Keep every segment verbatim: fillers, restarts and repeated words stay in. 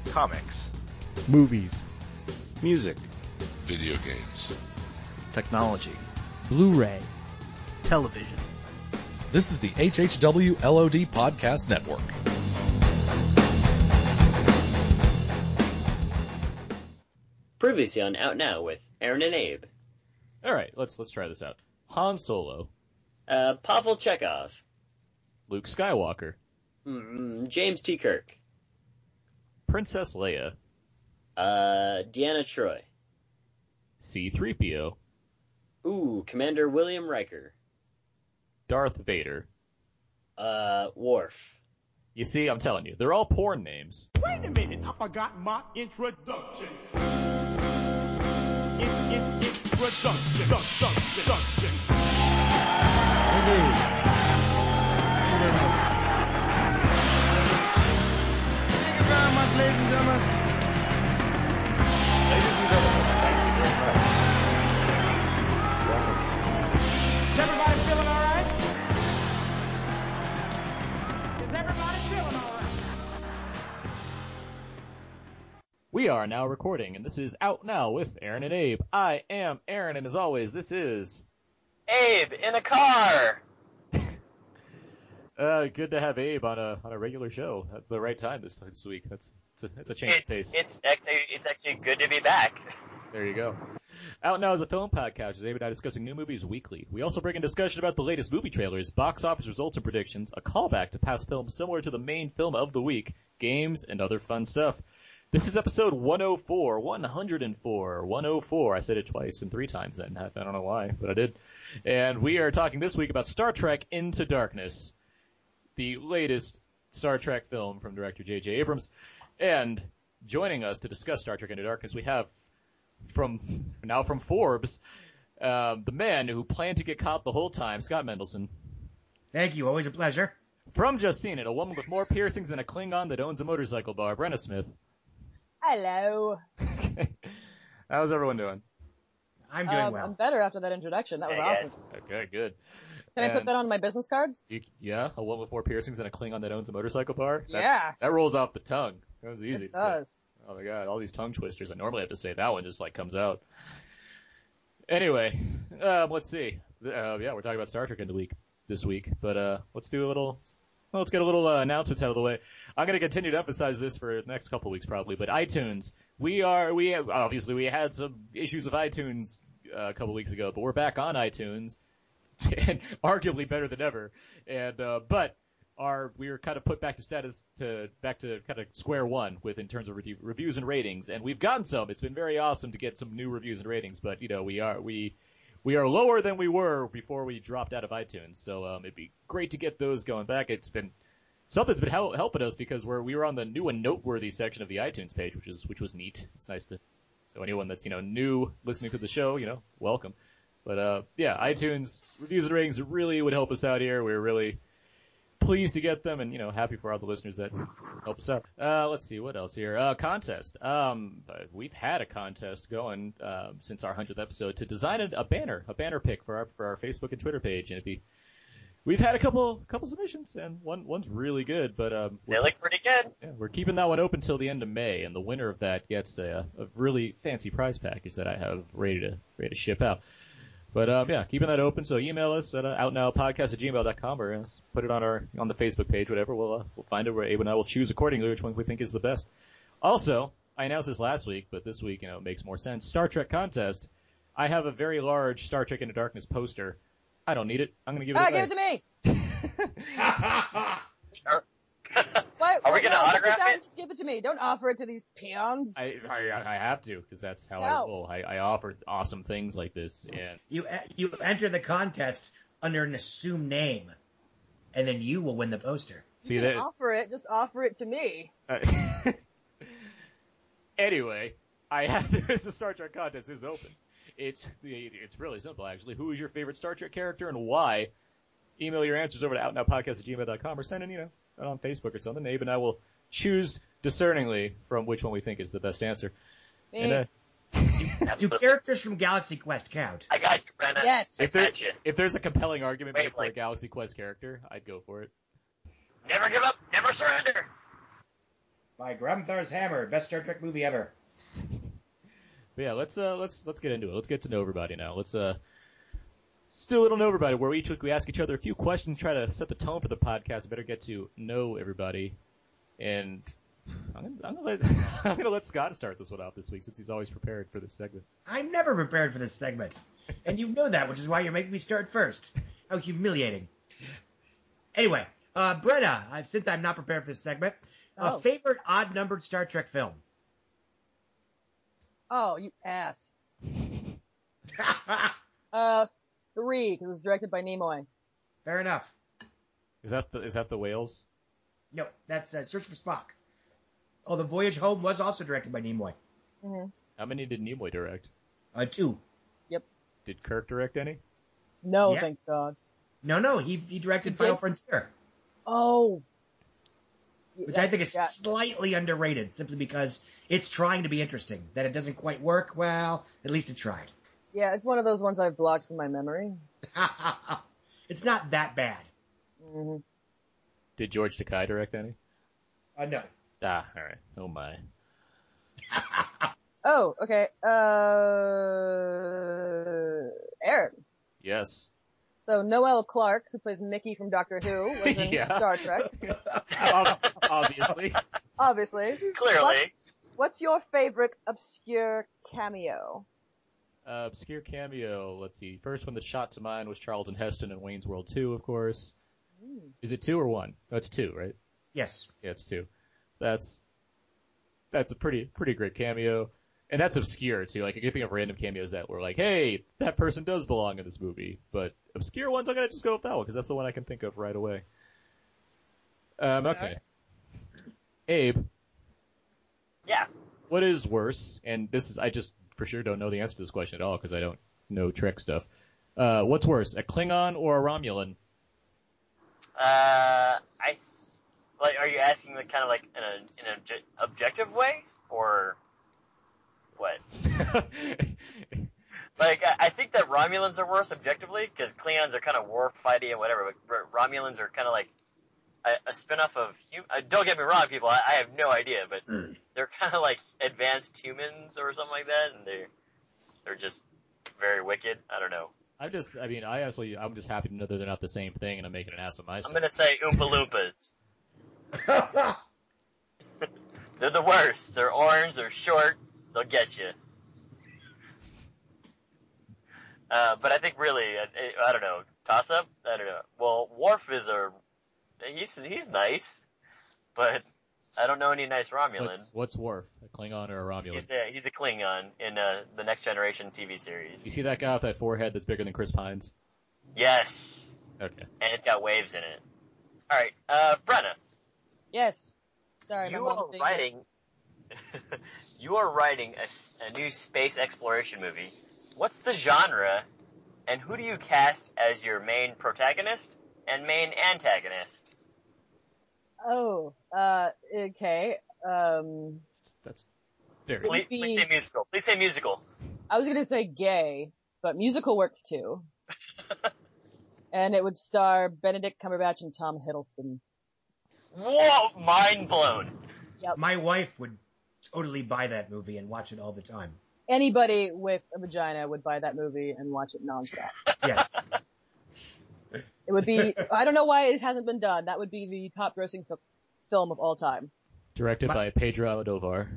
Comics. Movies. Music. Video games. Technology. Blu-ray. Television. This is the H H W L O D Podcast Network. Previously on Out Now with Aaron and Abe. All right, let's let's try this out. Han Solo, Uh, Pavel Chekhov. Luke Skywalker, Mm, James T. Kirk. Princess Leia, Uh, Deanna Troi. C three P O, Ooh, Commander William Riker. Darth Vader. Uh, Worf. You see, I'm telling you, they're all porn names. Wait a minute, I forgot my introduction. In, in, introduction, introduction, introduction. Indeed. Thank you very much. Thank you very much, ladies and gentlemen. Ladies and gentlemen, thank you very much. Welcome. Is everybody feeling all right? Is everybody feeling all right? We are now recording, and this is Out Now with Aaron and Abe. I am Aaron, and as always, this is... Abe, in a car! Uh, good to have Abe on a on a regular show at the right time this this week. That's it's a, it's a change of pace. It's, it's actually, it's actually good to be back. There you go. Out Now is a film podcast, with Abe and I discussing new movies weekly. We also bring in discussion about the latest movie trailers, box office results and predictions, a callback to past films similar to the main film of the week, games, and other fun stuff. This is episode one oh four, one oh four, one oh four. I said it twice and three times then. I don't know why, but I did. And we are talking this week about Star Trek Into Darkness, the latest Star Trek film from director J J Abrams. And joining us to discuss Star Trek Into Darkness, we have from now from Forbes, um, the man who planned to get caught the whole time, Scott Mendelson. Thank you. Always a pleasure. From Just Seen It, a woman with more piercings than a Klingon that owns a motorcycle bar, Brenna Smith. Hello. How's everyone doing? I'm doing Um, well. I'm better after that introduction. That was Hey, awesome. Okay, good. Can I put And that on my business cards? you, yeah, a woman with more piercings than a Klingon that owns a motorcycle bar? That, Yeah. That rolls off the tongue. That was easy It to say. does. Oh my god, all these tongue twisters I normally have to say, that one just like comes out. Anyway, um, let's see. Uh, yeah, we're talking about Star Trek in the week this week, but uh, let's do a little. Well, let's get a little uh, announcements out of the way. I'm going to continue to emphasize this for the next couple of weeks probably, but iTunes. We are we have, obviously we had some issues with iTunes uh, a couple of weeks ago, but we're back on iTunes, and arguably better than ever. And uh, but. Are we were kind of put back to status to back to kind of square one with in terms of review, reviews and ratings, and we've gotten some. It's been very awesome to get some new reviews and ratings, but you know we are we we are lower than we were before we dropped out of iTunes. So um, it'd be great to get those going back. It's been something's been hel- helping us because we're we were on the new and noteworthy section of the iTunes page, which is which was neat. It's nice to so anyone that's you know new listening to the show, you know, welcome. But uh, yeah, iTunes reviews and ratings really would help us out here. We're really pleased to get them, and you know, happy for all the listeners that help us out. Uh, let's see what else here. Uh, contest. Um, we've had a contest going uh, since our hundredth episode to design a, a banner, a banner pick for our for our Facebook and Twitter page, and it'd be. We've had a couple couple submissions, and one one's really good, but um, They look pretty good. yeah, we're keeping that one open till the end of May, and the winner of that gets a, a really fancy prize package that I have ready to ready to ship out. But um, yeah, keeping that open. So email us at uh, outnowpodcast at gmail dot com or uh, put it on our on the Facebook page, whatever. We'll uh, we'll find it where Abe and I will choose accordingly which one we think is the best. Also, I announced this last week, but this week you know it makes more sense. Star Trek contest. I have a very large Star Trek Into Darkness poster. I don't need it. I'm gonna give it Ah, away. give it to me. Sure. Why, Are we why- gonna no, put autograph down, it? Just give it to me. Don't offer it to these peons. I, I I have to because that's how I No. roll. I, I offer awesome things like this, and You you enter the contest under an assumed name, and then you will win the poster. see you can that. offer it. Just offer it to me. Uh, anyway, I have the Star Trek contest is open. It's it's really simple actually. Who is your favorite Star Trek character and why? Email your answers over to outnowpodcast at gmail dot com or send an you know on Facebook or something. Abe and I will choose discerningly from which one we think is the best answer. Me. And, uh, Do characters from Galaxy Quest count? I got you, Brenna. Yes. if there Gotcha. if there's a compelling argument Wait, made for a like- Galaxy Quest character, I'd go for it. Never give up, never surrender. by Grumthar's Hammer, best Star Trek movie ever. But yeah, let's uh let's let's get into it. Let's get to know everybody now. Let's uh let's do a little know everybody where we each we ask each other a few questions, try to set the tone for the podcast. Better get to know everybody. And I'm gonna, I'm gonna let I'm gonna let Scott start this one off this week since he's always prepared for this segment. I'm never prepared for this segment. And you know that, which is why you're making me start first. How humiliating. Anyway, uh, Brenna, uh, since I'm not prepared for this segment, a Oh. favorite odd-numbered Star Trek film? Oh, you ass. Uh, three, because it was directed by Nimoy. Fair enough. Is that the is that the whales? No, that's uh, Search for Spock. Oh, The Voyage Home was also directed by Nimoy. Mm-hmm. How many did Nimoy direct? Uh, two. Did Kirk direct any? No, Yes. thank God. No, no, he he directed He Final did? Frontier, Oh. which I think is Yeah. slightly underrated, simply because it's trying to be interesting. That it doesn't quite work, well, at least it tried. Yeah, it's one of those ones I've blocked from my memory. It's not that bad. Mm-hmm. Did George Takei direct any? Uh, no. Ah, all right. Oh my. Oh, okay. Uh, Aaron. Yes. So Noel Clark, who plays Mickey from Doctor Who, was in Yeah. Star Trek. Ob- Obviously. Obviously. Clearly. What's, what's your favorite obscure cameo? Uh, obscure cameo. Let's see. First one that shot to mind was Charlton Heston in Wayne's World two, of course. Is it two or one? That's two, right? Yes. Yeah, it's two. That's that's a pretty pretty great cameo, and that's obscure too. Like, you can think of random cameos that were like, hey, that person does belong in this movie. But obscure ones, I'm gonna just go with that one because that's the one I can think of right away. Um, okay. Abe, Yeah. what is worse? And this is I just for sure don't know the answer to this question at all because I don't know Trek stuff. Uh, what's worse, a Klingon or a Romulan? Uh, I like. Are you asking like kind of like in a in an obje- objective way or what? Like, I, I think that Romulans are worse objectively because Klingons are kind of war fighty and whatever, but R- Romulans are kind of like a, a spin-off of hum- uh, don't get me wrong, people. I, I have no idea, but they're kind of like advanced humans or something like that, and they they're just very wicked. I don't know. I'm just, I mean, I honestly, I'm just happy to know that they're not the same thing, and I'm making an ass of I'm myself. gonna say Oompa Loompas. They're the worst. They're orange. They're short. They'll get you. Uh, but I think really, I, I don't know, toss up. I don't know. Well, Worf is a he's he's nice, but I don't know any nice Romulan. What's, what's Worf, a Klingon or a Romulan? He's a he's a Klingon in uh, the Next Generation T V series. You see that guy with that forehead that's bigger than Chris Pines? Yes, Okay. and it's got waves in it. All right, uh, Brenna, Yes. Sorry, my you mom's are being writing. you are writing a, s- a new space exploration movie. What's the genre, and who do you cast as your main protagonist and main antagonist? Oh, uh, okay. Um, That's very Please, be- please say musical. Please say musical. I was gonna say gay, but musical works too. And it would star Benedict Cumberbatch and Tom Hiddleston. Whoa, mind blown. My wife would totally buy that movie and watch it all the time. Anybody with a vagina would buy that movie and watch it nonstop. Yes. It would be, I don't know why it hasn't been done. That would be the top grossing f- film of all time. directed My- by Pedro Almodovar.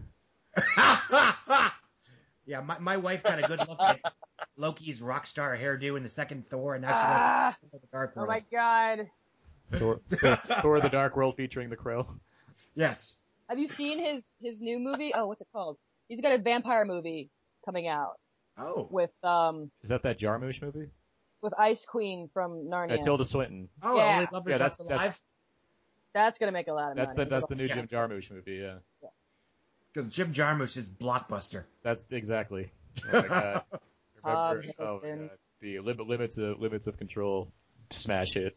Yeah, my, my wife got a good look at Loki's rock star hairdo in the second Thor, and now she Ah, wants to see the Dark oh World. my god. Thor, Thor, Thor: The Dark World featuring the Crow. Yes. Have you seen his, his new movie? Oh, what's it called? He's got a vampire movie coming out Oh. with, um, Is that that Jarmusch movie? with Ice Queen from Narnia. Uh, Tilda Swinton. Oh, Yeah. Only Lovers Yeah, Left that's- that's- Alive? That's gonna make a lot of That's the money. that's the new Yeah. Jim Jarmusch movie. Yeah, Because Jim Jarmusch is Blockbuster. that's exactly. Oh my god. Tom Remember, oh my Hiddleston. god. The limit, limits of limits of control smash hit.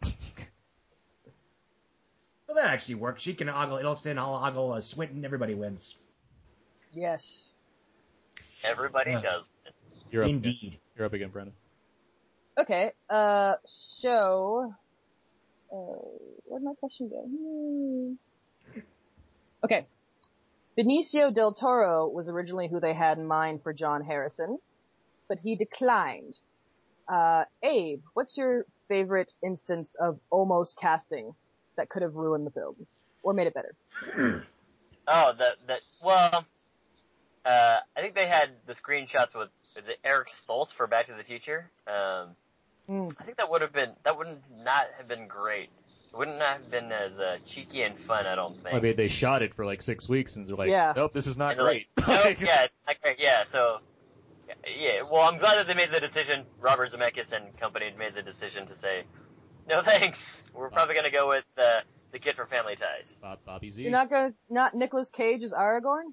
Well, that actually works. She can ogle Hiddleston, I'll ogle uh, Swinton, everybody wins. Yes. Everybody Yeah. does. You're up. Indeed. You're up again, Brennan. Okay, uh, so, uh, where'd my question go? Hmm. Okay. Benicio del Toro was originally who they had in mind for John Harrison, but he declined. Uh, Abe, what's your favorite instance of almost casting that could have ruined the film or made it better? Oh, that that well, uh, I think they had the screenshots with is it Eric Stoltz for Back to the Future? Um, Mm. I think that would have been that wouldn't not have been great. It wouldn't have been as uh, cheeky and fun, I don't think. I mean, they shot it for like six weeks and they're like, Yeah. nope, this is not And they're great. Like, nope, yeah, it's not great. Yeah, so yeah. Well, I'm glad that they made the decision. Robert Zemeckis and company made the decision to say, no thanks. We're probably going to go with uh, the kid from Family Ties. Bob, Bobby Z. You're not gonna, not Nicolas Cage as Aragorn?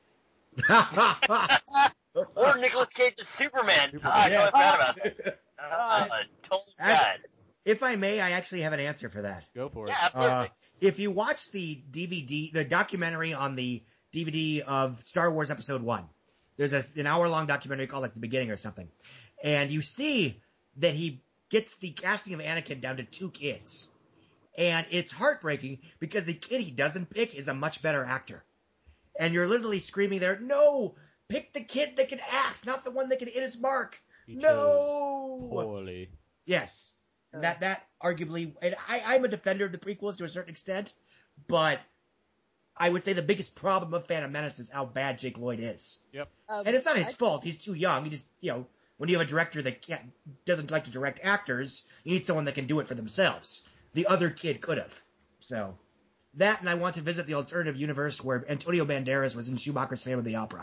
Or Nicolas Cage as Superman. Superman. Ah, I Yeah. totally forgot about that. Uh, totally bad. If I may, I actually have an answer for that. Go for it. Yeah, absolutely. Uh, if you watch the D V D, the documentary on the D V D of Star Wars Episode One, there's a, an hour-long documentary called like The Beginning or something, and you see that he gets the casting of Anakin down to two kids, and it's heartbreaking because the kid he doesn't pick is a much better actor, and you're literally screaming there, "No, pick the kid that can act, not the one that can hit his mark." He No. chose poorly. Yes. And that, that arguably, and I, I'm a defender of the prequels to a certain extent, but I would say the biggest problem of Phantom Menace is how bad Jake Lloyd is. Yep. Um, And it's not his I- fault. He's too young. He just, you know, when you have a director that can't, doesn't like to direct actors, you need someone that can do it for themselves. The other kid could have. So, that, and I want to visit the alternative universe where Antonio Banderas was in Schumacher's Phantom of the Opera.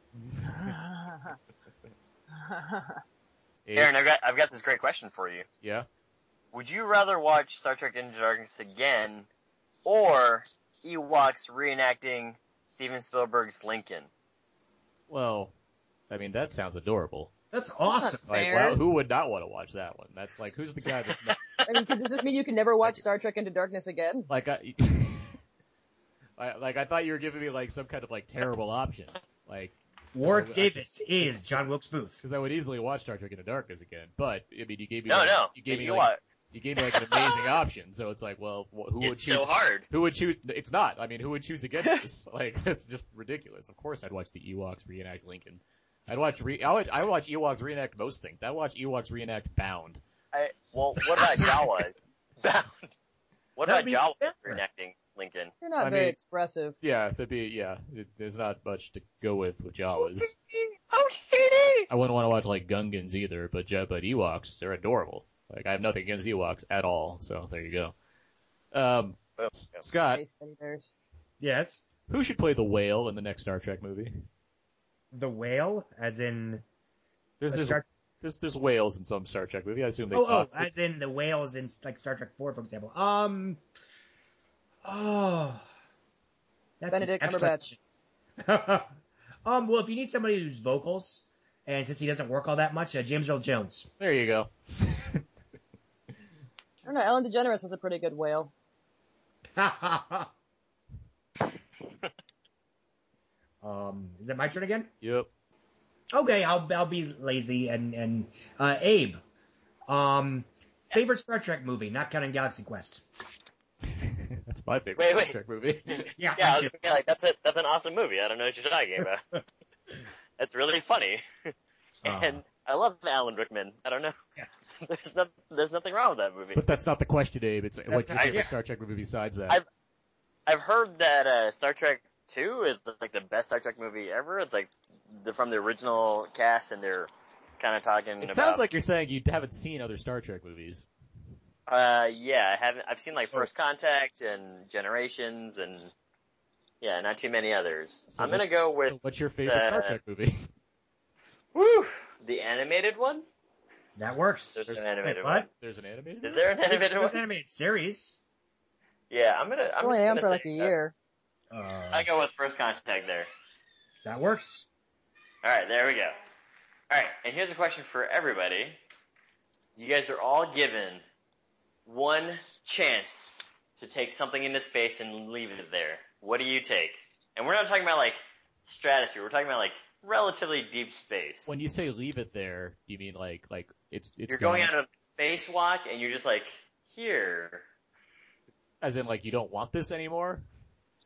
Abe? Aaron, I've got, I've got this great question for you. Yeah. Would you rather watch Star Trek Into Darkness again, or Ewoks reenacting Steven Spielberg's Lincoln? Well, I mean, that sounds adorable. That's awesome. Like, Fair. wow, who would not want to watch that one? That's like, who's the guy that's not, I mean, does this mean you can never watch Star Trek Into Darkness again? like, I, I, like, I thought you were giving me like some kind of like terrible option. Like, Warwick I- Davis is John Wilkes Booth. because I would easily watch Star Trek Into Darkness again. But, I mean, you gave me, No, like, no. you gave me you like, watch. you gave me like an amazing option. So it's like, well, wh- who would It's choose? so hard. Who would choose? It's not. I mean, who would choose against this? Like, that's just ridiculous. Of course, I'd watch the Ewoks reenact Lincoln. I'd watch re- I would I would watch Ewoks reenact most things. I'd watch Ewoks reenact Bound. I, well, what about Jawas? Bound. What That'd about be Jawas better. reenacting Lincoln? You're not I very mean- expressive. Yeah, that'd be yeah. It, there's not much to go with with Jawas. Oh, shitty! I wouldn't want to watch like Gungans either, but Ja- but Ewoks, they're adorable. Like I have nothing against Ewoks at all. So there you go. Um, S- Scott, Space teddy bears. Yes. who should play the whale in the next Star Trek movie? The whale, as in There's a there's, Star- there's there's whales in some Star Trek movie. I assume they oh, talk. oh, as in the whales in like Star Trek Four, for example. Um, oh, that's an Benedict excellent- Cumberbatch. um, well, if you need somebody who's vocals, and since he doesn't work all that much, uh, James Earl Jones. There you go. I don't know, Ellen DeGeneres is a pretty good whale. um, is it my turn again? Yep. Okay, I'll I'll be lazy and and uh, Abe. Um, favorite Star Trek movie, not counting Galaxy Quest. That's my favorite Wait, Star wait. Trek movie. Yeah, Yeah, I mine was too. thinking, like that's a that's an awesome movie. I don't know what you're talking about. That's really funny, Uh, and I love Alan Rickman. I don't know. yes. There's no, there's nothing wrong with that movie. But that's not the question, Abe. It's what's your not- favorite yeah. Star Trek movie besides that? I've I've heard that uh, Star Trek Two is like the best Star Trek movie ever. It's like the, from the original cast, and they're kind of talking It about. sounds like you're saying you haven't seen other Star Trek movies. Uh, yeah, I haven't. I've seen Oh. like First Contact and Generations, and yeah, not too many others. So I'm gonna what's- go with so what's your favorite Star uh, Trek movie? whew, the animated one. That works. There's an Wait, animated what? one. There's an animated. Is one? there an animated There's an one? animated series. Yeah, I'm gonna. I'm Only just am gonna for say, like a year. Uh, I go with First Contact there. that works. All right, there we go. All right, and here's a question for everybody. You guys are all given one chance to take something into space and leave it there. What do you take? And we're not talking about like stratosphere. We're talking about like relatively deep space. When you say leave it there, you mean like like it's it's You're going gone? out of spacewalk and you're just like here. As in like you don't want this anymore?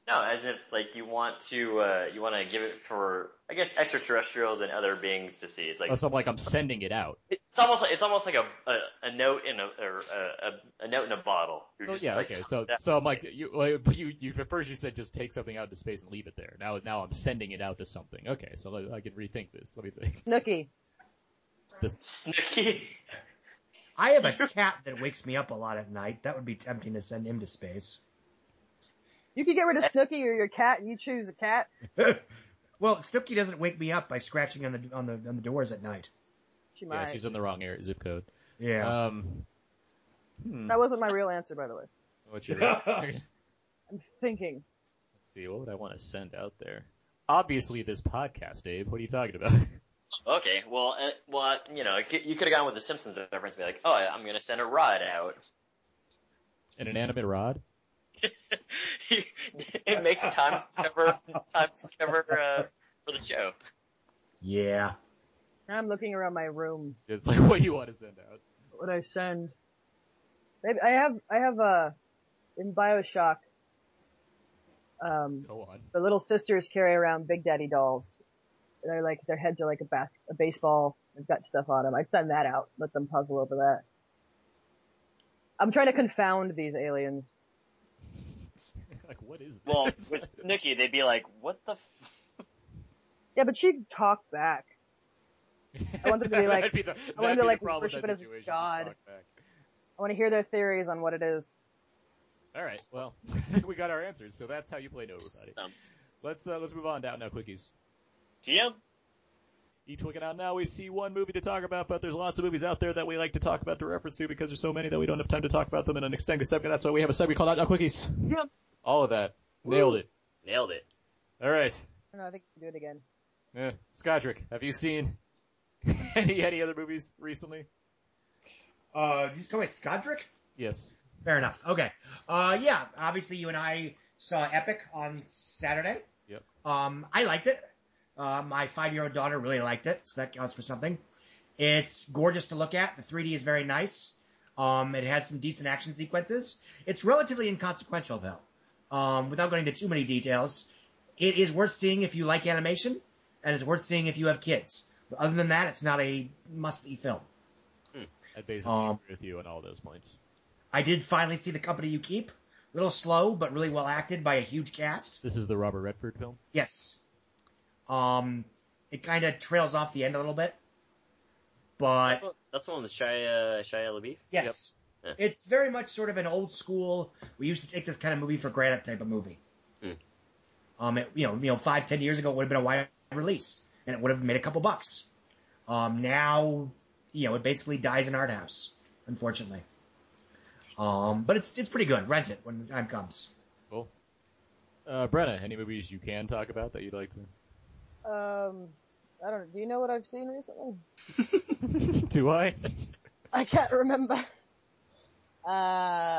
No, as if like you want to uh, you want to give it for I guess extraterrestrials and other beings to see. It's like Oh, so I'm like I'm sending it out. it's almost like, it's almost like a, a a note in a or a, a, a note in a bottle. You're So, just yeah, like, okay. So that- so I'm like you like, you you at first you said just take something out into space and leave it there. Now now I'm sending it out to something. Okay, so let, I can rethink this. Let me think. Snooky. Snooky. I have a cat that wakes me up a lot at night. That would be tempting to send him to space. You could get rid of Snooky or your cat and you choose a cat. Well, Snooky doesn't wake me up by scratching on the on the on the doors at night. She might. Yeah, she's in the wrong area, zip code. Yeah. Um. Hmm. That wasn't my real answer, by the way. What's your? I'm thinking. Let's see. What would I want to send out there? Obviously, this podcast, Abe. What are you talking about? Okay, well, uh, well, you know, you could have gone with the Simpsons reference, and be like, oh, I'm gonna send a rod out. An inanimate rod? It makes time to cover time to cover uh, for the show. Yeah. I'm looking around my room. It's like what you want to send out. What I send? Maybe I have I have uh in BioShock. Um, Go on. the little sisters carry around Big Daddy dolls. They're like their heads are like a bas- a baseball. They've got stuff on them. I'd send that out. Let them puzzle over that. I'm trying to confound these aliens. Like what is this? Well, with Snooky, they'd be like, what the f- Yeah, but she'd talk back. I want them to be like, That'd be the, I want them that'd be to the like problem with worship that it as situation, you God. talk back. I want to hear their theories on what it is. All right, well, we got our answers, so that's how you play Nova Buddy. um, Let's uh, let's move on down now, quickies. T M? Each week out now, we see one movie to talk about, but there's lots of movies out there that we like to talk about to reference to because there's so many that we don't have time to talk about them in an extended segment. That's why we have a segment called Out Now Quickies. Yep. All of that. Nailed it. Nailed it. All right. I don't know, I think we can do it again. Yeah. Scodrick, have you seen any any other movies recently? Uh, did you call me Scodrick? Yes. Fair enough. Okay. Uh, yeah, obviously you and I saw Epic on Saturday. Yep. Um, I liked it. Uh, my five-year-old daughter really liked it, so that counts for something. It's gorgeous to look at. The three D is very nice. Um, it has some decent action sequences. It's relatively inconsequential, though. Um, without going into too many details, it is worth seeing if you like animation, and it's worth seeing if you have kids. But other than that, it's not a must-see film. I basically Um, agree with you on all those points. I did finally see The Company You Keep. A little slow, but really well acted by a huge cast. This is the Robert Redford film? Yes. Um, it kind of trails off the end a little bit, but That's, what, that's the one with Shia, Shia LaBeouf? yes, Yep. it's very much sort of an old school. We used to take this kind of movie for granted type of movie. Hmm. Um, it, you know, you know, five, ten years ago, it would have been a wide release, and it would have made a couple bucks. Um, now, you know, it basically dies in art house, unfortunately. Um, but it's it's pretty good. Rent it when the time comes. Cool. Uh, Brenna, any movies you can talk about that you'd like to? Um, I don't know. Do you know what I've seen recently? Do I? I can't remember. Uh,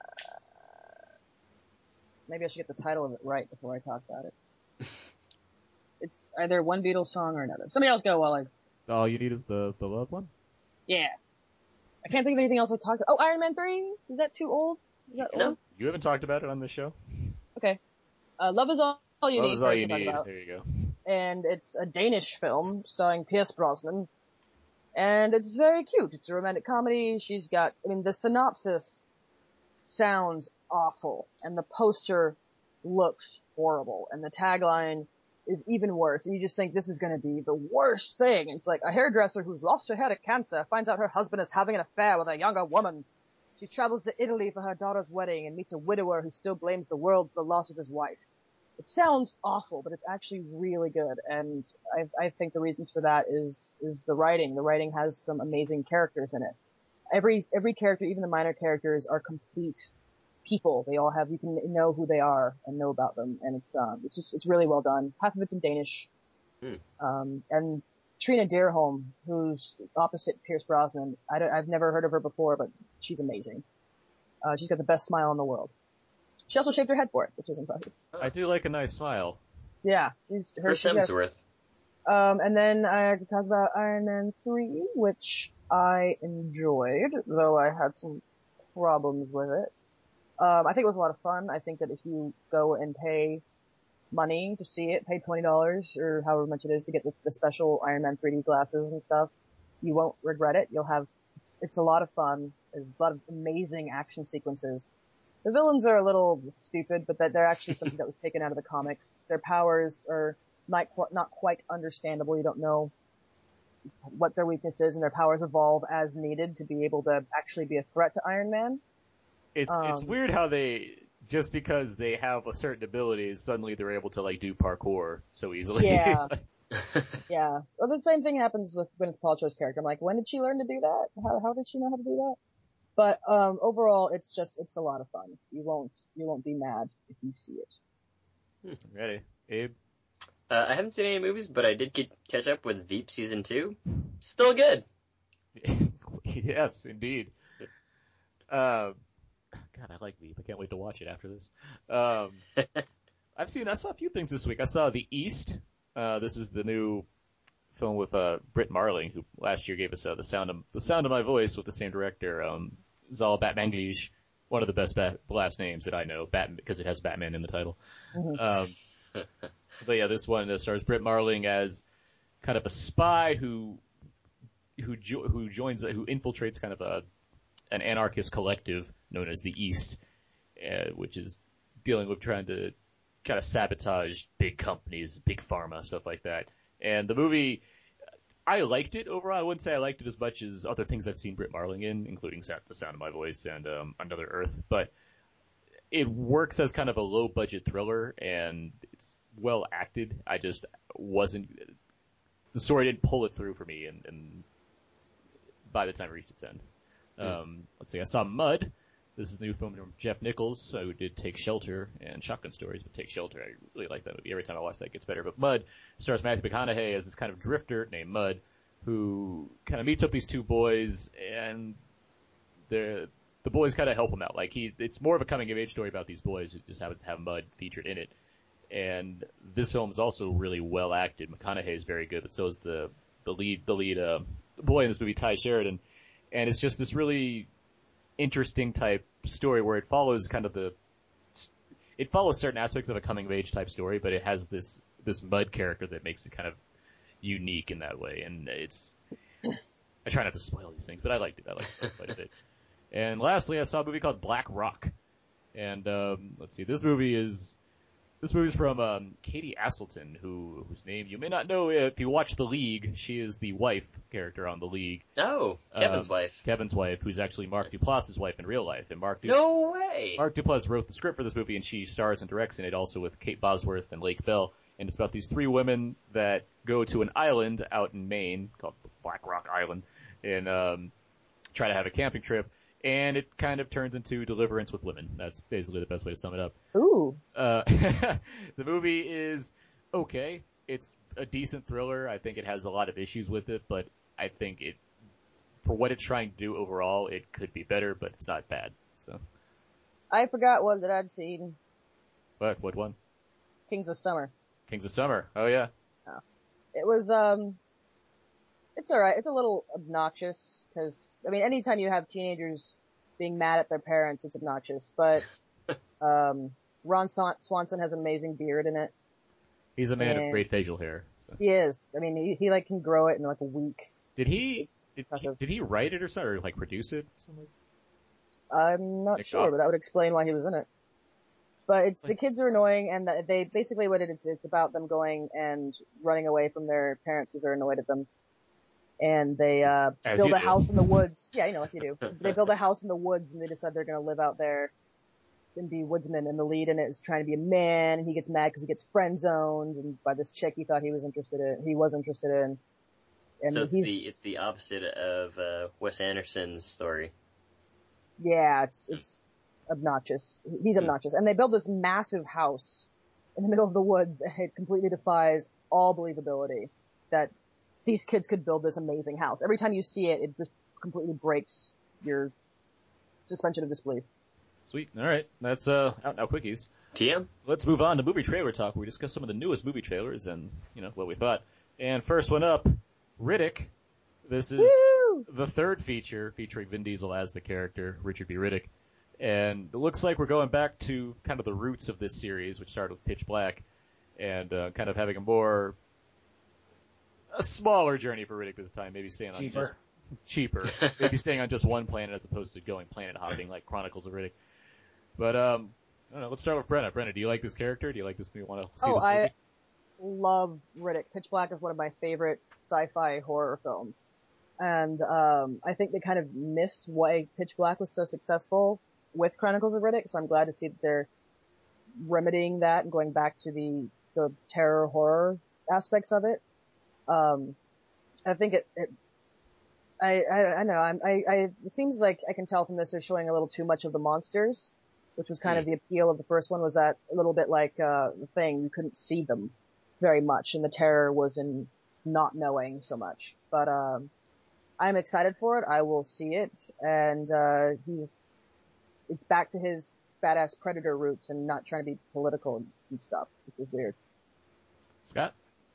maybe I should get the title of it right before I talk about it. It's either one Beatles song or another. Somebody else go while I... All you need is the, the love one? Yeah. I can't think of anything else I talked about. Oh, Iron Man three? Is that too old? Is that No. old? You haven't talked about it on this show? Okay. Uh, Love is all, all you Love need. is all I you should talk need. about. There you go. And it's a Danish film starring Pierce Brosnan. And it's very cute. It's a romantic comedy. She's got, I mean, the synopsis sounds awful, and the poster looks horrible, and the tagline is even worse, and you just think this is gonna be the worst thing. It's like a hairdresser who's lost her hair to cancer finds out her husband is having an affair with a younger woman. She travels to Italy for her daughter's wedding and meets a widower who still blames the world for the loss of his wife. It sounds awful, but it's actually really good, and I, I think the reasons for that is is the writing. The writing has some amazing characters in it. Every every character, even the minor characters, are complete people. They all have, you can know who they are and know about them, and it's um it's just it's really well done. Half of it's in Danish, Hmm. um and Trina Deerholm, who's opposite Pierce Brosnan. I don't, I've never heard of her before, but she's amazing. Uh, she's got the best smile in the world. She also shaved her head for it, which is impressive. I do like a nice smile. Yeah, she's her. Chris she has- Hemsworth. Um, and then I could talk about Iron Man three, which I enjoyed, though I had some problems with it. Um, I think it was a lot of fun. I think that if you go and pay money to see it, pay twenty dollars or however much it is to get the, the special Iron Man three D glasses and stuff, you won't regret it. You'll have, it's, it's a lot of fun. There's a lot of amazing action sequences. The villains are a little stupid, but that they're actually something that was taken out of the comics. Their powers are not, qu- not quite understandable. You don't know what their weakness is, and their powers evolve as needed to be able to actually be a threat to Iron Man. It's Um, it's weird how they, just because they have a certain abilities, suddenly they're able to like do parkour so easily. Yeah. Yeah. Well, the same thing happens with Gwyneth Paltrow's character. I'm like, when did she learn to do that? How, how did she know how to do that? But, um, overall, it's just, it's a lot of fun. You won't, you won't be mad if you see it. Ready, Abe? Uh, I haven't seen any movies, but I did get, catch up with Veep season two. Still good. Yes, indeed. Um, God, I like Veep. I can't wait to watch it after this. Um, I've seen, I saw a few things this week. I saw The East. Uh, this is the new film with, uh, Britt Marling, who last year gave us, uh, the sound of, the sound of my voice with the same director, um, Zal Batmanglish, one of the best bat- last names that I know, Batman, because it has Batman in the title. Mm-hmm. Um, but yeah, this one uh, stars Britt Marling as kind of a spy who, who, jo- who joins, who infiltrates kind of a, an anarchist collective known as the East, uh, which is dealing with trying to kind of sabotage big companies, big pharma, stuff like that. And the movie, I liked it overall. I wouldn't say I liked it as much as other things I've seen Britt Marling in, including The Sound of My Voice and um, Another Earth. But it works as kind of a low-budget thriller, and it's well acted. I just wasn't, the story didn't pull it through for me, and, and by the time it reached its end. Um, let's see, I saw Mud. This is a new film from Jeff Nichols, who did Take Shelter and Shotgun Stories, but Take Shelter, I really like that movie. Every time I watch that, it gets better. But Mud stars Matthew McConaughey as this kind of drifter named Mud, who kind of meets up these two boys, and the the boys kind of help him out. Like he, it's more of a coming of age story about these boys who just happen to have Mud featured in it. And this film is also really well acted. McConaughey is very good, but so is the the lead the lead uh, boy in this movie, Ty Sheridan. And it's just this really interesting type story where it follows kind of the, it follows certain aspects of a coming of age type story, but it has this, this Mud character that makes it kind of unique in that way. And it's, I try not to spoil these things, but I liked it. I liked it quite a bit. And lastly, I saw a movie called Black Rock. And, um, let's see, this movie is, This movie is from um, Katie Aselton, who whose name you may not know if you watch The League. She is the wife character on The League. Oh, Kevin's um, wife. Kevin's wife, who's actually Mark Duplass's wife in real life. And Mark Duplass, No way! Mark Duplass wrote the script for this movie, and she stars and directs in it, also with Kate Bosworth and Lake Bell. And it's about these three women that go to an island out in Maine called Black Rock Island, and um, try to have a camping trip. And it kind of turns into Deliverance with women. That's basically the best way to sum it up. Ooh. Uh, the movie is okay. It's a decent thriller. I think it has a lot of issues with it, but I think it, for what it's trying to do overall, it could be better, but it's not bad. So. I forgot one that I'd seen. What? What one? Kings of Summer. Kings of Summer. Oh yeah. Oh. It was, um, it's alright. It's a little obnoxious, cause, I mean, anytime you have teenagers being mad at their parents, it's obnoxious, but, um, Ron Swanson has an amazing beard in it. He's a man and of great facial hair. So. He is. I mean, he, he like can grow it in like a week. Did he, It's did, impressive. did he write it or something, or like produce it? Something? I'm not Nick sure, Dodd. but that would explain why he was in it. But it's, the kids are annoying, and th- they, basically what it is, it's about them going and running away from their parents because they're annoyed at them. And they, uh, As build you a do. house in the woods. Yeah, you know, like you do. They build a house in the woods, and they decide they're gonna live out there and be woodsmen, and the lead in it is trying to be a man, and he gets mad because he gets friend zoned, and by this chick he thought he was interested in, he was interested in. And so it's he's, the it's the opposite of uh, Wes Anderson's story. yeah, it's, it's obnoxious. He's obnoxious. And they build this massive house in the middle of the woods, and it completely defies all believability that these kids could build this amazing house. Every time you see it, it just completely breaks your suspension of disbelief. Sweet. All right. That's uh, out now quickies. T M? Let's move on to movie trailer talk, where we discuss some of the newest movie trailers and, you know, what we thought. And first one up, Riddick. This is Woo! the third feature featuring Vin Diesel as the character, Richard B. Riddick. And it looks like we're going back to kind of the roots of this series, which started with Pitch Black, and uh, kind of having a more, a smaller journey for Riddick this time, maybe staying on Cheaper. just, cheaper, maybe staying on just one planet as opposed to going planet hopping like Chronicles of Riddick. But, um, I don't know, let's start with Brenna. Brenna, do you like this character? Do you like this, do you want to see Oh, this movie? I love Riddick. Pitch Black is one of my favorite sci-fi horror films. And, um, I think they kind of missed why Pitch Black was so successful with Chronicles of Riddick, so I'm glad to see that they're remedying that and going back to the, the terror horror aspects of it. Um, I think it, it I, I, I know, I'm, I, I, it seems like I can tell from this they're showing a little too much of the monsters, which was kind Mm. of the appeal of the first one, was that a little bit like, uh, the Thing, you couldn't see them very much, and the terror was in not knowing so much. But, um, I'm excited for it, I will see it, and, uh, he's, it's back to his badass Predator roots and not trying to be political and stuff, which is weird. Scott?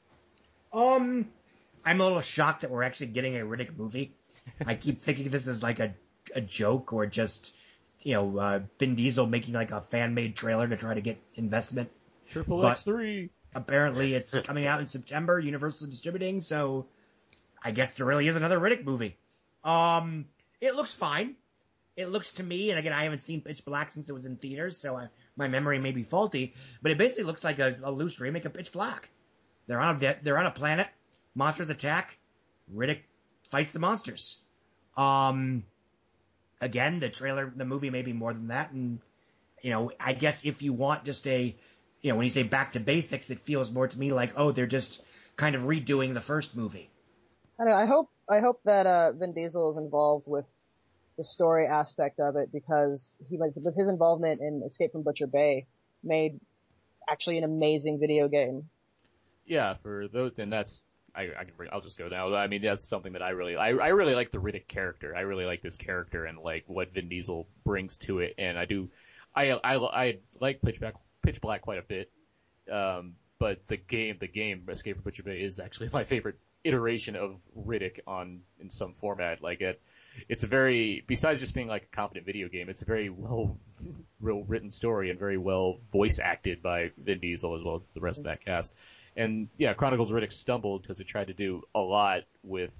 Um, I'm a little shocked that we're actually getting a Riddick movie. I keep thinking this is like a a joke or just, you know, uh, Vin Diesel making like a fan-made trailer to try to get investment. Triple But- X three. Apparently it's coming out in September, Universal Distributing, so I guess there really is another Riddick movie. Um, it looks fine. It looks to me, and again, I haven't seen Pitch Black since it was in theaters, so I, my memory may be faulty, but it basically looks like a, a loose remake of Pitch Black. They're on a de- they're on a planet, monsters attack, Riddick fights the monsters. Um, again, the trailer, the movie may be more than that, and you know, I guess if you want just a, you know, when you say back to basics, it feels more to me like, oh, they're just kind of redoing the first movie. I don't know, I hope, I hope that, uh, Vin Diesel is involved with the story aspect of it, because he, like, with his involvement in Escape from Butcher Bay, made actually an amazing video game. Yeah, for those, and that's, I, I can bring, I'll just go now. I mean, that's something that I really, I, I really like the Riddick character. I really like this character and like what Vin Diesel brings to it. And I do, I, I, I like Pitch Black, Pitch Black quite a bit. Um, but the game, the game Escape from Butcher Bay is actually my favorite iteration of Riddick on, in some format. Like it, it's a very, besides just being like a competent video game, it's a very well, real written story and very well voice acted by Vin Diesel as well as the rest of that cast. And yeah, Chronicles of Riddick stumbled because it tried to do a lot with,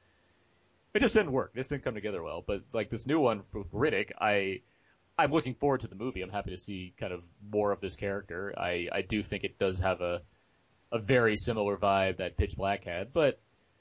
it just didn't work. This didn't come together well. But like this new one for Riddick, I, I'm looking forward to the movie. I'm happy to see kind of more of this character. I, I do think it does have a, a very similar vibe that Pitch Black had, but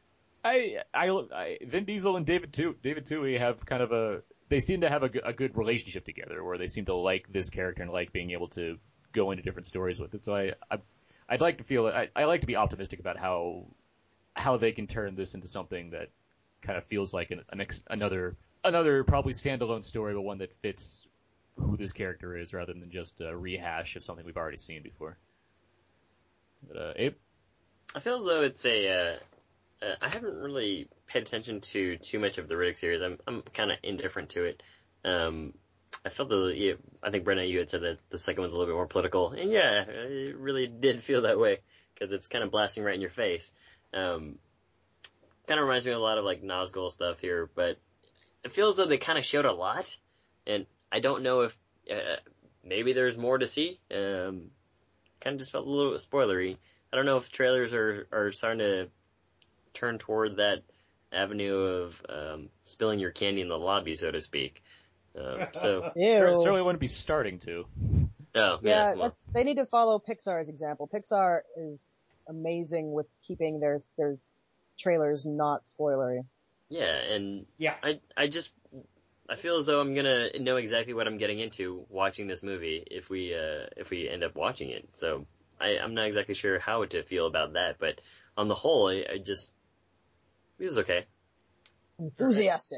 I, I, I Vin Diesel and David Tu, David Toohey have kind of a, they seem to have a, a good relationship together where they seem to like this character and like being able to go into different stories with it. So I, I I'd like to feel, I, I like to be optimistic about how, how they can turn this into something that kind of feels like an, an ex, another, another probably standalone story, but one that fits who this character is rather than just a rehash of something we've already seen before. But, uh, Abe? I feel as though it's a, uh, uh, I haven't really paid attention to too much of the Riddick series. I'm, I'm kind of indifferent to it. Um, I felt the, yeah, I think Brenna, you had said that the second one's a little bit more political, and yeah, it really did feel that way, because it's kind of blasting right in your face. Um, kind of reminds me of a lot of like Nazgul stuff here, but it feels as though they kind of showed a lot, and I don't know if, uh, maybe there's more to see. Um, kind of just felt a little spoilery. I don't know if trailers are, are starting to turn toward that avenue of, um, spilling your candy in the lobby, so to speak. Um, so Ew. Certainly wouldn't be starting to. oh Yeah, yeah, well, that's, they need to follow Pixar's example. Pixar is amazing with keeping their, their trailers not spoilery. yeah, and Yeah. I I just I feel as though I'm gonna know exactly what I'm getting into watching this movie if we uh if we end up watching it. So I I'm not exactly sure how to feel about that, but on the whole, I, I just it was okay. Enthusiastic.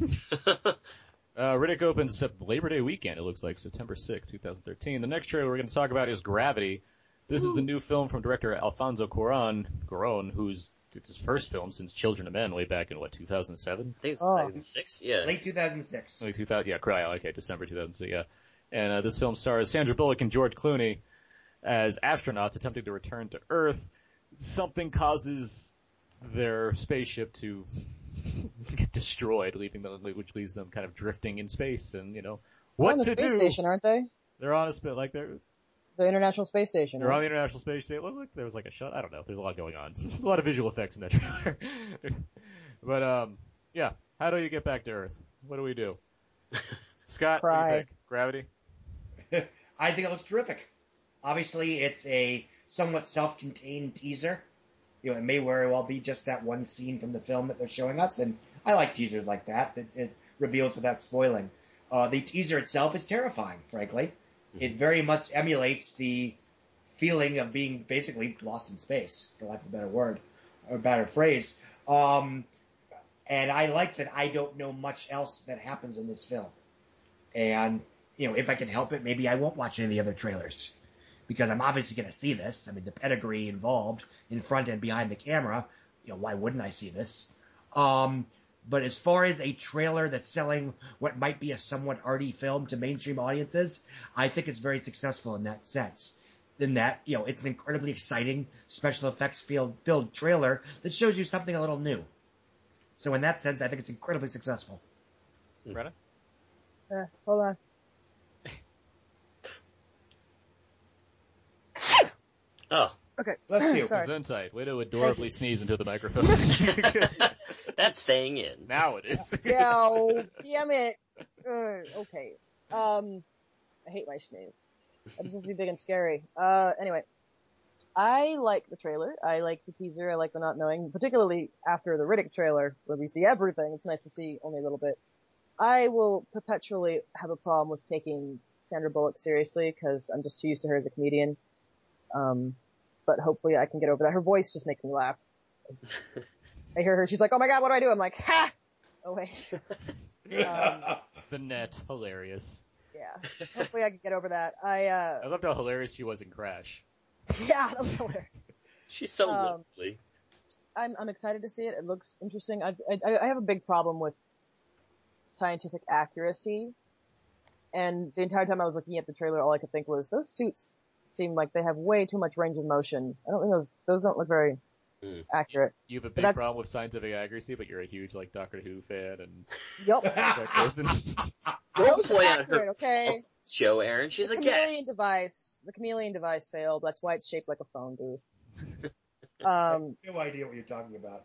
Uh, Riddick opens Labor Day weekend, it looks like, September sixth, twenty thirteen. The next trailer we're going to talk about is Gravity. This is the new film from director Alfonso Cuarón, Cuarón, who's, it's his first film since Children of Men way back in, what, two thousand seven? I think it's Oh. two thousand six, yeah. Late two thousand six. Like two thousand, yeah, cry, okay, December two thousand six, yeah. And uh, this film stars Sandra Bullock and George Clooney as astronauts attempting to return to Earth. Something causes their spaceship to get destroyed, leaving them, which leaves them kind of drifting in space and, you know, What on the to space do? station, aren't they? They're on a spit like they're The International Space Station. they're right? on the International Space Station. Look, look, there was like a shot. I don't know. There's a lot going on. There's a lot of visual effects in that trailer. But um, yeah. How do you get back to Earth? What do we do? Scott, what do you Cry. think? Gravity? I think it looks terrific. Obviously, it's a somewhat self-contained teaser. You know, it may very well be just that one scene from the film that they're showing us, and I like teasers like that, that it reveals without spoiling. Uh, the teaser itself is terrifying, frankly. It very much emulates the feeling of being basically lost in space, for lack of a better word, or a better phrase. Um, and I like that I don't know much else that happens in this film. And, you know, if I can help it, maybe I won't watch any of the other trailers. Because I'm obviously going to see this. I mean, the pedigree involved in front and behind the camera. You know, why wouldn't I see this? Um, but as far as a trailer that's selling what might be a somewhat arty film to mainstream audiences, I think it's very successful in that sense. In that, you know, it's an incredibly exciting special effects filled, filled trailer that shows you something a little new. So in that sense, I think it's incredibly successful. Brenna? Uh, hold on. Oh. Okay. Let's see. Sorry. Gesundheit. Way to adorably sneeze into the microphone. That's staying in. Now it is. Yo, damn it. Uh, okay. Um, I hate my sneeze. I'm supposed to be big and scary. Uh, anyway. I like the trailer. I like the teaser. I like the not knowing, particularly after the Riddick trailer where we see everything. It's nice to see only a little bit. I will perpetually have a problem with taking Sandra Bullock seriously because I'm just too used to her as a comedian. Um, but hopefully I can get over that. Her voice just makes me laugh. I hear her, she's like, oh my god, what do I do? I'm like, ha! Oh wait. um, The net. Hilarious. yeah. Hopefully I can get over that. I, uh, I loved how hilarious she was in Crash. yeah, that was hilarious. She's so Um, lovely. I'm, I'm excited to see it. It looks interesting. I, I, I have a big problem with scientific accuracy. And the entire time I was looking at the trailer, all I could think was, those suits seem like they have way too much range of motion. I don't think those, those don't look very Mm. accurate. You have a But big that's- problem with scientific accuracy, but you're a huge, like, Doctor Who fan and Yup. that person. Don't point out accurate, her okay? show, Aaron. She's the a chameleon guest. device, the chameleon device failed. That's why it's shaped like a phone booth. um, No idea what you're talking about.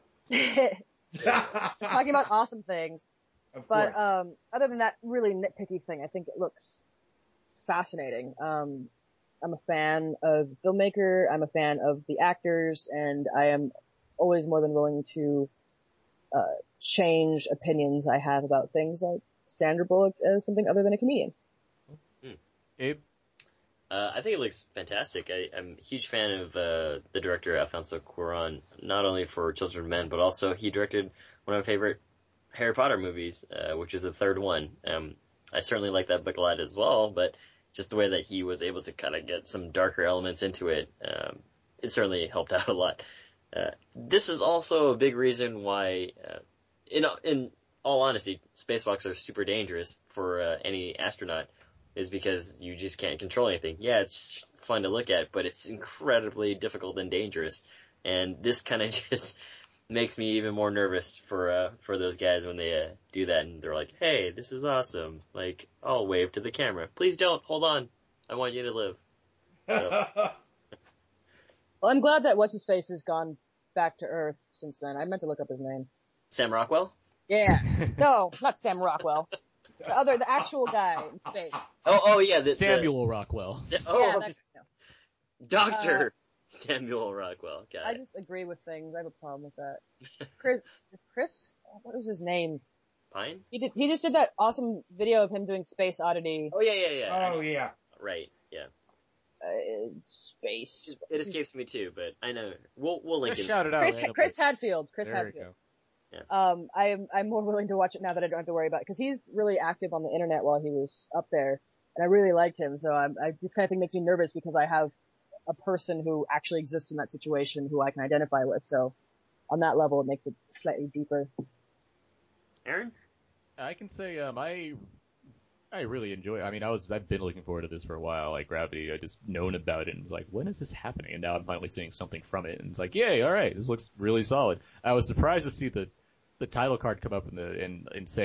talking about awesome things. Of But, course. um, other than that really nitpicky thing, I think it looks fascinating. Um, I'm a fan of the filmmaker, I'm a fan of the actors, and I am always more than willing to, uh, change opinions I have about things like Sandra Bullock as something other than a comedian. Abe? Uh, I think it looks fantastic. I, I'm a huge fan of uh, the director Alfonso Cuarón, not only for Children of Men, but also he directed one of my favorite Harry Potter movies, uh, which is the third one. Um, I certainly like that book a lot as well, but just the way that he was able to kind of get some darker elements into it, um, it certainly helped out a lot. Uh, this is also a big reason why, uh, in in all honesty, spacewalks are super dangerous for uh, any astronaut, is because you just can't control anything. Yeah, it's fun to look at, but it's incredibly difficult and dangerous. And this kind of just makes me even more nervous for uh, for those guys when they uh, do that, and they're like, "Hey, this is awesome!" Like, I'll wave to the camera. Please don't. Hold on. I want you to live. So, Well, I'm glad that what's his face has gone back to Earth since then. I meant to look up his name. Sam Rockwell. Yeah. No, not Sam Rockwell. The other, the actual guy in space. Oh, oh yeah, the, Samuel Rockwell. The, oh, yeah, I'm that, just- no. Doctor Samuel Rockwell. Got I it. just agree with things. I have a problem with that. Chris, Chris, what was his name? Pine. He did. He just did that awesome video of him doing Space Oddity. Oh yeah, yeah, yeah. oh, yeah. Right. Yeah. Uh, space. It escapes me too, but I know we'll we'll link Just it. shout it out. Chris, randomly. Chris Hadfield. Chris There we Hadfield. go. Um, I'm I'm more willing to watch it now that I don't have to worry about it because he's really active on the internet while he was up there, and I really liked him. So I'm, I this kind of thing makes me nervous because I have a person who actually exists in that situation who I can identify with. So on that level, it makes it slightly deeper. Aaron. I can say um, I I really enjoy. I mean, I was I've been looking forward to this for a while. Like Gravity, I just known about it and was like, when is this happening? And now I'm finally seeing something from it, and it's like, yay! All right, this looks really solid. I was surprised to see the the title card come up in the and and say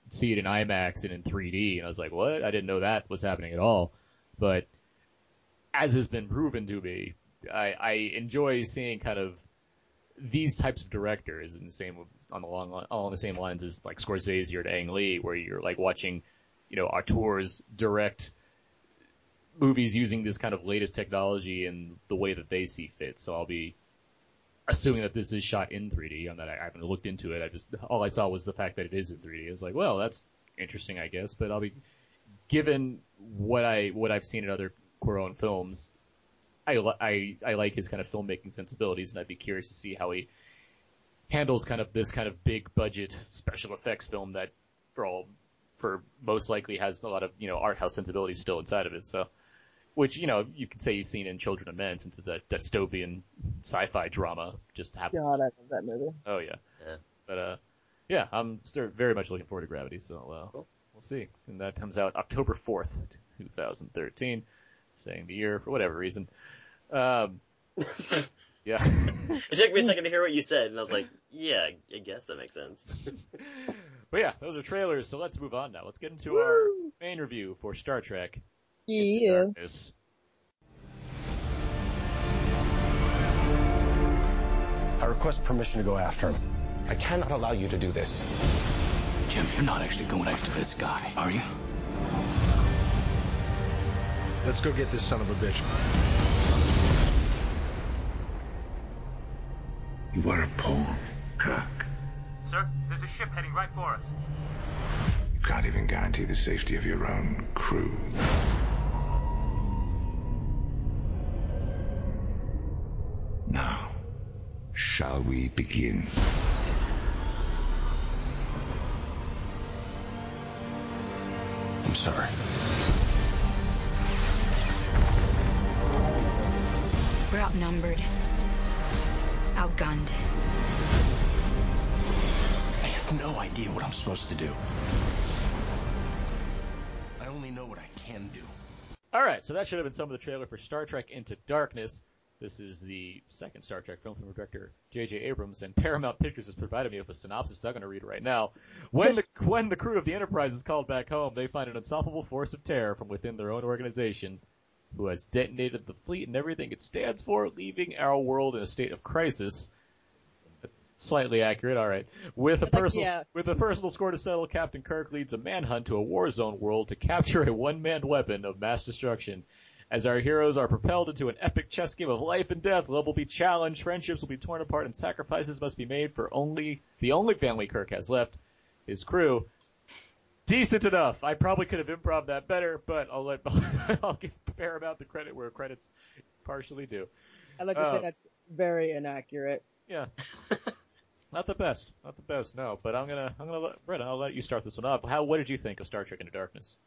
see it in IMAX and in three D, and I was like, what? I didn't know that was happening at all. But as has been proven to me, I, I enjoy seeing kind of these types of directors in the same, on the long, along the same lines as like Scorsese or Ang Lee, where you're like watching, you know, auteurs direct movies using this kind of latest technology and the way that they see fit. So I'll be assuming that this is shot in three D, and that I haven't looked into it. I just, all I saw was the fact that it is in three D. I was like, well, that's interesting, I guess, but I'll be, given what I, what I've seen in other Cuarón films, I, I, I like his kind of filmmaking sensibilities, and I'd be curious to see how he handles kind of this kind of big budget special effects film that for all, for most likely has a lot of, you know, art house sensibilities still inside of it. So, which, you know, you could say you've seen in Children of Men, since it's a dystopian sci-fi drama. Just happens. God, I love that movie. Oh yeah. Yeah. But uh, yeah, I'm still very much looking forward to Gravity. So uh, Cool. we'll see. And that comes out October fourth, twenty thirteen. Saying the year for whatever reason. Um, yeah. It took me a second to hear what you said, and I was like, yeah, I guess that makes sense. But yeah, those are trailers. So let's move on now. Let's get into Woo! Our main review for Star Trek. Yeah. Darkness. I request permission to go after him. I cannot allow you to do this. Jim, you're not actually going after this guy, are you? Let's go get this son of a bitch. You are a poem, Kirk. Sir, there's a ship heading right for us. You can't even guarantee the safety of your own crew. Now, shall we begin? I'm sorry. We're outnumbered. Outgunned. I have no idea what I'm supposed to do. I only know what I can do. Alright, so that should have been some of the trailer for Star Trek Into Darkness. This is the second Star Trek film from director J J Abrams, and Paramount Pictures has provided me with a synopsis that I'm going to read right now. When the when the crew of the Enterprise is called back home, they find an unstoppable force of terror from within their own organization, who has detonated the fleet and everything it stands for, leaving our world in a state of crisis. Slightly accurate, all right. With a personal yeah. with a personal score to settle, Captain Kirk leads a manhunt to a war zone world to capture a one-man weapon of mass destruction. As our heroes are propelled into an epic chess game of life and death, love will be challenged, friendships will be torn apart, and sacrifices must be made for only the only family Kirk has left, his crew. Decent enough. I probably could have improv that better, but I'll let I'll give Paramount the credit where credit's partially due. I'd like to uh, say that's very inaccurate. Yeah. Not the best. Not the best, no. But I'm gonna I'm gonna let Brett, I'll let you start this one off. How what did you think of Star Trek Into Darkness?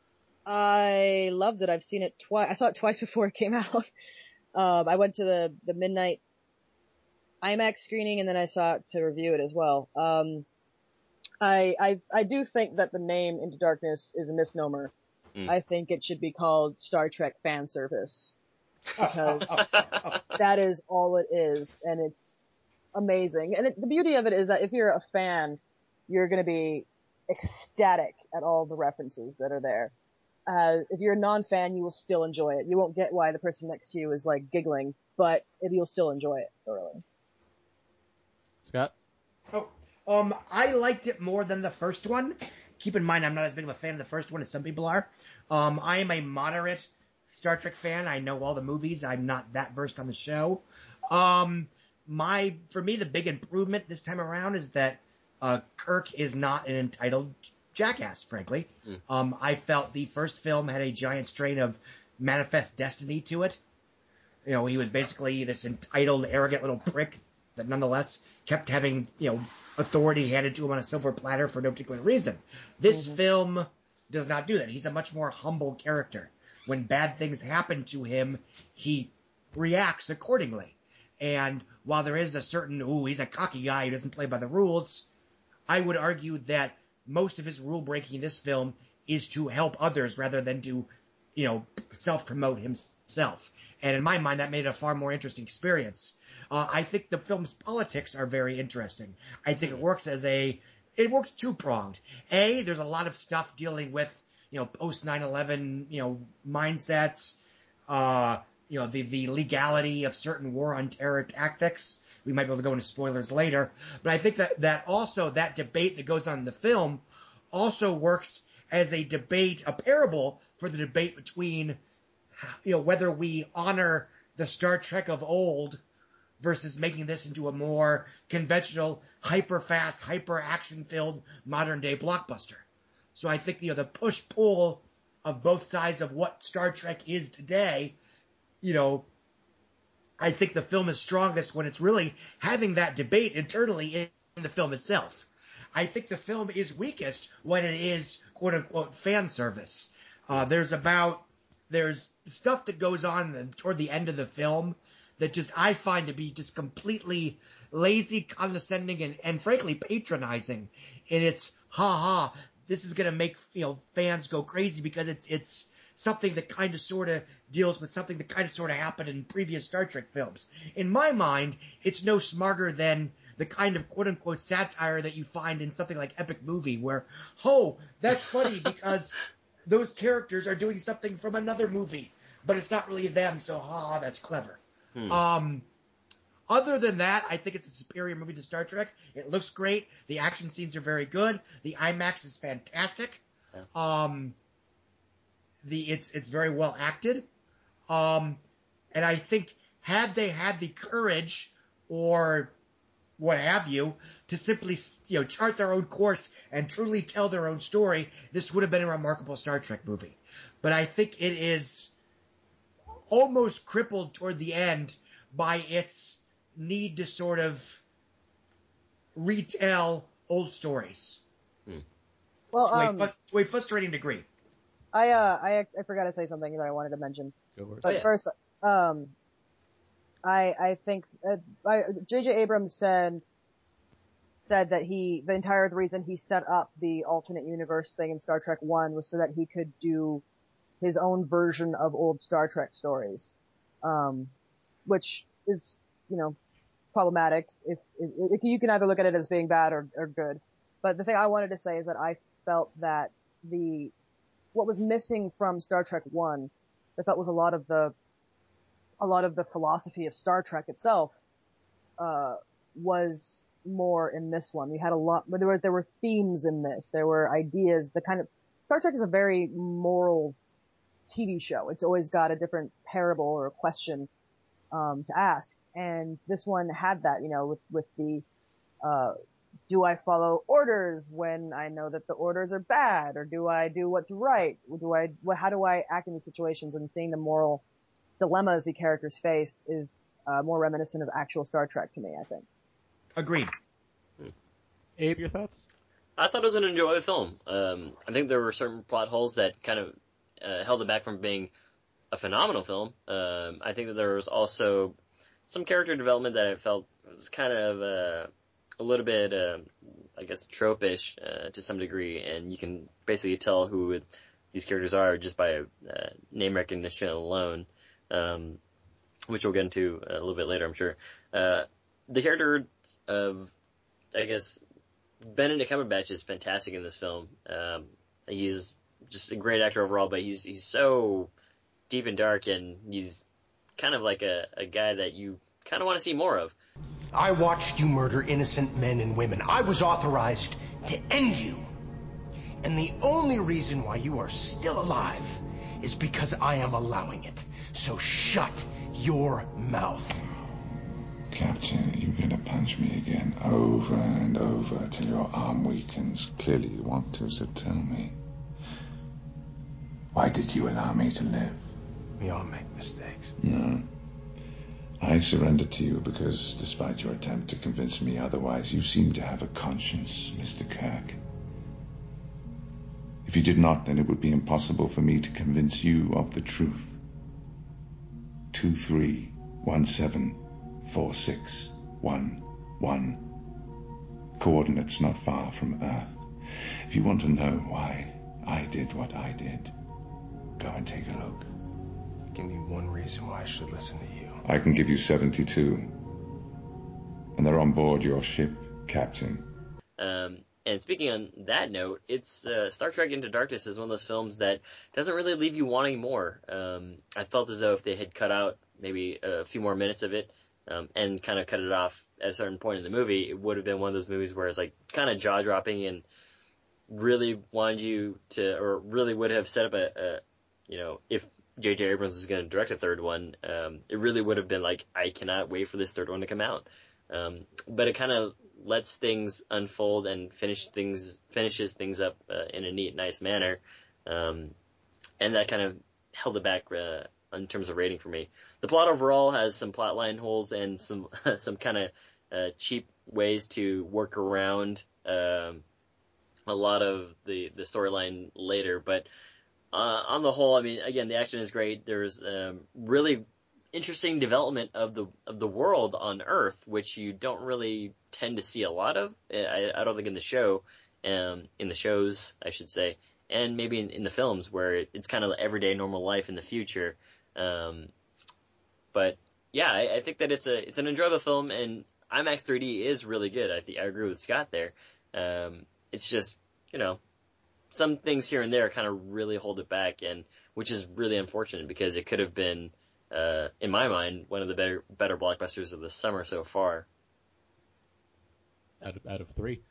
I loved it. I've seen it twice. I saw it twice before it came out. Um, I went to the, the midnight IMAX screening, and then I saw it to review it as well. Um, I, I, I do think that the name Into Darkness is a misnomer. Mm. I think it should be called Star Trek Fan Service. Because that is all it is, and it's amazing. And it, the beauty of it is that if you're a fan, you're gonna be ecstatic at all the references that are there. Uh, if you're a non-fan, you will still enjoy it. You won't get why the person next to you is like giggling, but you'll still enjoy it thoroughly. Scott? Oh, um, I liked it more than the first one. Keep in mind, I'm not as big of a fan of the first one as some people are. Um, I am a moderate Star Trek fan. I know all the movies. I'm not that versed on the show. Um, my, for me, the big improvement this time around is that, uh, Kirk is not an entitled jackass, frankly. Mm. Um, I felt the first film had a giant strain of Manifest Destiny to it. You know, he was basically this entitled, arrogant little prick that nonetheless kept having, you know, authority handed to him on a silver platter for no particular reason. This mm-hmm. film does not do that. He's a much more humble character. When bad things happen to him, he reacts accordingly. And while there is a certain, ooh, he's a cocky guy who doesn't play by the rules, I would argue that most of his rule breaking in this film is to help others rather than to, you know, self-promote himself. And in my mind, that made it a far more interesting experience. Uh, I think the film's politics are very interesting. I think it works as a, it works two pronged. A, there's a lot of stuff dealing with, you know, post nine eleven, you know, mindsets, uh, you know, the, the legality of certain war on terror tactics. We might be able to go into spoilers later, but I think that, that also that debate that goes on in the film also works as a debate, a parable for the debate between, you know, whether we honor the Star Trek of old versus making this into a more conventional, hyper-fast, hyper-action-filled, modern-day blockbuster. So I think, you know, the push-pull of both sides of what Star Trek is today, you know, I think the film is strongest when it's really having that debate internally in the film itself. I think the film is weakest when it is quote-unquote fan service. Uh, there's about, there's stuff that goes on toward the end of the film that just I find to be just completely lazy, condescending, and, and frankly patronizing. And it's, ha ha, this is going to make, you know, fans go crazy because it's it's something that kind of sort of deals with something that kind of sort of happened in previous Star Trek films. In my mind, it's no smarter than the kind of quote-unquote satire that you find in something like Epic Movie where, oh, that's funny because those characters are doing something from another movie, but it's not really them, so ha, that's clever. Hmm. Um, other than that, I think it's a superior movie to Star Trek. It looks great. The action scenes are very good. The IMAX is fantastic. Yeah. Um, the it's it's very well acted. Um, and I think had they had the courage or what have you to simply, you know, chart their own course and truly tell their own story, this would have been a remarkable Star Trek movie. But I think it is almost crippled toward the end by its need to sort of retell old stories. Hmm. Well, to, um, a, to a frustrating degree. I, uh, I, I forgot to say something that I wanted to mention. Go for it. But oh, yeah. first, um, I, I think, uh, I, J J Abrams said, said that he, the entire reason he set up the alternate universe thing in Star Trek one was so that he could do his own version of old Star Trek stories, um, which is, you know, problematic. If, if, if you can either look at it as being bad or, or good. But the thing I wanted to say is that I felt that the, what was missing from Star Trek one, I felt was a lot of the, a lot of the philosophy of Star Trek itself, uh, was more in this one. We had a lot, there were, there were themes in this. There were ideas, the kind of, Star Trek is a very moral T V show. It's always got a different parable or a question, um, to ask. And this one had that, you know, with, with the, uh, do I follow orders when I know that the orders are bad? Or do I do what's right? Do I, how do I act in these situations? And seeing the moral dilemmas the characters face is, uh, more reminiscent of actual Star Trek to me, I think. Agreed. Hmm. Abe, your thoughts? I thought it was an enjoyable film. Um, I think there were certain plot holes that kind of uh, held it back from being a phenomenal film. Um, I think that there was also some character development that I felt was kind of uh, a little bit, uh, I guess, trope-ish uh, to some degree, and you can basically tell who these characters are just by uh, name recognition alone, um, which we'll get into a little bit later, I'm sure. Uh, the character of, I guess, Benedict Cumberbatch is fantastic in this film. Um, he's just a great actor overall, but he's he's so deep and dark, and he's kind of like a, a guy that you kind of want to see more of. I watched you murder innocent men and women. I was authorized to end you. And the only reason why you are still alive is because I am allowing it. So shut your mouth. Captain, you're gonna punch me again over and over till your arm weakens. Clearly you want to, so tell me. Why did you allow me to live? We all make mistakes. No. I surrendered to you because, despite your attempt to convince me otherwise, you seem to have a conscience, Mister Kirk. If you did not, then it would be impossible for me to convince you of the truth. Two three one seven four six one one. Coordinates not far from Earth. If you want to know why I did what I did, go and take a look. Give me one reason why I should listen to you. I can give you seventy-two. And they're on board your ship, Captain. Um, and speaking on that note, it's uh, Star Trek Into Darkness is one of those films that doesn't really leave you wanting more. Um, I felt as though if they had cut out maybe a few more minutes of it um, and kind of cut it off at a certain point in the movie, it would have been one of those movies where it's like kind of jaw dropping and really wanted you to, or really would have set up a, a you know, if J J Abrams was going to direct a third one, um, it really would have been like, I cannot wait for this third one to come out. Um, but it kind of lets things unfold and finish things, finishes things up uh, in a neat, nice manner. Um, and that kind of held it back uh, in terms of rating for me. The plot overall has some plot line holes and some some kind of uh, cheap ways to work around um, a lot of the, the storyline later. But uh, on the whole, I mean, again, the action is great. There's um, really interesting development of the of the world on Earth, which you don't really tend to see a lot of. I, I don't think in the show, um, in the shows, I should say, and maybe in, in the films where it, it's kind of everyday normal life in the future. Um, but yeah, I, I think that it's a it's an enjoyable film, and IMAX three D is really good. I think I agree with Scott there. Um, it's just, you know, some things here and there kind of really hold it back, and which is really unfortunate because it could have been, Uh, in my mind, one of the better better blockbusters of the summer so far. Out of out of three.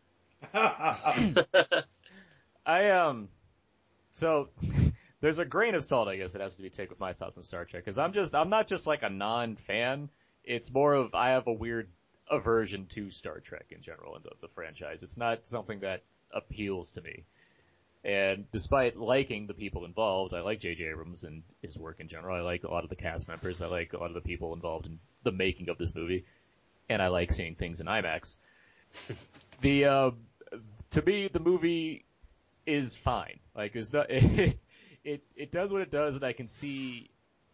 I um, so there's a grain of salt, I guess, that has to be taken with my thoughts on Star Trek, because I'm just I'm not just like a non-fan. It's more of I have a weird aversion to Star Trek in general and the, the franchise. It's not something that appeals to me. And despite liking the people involved, I like J J Abrams and his work in general. I like a lot of the cast members. I like a lot of the people involved in the making of this movie. And I like seeing things in IMAX. the, uh, to me, the movie is fine. Like, it's not, it, it, it does what it does, and I can see,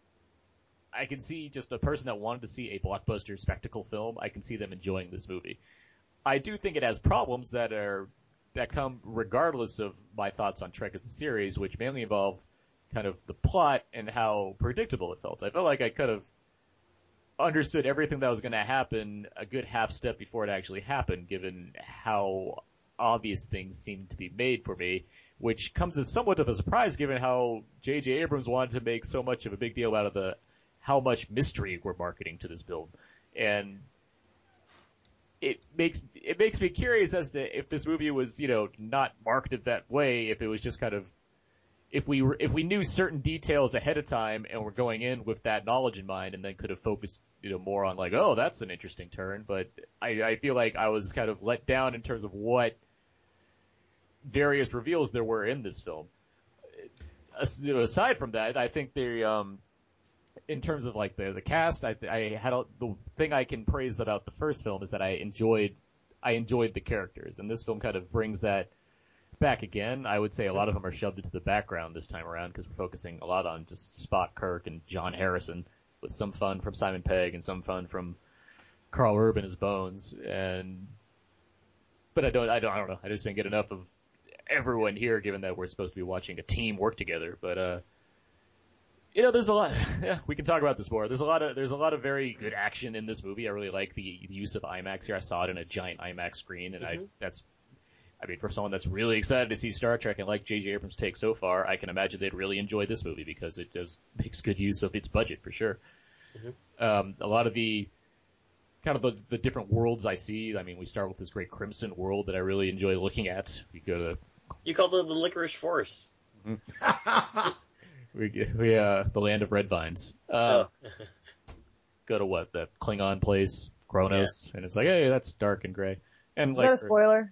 I can see just a person that wanted to see a blockbuster spectacle film, I can see them enjoying this movie. I do think it has problems that are, that come regardless of my thoughts on Trek as a series, which mainly involve kind of the plot and how predictable it felt. I felt like I could have understood everything that was going to happen a good half step before it actually happened, given how obvious things seemed to be made for me, which comes as somewhat of a surprise given how J J Abrams wanted to make so much of a big deal out of the how much mystery we're marketing to this film. And It makes it makes me curious as to if this movie was, you know, not marketed that way, if it was just kind of, if we were, if we knew certain details ahead of time and were going in with that knowledge in mind, and then could have focused, you know, more on like, oh, that's an interesting turn. But I, I feel like I was kind of let down in terms of what various reveals there were in this film. Aside from that, I think the um. in terms of like the the cast, I I had a, the thing I can praise about the first film is that I enjoyed I enjoyed the characters, and this film kind of brings that back again. I would say a lot of them are shoved into the background this time around because we're focusing a lot on just Spock, Kirk, and John Harrison, with some fun from Simon Pegg and some fun from Carl Urban as Bones. And but I don't I don't I don't know. I just didn't get enough of everyone here, given that we're supposed to be watching a team work together. But uh. You know, there's a lot. Yeah, we can talk about this more. There's a lot of there's a lot of very good action in this movie. I really like the, the use of IMAX here. I saw it in a giant IMAX screen, and mm-hmm. I that's, I mean, for someone that's really excited to see Star Trek and like J J Abrams' take so far, I can imagine they'd really enjoy this movie because it just makes good use of its budget for sure. Mm-hmm. Um, a lot of the kind of the, the different worlds I see. I mean, we start with this great Crimson world that I really enjoy looking at. We go to you called it the Licorice Force. Mm-hmm. We, we, uh, the land of red vines. Uh, oh. Go to what? The Klingon place, Kronos, yeah. And it's like, hey, that's dark and gray. And Is like, that a spoiler?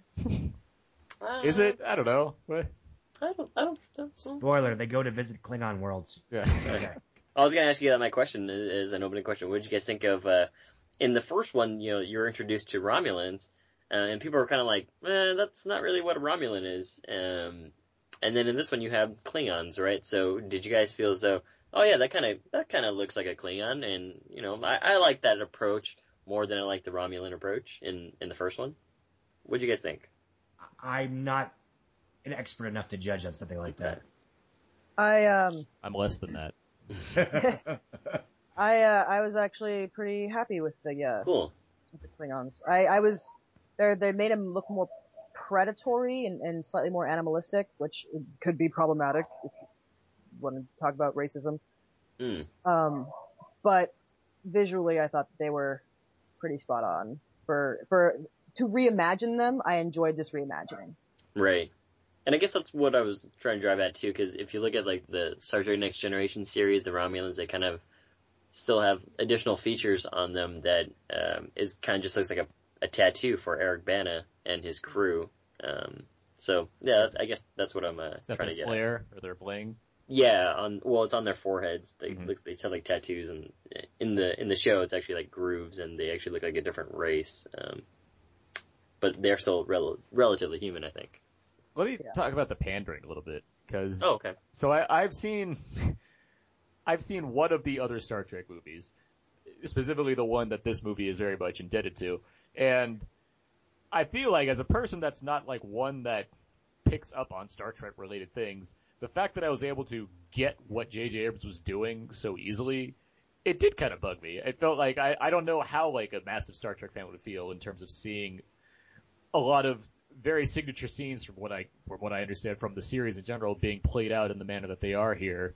Is it? I don't know. What? I don't, I don't, I don't Spoiler, they go to visit Klingon worlds. Yeah. Okay. I was gonna ask you that. My question is an opening question. What did you guys think of, uh, in the first one, you know, you're introduced to Romulans, uh, and people are kind of like, eh, that's not really what a Romulan is. Um, And then in this one you have Klingons, right? So did you guys feel as though, oh yeah, that kind of that kind of looks like a Klingon, and you know, I, I like that approach more than I like the Romulan approach in, in the first one. What do you guys think? I'm not an expert enough to judge on something like that. I um. I'm less than that. I uh, I was actually pretty happy with the uh, cool with the Klingons. I I was they they made them look more predatory and, and slightly more animalistic, which could be problematic if you want to talk about racism. Mm. Um, but visually, I thought they were pretty spot on. For for to reimagine them, I enjoyed this reimagining. Right. And I guess that's what I was trying to drive at too, because if you look at like the Star Trek Next Generation series, the Romulans, they kind of still have additional features on them that um, is kind of just looks like a, a tattoo for Eric Bana and his crew. Um, so yeah, I guess that's what I'm uh, Is that trying their to get. flare or their bling? Yeah, on well, it's on their foreheads. They Mm-hmm. look, they have like tattoos, and in the in the show, it's actually like grooves, and they actually look like a different race. Um, but they're still rel- relatively human, I think. Let me yeah. talk about the pandering a little bit, because oh, okay. So I, I've seen, I've seen one of the other Star Trek movies, specifically the one that this movie is very much indebted to, and I feel like as a person that's not like one that picks up on Star Trek related things, the fact that I was able to get what J J Abrams was doing so easily, it did kind of bug me. It felt like I, I don't know how like a massive Star Trek fan would feel in terms of seeing a lot of very signature scenes from what I from what I understand from the series in general being played out in the manner that they are here,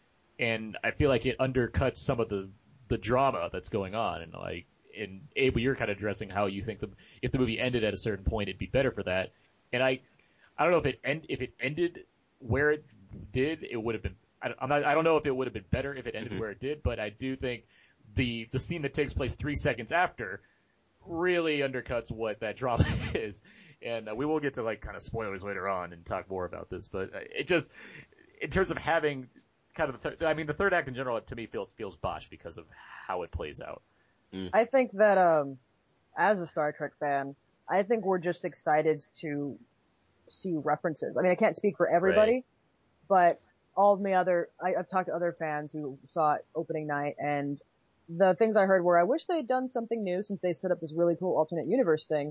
and I feel like it undercuts some of the the drama that's going on. And like, and Abel, you're kind of addressing how you think the if the movie ended at a certain point, it'd be better for that. And I, I don't know if it end if it ended where it did, it would have been. I, I'm not. I don't know if it would have been better if it ended mm-hmm. where it did, but I do think the the scene that takes place three seconds after really undercuts what that drama is. And uh, we will get to like kind of spoilers later on and talk more about this, but uh, it just, in terms of having kind of the, th- I mean, the third act in general to me feels feels bosh because of how it plays out. Mm. I think that um, as a Star Trek fan, I think we're just excited to see references. I mean, I can't speak for everybody, right. but all of my other, I, I've talked to other fans who saw it opening night, and the things I heard were, I wish they had done something new since they set up this really cool alternate universe thing.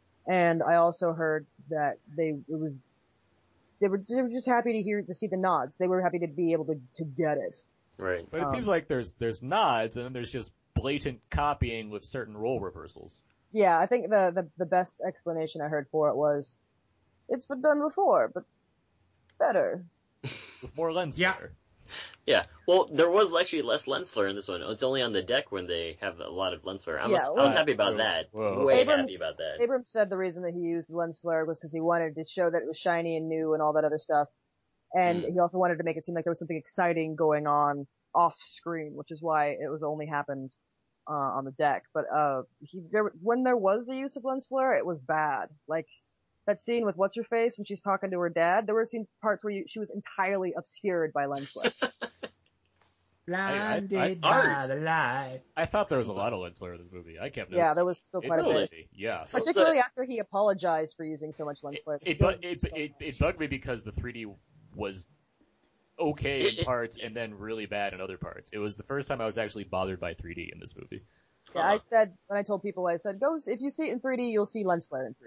And I also heard that they, it was, they were, they were just happy to hear, to see the nods. They were happy to be able to, to get it. Right. But it um, seems like there's, there's nods and then there's just blatant copying with certain role reversals. Yeah, I think the, the, the best explanation I heard for it was, it's been done before, but better. With more lens yeah. flare. Yeah, well, there was actually less lens flare in this one. It's only on the deck when they have a lot of lens flare. I was, yeah, I well, was happy about that. Whoa. Way Abrams, happy about that. Abrams said the reason that he used lens flare was because he wanted to show that it was shiny and new and all that other stuff. And Mm. he also wanted to make it seem like there was something exciting going on off screen, which is why it was only happened uh, on the deck. But uh, he, there, when there was the use of lens flare, it was bad. Like that scene with what's her face when she's talking to her dad, there were scene parts where you, she was entirely obscured by lens flare. Blinded I, I, by the light. I thought there was a lot of lens flare in this movie. I kept Yeah, noticing. there was still quite it, a bit. Yeah. Particularly after he apologized for using so much lens flare. It, Still- it, it, it, it bugged me because the three D was okay in parts and then really bad in other parts. It was the first time I was actually bothered by three D in this movie. Yeah, I said, when I told people, I said, go, if you see it in three D, you'll see lens flare in three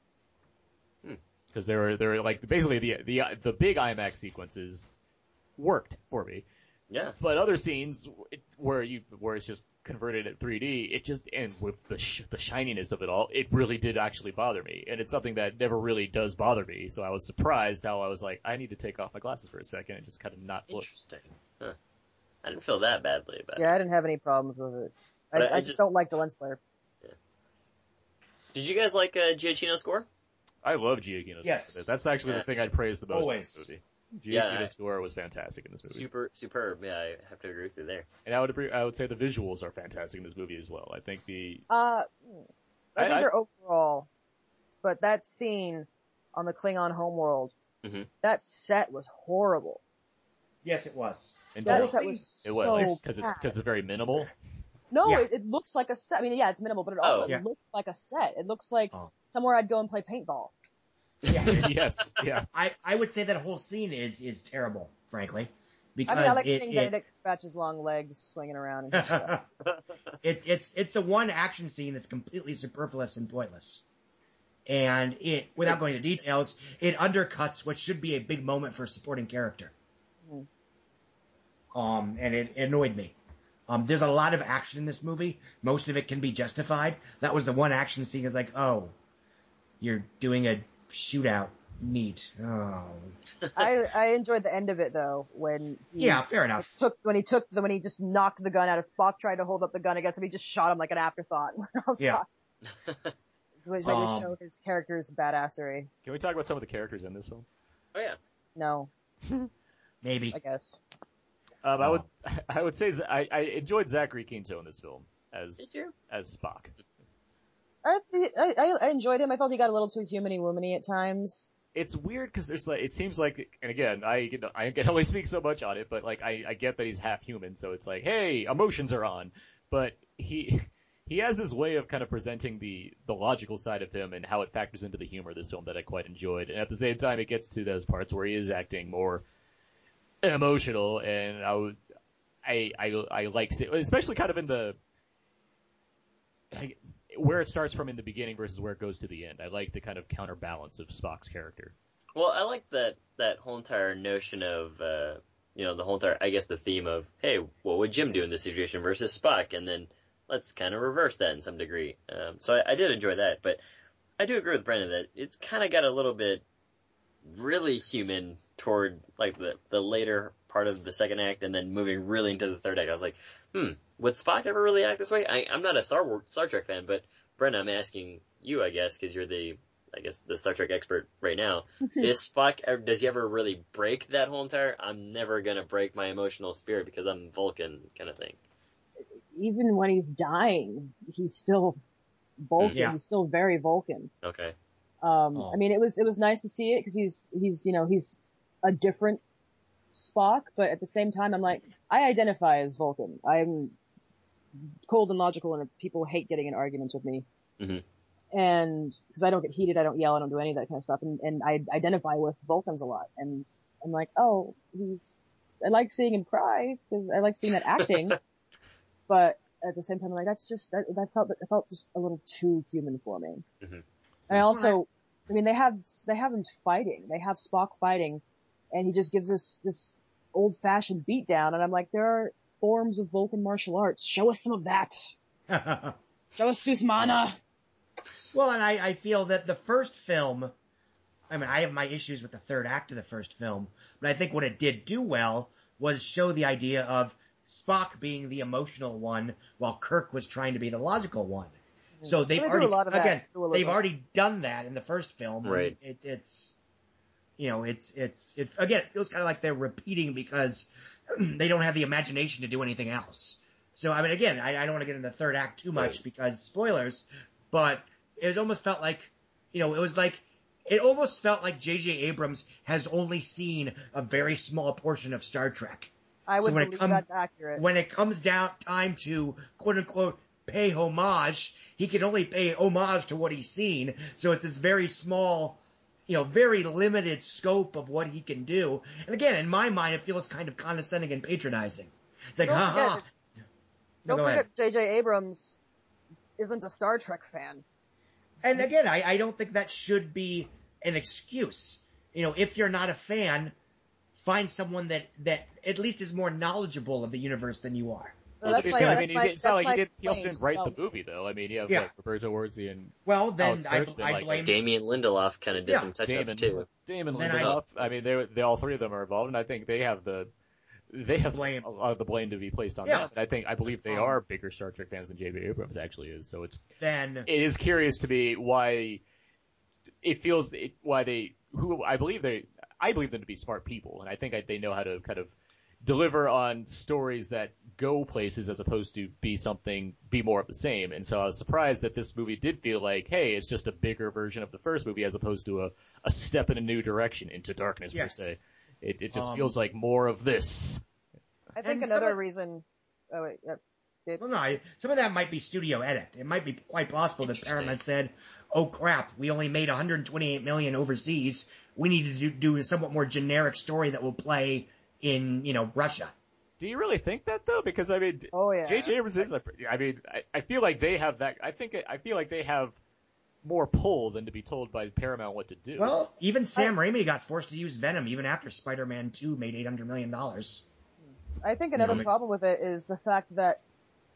D. Because they were, they were like, basically the, the, the big IMAX sequences worked for me. Yeah. But other scenes where you, where it's just converted at three D, it just, and with the, sh- the shininess of it all, it really did actually bother me. And it's something that never really does bother me. So I was surprised how I was like, I need to take off my glasses for a second and just kind of not look. Interesting. Huh. I didn't feel that badly about it. Yeah, I didn't have any problems with it. I, But I- I, I just just- don't like the lens flare. Did you guys like uh, Giacchino's score? I love Giacchino's Yes. score. That's actually Yeah. the thing I'd praise the most Always. in this movie. Yeah, Giacchino's I- score was fantastic in this movie. Super, superb. Yeah, I have to agree with you there. And I would agree, I would say the visuals are fantastic in this movie as well. I think the, Uh, I I- think I- they're overall, but that scene on the Klingon homeworld, Mhm. that set was horrible. Yes, it was. in That terms- set was it was, so because it's, bad. because it's very minimal. No, Yeah. it, it looks like a set. I mean, yeah, it's minimal, but it also Oh. Yeah. looks like a set. It looks like Oh. somewhere I'd go and play paintball. Yeah. Yes, yeah. I, I would say that whole scene is, is terrible, frankly. Because I mean, I like it, seeing it, Benedict Cumberbatch's long legs swinging around and stuff. it's, it's, it's the one action scene that's completely superfluous and pointless. And it, without going into details, it undercuts what should be a big moment for a supporting character. Mhm. Um, and it, it annoyed me. Um, there's a lot of action in this movie. Most of it can be justified. That was the one action scene is like, oh, you're doing a shootout. Neat. Oh. I I enjoyed the end of it though when he Yeah, fair enough. took when he took the when he just knocked the gun out of Spock, tried to hold up the gun against him, he just shot him like an afterthought. Yeah. It was like Um, to show his character's badassery. Can we talk about some of the characters in this film? Oh yeah. No, Maybe. I guess. Um, I would I would say Z- I, I enjoyed Zachary Quinto in this film as Did you? as Spock. I, I I enjoyed him. I felt he got a little too humany womany at times. It's weird because there's like it seems like, and again, I you know, I can only speak so much on it, but like I, I get that he's half human, so it's like, hey, emotions are on, but he he has this way of kind of presenting the the logical side of him and how it factors into the humor of this film that I quite enjoyed, and at the same time, it gets to those parts where he is acting more emotional, and I would I I I like especially kind of in the. I, where it starts from in the beginning versus where it goes to the end. I like the kind of counterbalance of Spock's character. Well, I like that that whole entire notion of, uh, you know, the whole entire, I guess the theme of, hey, what would Jim do in this situation versus Spock? And then let's kind of reverse that in some degree. Um, so I, I did enjoy that, but I do agree with Brendan that it's kind of got a little bit really human toward, like, the, the later part of the second act and then moving really into the third act. I was like, hmm, would Spock ever really act this way? I, I'm not a Star Wars, Star Trek fan, but Brendan, I'm asking you, I guess, because you're the, I guess, the Star Trek expert right now. Is Spock, ever, does he ever really break that whole entire, I'm never gonna break my emotional spirit because I'm Vulcan kind of thing? Even when he's dying, he's still Vulcan. Yeah. He's still very Vulcan. Okay. Um, Oh. I mean, it was, it was nice to see it because he's, he's, you know, he's a different Spock, but at the same time, I'm like, I identify as Vulcan. I'm cold and logical, and people hate getting in arguments with me. Mm-hmm. And because I don't get heated, I don't yell, I don't do any of that kind of stuff, and, and I identify with Vulcans a lot. And I'm like, oh, he's, I like seeing him cry because I like seeing that acting, but at the same time, I'm like, that's just that, that felt that felt just a little too human for me. Mm-hmm. And I also, I mean, they have they have him fighting, they have Spock fighting, and he just gives us this old-fashioned beatdown, and I'm like, there are forms of Vulcan martial arts. Show us some of that. Show us Susmana. Well, and I, I feel that the first film, I mean, I have my issues with the third act of the first film, but I think what it did do well was show the idea of Spock being the emotional one while Kirk was trying to be the logical one. So they've They do already, a lot of that again, dualism. they've already done that in the first film. Right. It, it's, you know, it's, it's, it, again, it feels kind of like they're repeating because they don't have the imagination to do anything else. So, I mean, again, I, I don't want to get into the third act too much Right. because spoilers, but it almost felt like, you know, it was like, it almost felt like J J Abrams has only seen a very small portion of Star Trek. I would So when it believe come- that's accurate. When it comes down time to quote unquote pay homage, he can only pay homage to what he's seen. So it's this very small, you know, very limited scope of what he can do. And again, in my mind, it feels kind of condescending and patronizing. It's like, Don't ha ha. forget- No, Don't go ahead. forget, J J Abrams isn't a Star Trek fan. And again, I, I don't think that should be an excuse. You know, if you're not a fan, find someone that, that at least is more knowledgeable of the universe than you are. Well, that's I like- mean, that's he like- did- it's not that's like he, like did, he also playing didn't write the spells. movie, though. I mean, you have Yeah. like, Roberto Orci and Well, then Alex I, Kurtzman, I like, blame Damien Lindelof kind of did Yeah. some touch Damon, ups too. Damon Then I- Lindelof. I, mean, they, they all three of them are involved, and I think they have the they have Blame. a lot of the blame to be placed on Yeah. them. And I think I believe they Um, are bigger Star Trek fans than J J Abrams actually is. So it's Then it is curious to me why it feels it, why they who I believe they I believe them to be smart people, and I think I, they know how to kind of deliver on stories that go places as opposed to be something be more of the same. And so I was surprised that this movie did feel like, hey, it's just a bigger version of the first movie as opposed to a, a step in a new direction into darkness Yes. per se. It it just Um, feels like more of this. I think And some another of- reason. Oh wait, yeah. Dave? Well, no, I- some of that might be studio edit. It might be quite possible that Interesting. Paramount said, "Oh crap, we only made one hundred twenty-eight million overseas. We need to do, do a somewhat more generic story that will play in, you know, Russia." Do you really think that though? Because I mean, Oh yeah. J J Abrams is. A, I mean, I, I feel like they have that. I think I feel like they have more pull than to be told by Paramount what to do. Well, even Sam Raimi got forced to use Venom even after Spider-Man two made eight hundred million dollars. I think another Yeah. problem with it is the fact that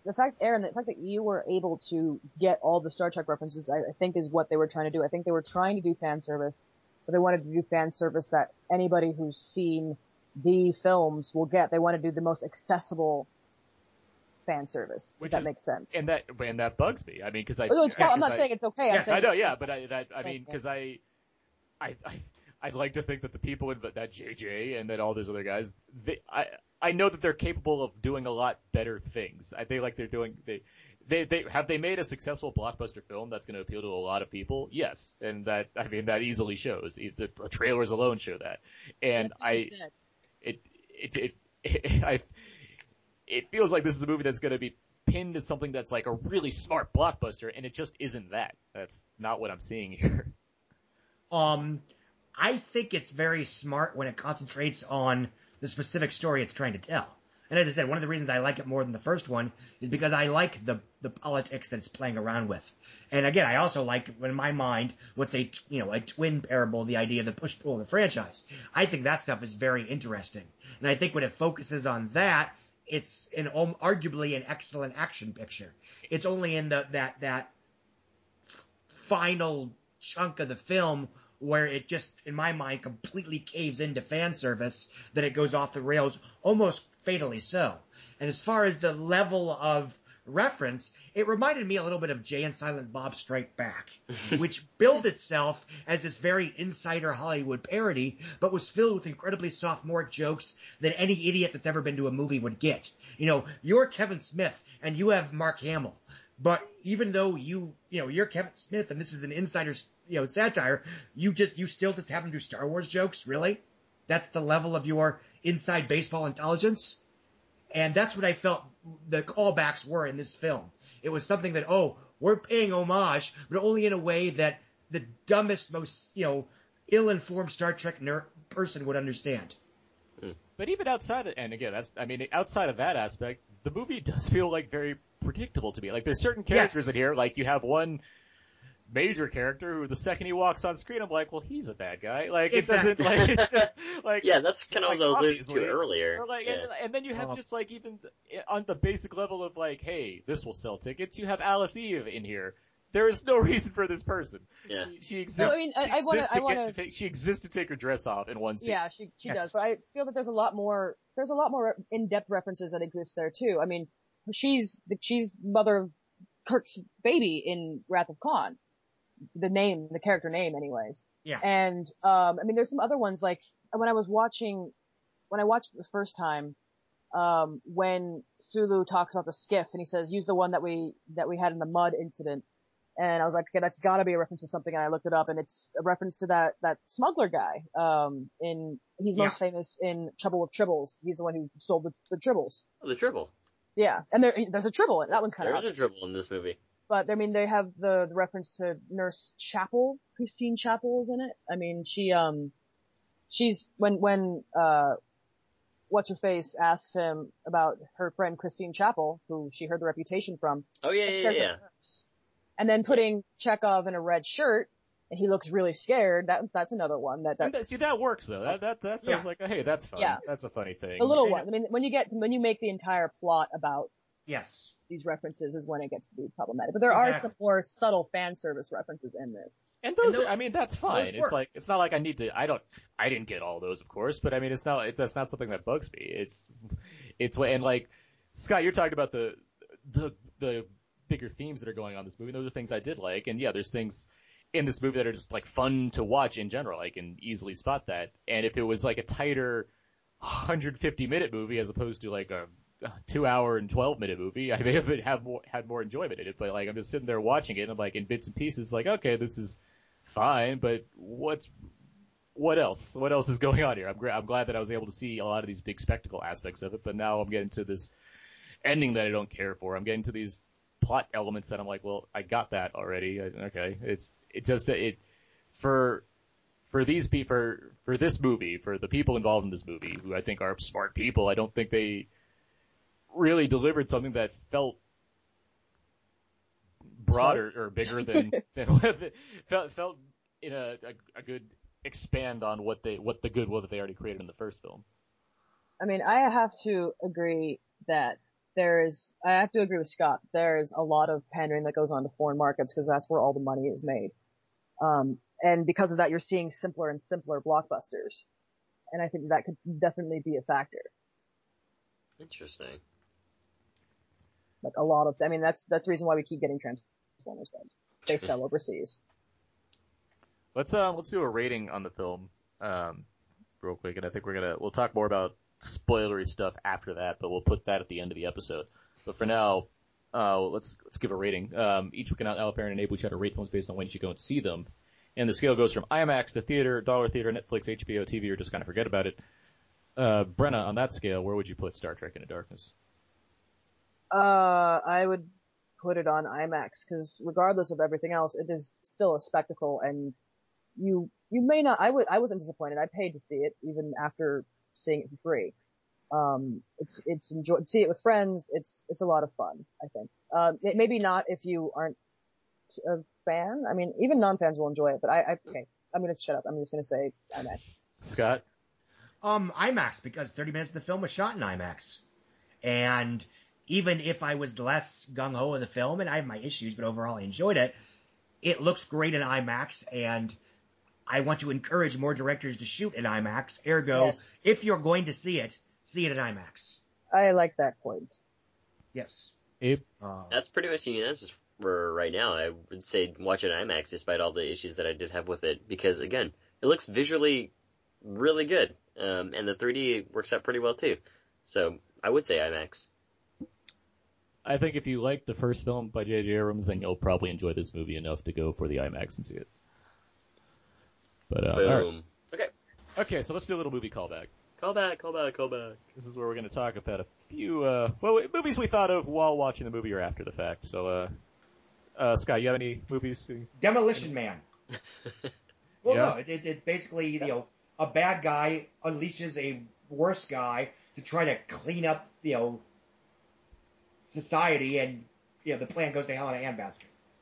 the fact, Aaron, the fact that you were able to get all the Star Trek references, I, I think is what they were trying to do. I think they were trying to do fan service, but they wanted to do fan service that anybody who's seen the films will get. They want to do the most accessible fan service, Which if that is, makes sense. And that and that bugs me. I mean, because I. Oh, it's, I, I'm not I, saying it's okay. I'm yes, saying I know. Yeah, but I that I mean, because I, I, I, I'd like to think that the people in that J J and that all those other guys, they, I, I know that they're capable of doing a lot better things. I think like they're doing they. They, they, have they made a successful blockbuster film that's going to appeal to a lot of people? Yes. And that, I mean, that easily shows. The, the trailers alone show that. And I, it, it, it, it, I, it feels like this is a movie that's going to be pinned to something that's like a really smart blockbuster, and it just isn't that. That's not what I'm seeing here. Um, I think it's very smart when it concentrates on the specific story it's trying to tell. And as I said, one of the reasons I like it more than the first one is because I like the the politics that it's playing around with. And again, I also like, in my mind, what's a, you know, a twin parable, the idea of the push-pull of the franchise. I think that stuff is very interesting. And I think when it focuses on that, it's an arguably an excellent action picture. It's only in the that that final chunk of the film where it just, in my mind, completely caves into fan service, that it goes off the rails, almost fatally so. And as far as the level of reference, it reminded me a little bit of Jay and Silent Bob Strike Back, which billed itself as this very insider Hollywood parody, but was filled with incredibly sophomoric jokes that any idiot that's ever been to a movie would get. You know, you're Kevin Smith, and you have Mark Hamill. But even though you, you know, you're Kevin Smith and this is an insider, you know, satire, you just, you still just happen to do Star Wars jokes? Really? That's the level of your inside baseball intelligence? And that's what I felt the callbacks were in this film. It was something that, oh, we're paying homage, but only in a way that the dumbest, most, you know, ill-informed Star Trek ner- person would understand. But even outside of, and again, that's, I mean, outside of that aspect, the movie does feel like very predictable to me. Like there's certain characters Yes. in here, like you have one major character who the second he walks on screen, I'm like, well, he's a bad guy. Like it Exactly. doesn't, like it's just like Yeah, that's kind of like, what I was alluding obviously. to earlier. Or like, yeah. and, and then you have Oh. just like even on the basic level of like, hey, this will sell tickets. You have Alice Eve in here. There is no reason for this person. Yeah. She, she exists. I mean, I- she I wanna- exists I to get wanna- to take. She exists to take her dress off in one scene. Yeah, she she Yes. does. But I feel that there's a lot more there's a lot more in-depth references that exist there too. I mean, she's the she's mother of Kirk's baby in Wrath of Khan. The name, the character name, anyways. Yeah. And um, I mean, there's some other ones like when I was watching when I watched it the first time. Um, when Sulu talks about the skiff and he says, use the one that we that we had in the mud incident. And I was like, okay, that's gotta be a reference to something. And I looked it up and it's a reference to that, that smuggler guy. Um, in, he's most famous in Trouble with Tribbles. He's the one who sold the, the Tribbles. Oh, the Tribble. Yeah. And there, there's a Tribble. That one's kind There of, is a Tribble in this movie. but I mean, they have the, the reference to Nurse Chapel. Christine Chapel is in it. I mean, she, um, she's, when, when, uh, what's her face asks him about her friend Christine Chapel, who she heard the reputation from. Oh yeah, That yeah, scares yeah. her nurse. And then putting Chekhov in a red shirt, and he looks really scared. That that's another one that, that And that, see, that works though. That that that feels Yeah. like, hey, that's fun. Yeah. That's a funny thing. a little one. I mean, when you get when you make the entire plot about Yes. these references is when it gets to be problematic. But there are Exactly. some more subtle fan service references in this. And those, And those- are, I mean, that's fine. those It's work. like, it's not like I need to, I don't, I didn't get all those, of course, but I mean, it's not, that's not something that bugs me. It's, it's, and like, Scott, you're talking about the, the, the bigger themes that are going on in this movie. Those are things I did like. And yeah, there's things in this movie that are just like fun to watch in general. I can easily spot that. And if it was like a tighter one hundred fifty minute movie as opposed to like a two hour and twelve minute movie, I may have had more, had more enjoyment in it, but like I'm just sitting there watching it and I'm like in bits and pieces like, okay, this is fine, but what's, what else? What else is going on here? I'm, gra- I'm glad that I was able to see a lot of these big spectacle aspects of it, but now I'm getting to this ending that I don't care for. I'm getting to these plot elements that I'm like, well, I got that already. I, okay. It's, it just, it, for, for these people, for, for this movie, for the people involved in this movie, who I think are smart people, I don't think they really delivered something that felt broader or bigger than, than felt, felt in a, a, a good expand on what they, what the goodwill that they already created in the first film. I mean, I have to agree that there is, I have to agree with Scott, there is a lot of pandering that goes on to foreign markets because that's where all the money is made. Um, and because of that, you're seeing simpler and simpler blockbusters. And I think that could definitely be a factor. Interesting. Like a lot of, I mean, that's, that's the reason why we keep getting Transformers films. They sell overseas. Let's, uh, let's do a rating on the film, um, real quick. And I think we're gonna, we'll talk more about spoilery stuff after that, but we'll put that at the end of the episode. But for now, uh, let's, let's give a rating. Um, each week on Alpha and Abe, we try to rate films based on when you should go and see them. And the scale goes from IMAX to theater, dollar theater, Netflix, H B O, T V, or just kind of forget about it. Uh, Brenna, on that scale, where would you put Star Trek Into Darkness? Uh, I would put it on IMAX, because regardless of everything else, it is still a spectacle, and you, you may not, I was, I wasn't disappointed. I paid to see it, even after seeing it for free. Um, it's, it's enjoy, see it with friends, it's, it's a lot of fun, I think. Um, it, maybe not if you aren't a fan. I mean, even non-fans will enjoy it, but I, I okay, I'm gonna shut up. I'm just gonna say IMAX. Scott? Um, IMAX, because thirty minutes of the film was shot in IMAX. And even if I was less gung-ho in the film, and I have my issues, but overall I enjoyed it, it looks great in IMAX, and I want to encourage more directors to shoot in IMAX. Ergo, Yes. if you're going to see it, see it in IMAX. I like that point. Yes. Abe? Uh, That's pretty much unanimous for right now. I would say watch it in IMAX despite all the issues that I did have with it, because again, it looks visually really good. Um, and the three D works out pretty well too. So I would say IMAX. I think if you like the first film by J J Abrams, then you'll probably enjoy this movie enough to go for the IMAX and see it. But, uh, Boom. all right. Okay. Okay, so let's do a little movie callback. Call back, call back, call back. This is where we're going to talk about a few, uh, well, movies we thought of while watching the movie or after the fact. So, uh, uh, Scott, you have any movies? Demolition Man. Well, Yeah. no, it, it, it's basically, you know, a bad guy unleashes a worse guy to try to clean up, you know, society, and, you know, the plan goes to hell in a handbasket.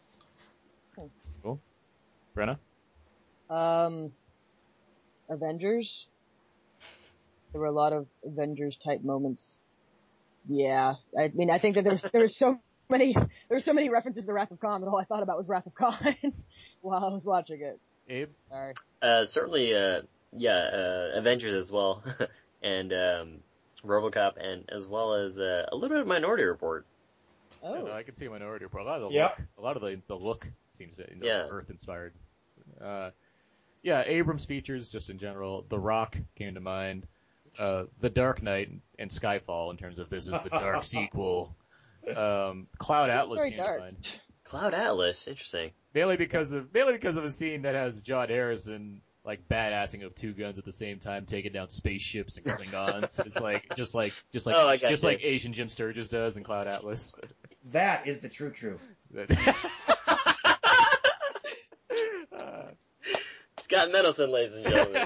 Cool. Brenna? Um, Avengers. There were a lot of Avengers type moments. Yeah, I mean, I think that there's there were so many there were so many references to Wrath of Khan that all I thought about was Wrath of Khan while I was watching it. Abe? Sorry. Uh, certainly, uh, yeah, uh, Avengers as well, and um, RoboCop, and as well as uh, a little bit of Minority Report. Oh, Yeah, no, I can see Minority Report. A lot of the Yep. look, a lot of the, the look seems to, you know, Yeah. Earth inspired. Uh, yeah, Abrams features just in general. The Rock came to mind. Uh, The Dark Knight and Skyfall in terms of this is the dark sequel. Um, Cloud Atlas very came dark. to mind. Cloud Atlas, interesting. Mainly because of mainly because of a scene that has John Harrison like badassing of two guns at the same time, taking down spaceships and Klingons. It's like just like just like Oh, I got just you. like Asian Jim Sturgis does in Cloud Atlas. That is the true true. Uh, Scott Mendelson, ladies and gentlemen.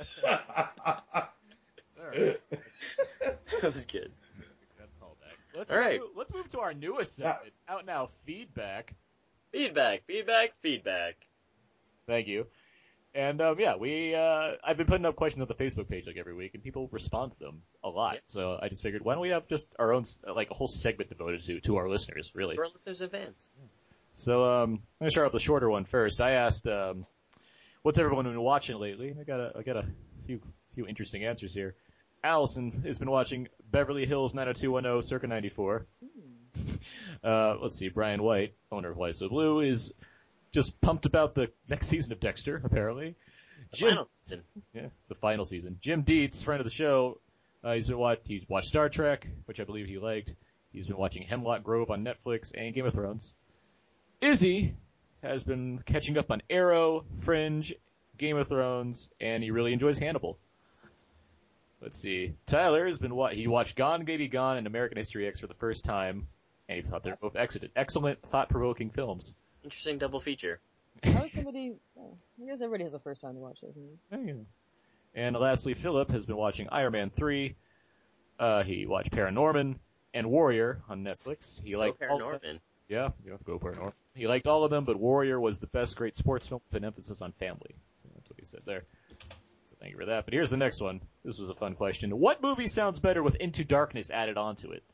Alright. That was good. That's callback. Let's All right. move, let's move to our newest segment. Out now, feedback. Feedback, feedback, feedback. Thank you. And um, yeah, we uh, I've been putting up questions on the Facebook page like every week, and people respond to them a lot. Yeah. So I just figured, why don't we have just our own like a whole segment devoted to to our listeners, really? For our listeners and fans. So um, I'm gonna start with the shorter one first. I asked, um, what's everyone been watching lately? I got a I got a few few interesting answers here. Allison has been watching Beverly Hills nine oh two one oh circa ninety-four. uh, let's see, Brian White, owner of White So Blue, is just pumped about the next season of Dexter, apparently. The Jim, final season. yeah, the final season. Jim Dietz, friend of the show, uh, he's been watch, he's watched Star Trek, which I believe he liked. He's been watching Hemlock Grove on Netflix and Game of Thrones. Izzy has been catching up on Arrow, Fringe, Game of Thrones, and he really enjoys Hannibal. Let's see. Tyler has been wa- he watched Gone Baby Gone and American History X for the first time, and he thought they're both excellent, excellent, thought-provoking films. Interesting double feature. how is somebody? Oh, I guess everybody has a first time to watch it. Yeah, yeah. And lastly, Philip has been watching Iron Man three. Uh, he watched Paranorman and Warrior on Netflix. He liked Go all of them. Paranorman. Yeah, yeah, go Paranorman. He liked all of them, but Warrior was the best great sports film with an emphasis on family. So that's what he said there. So thank you for that. But here's the next one. This was a fun question. What movie sounds better with Into Darkness added onto it?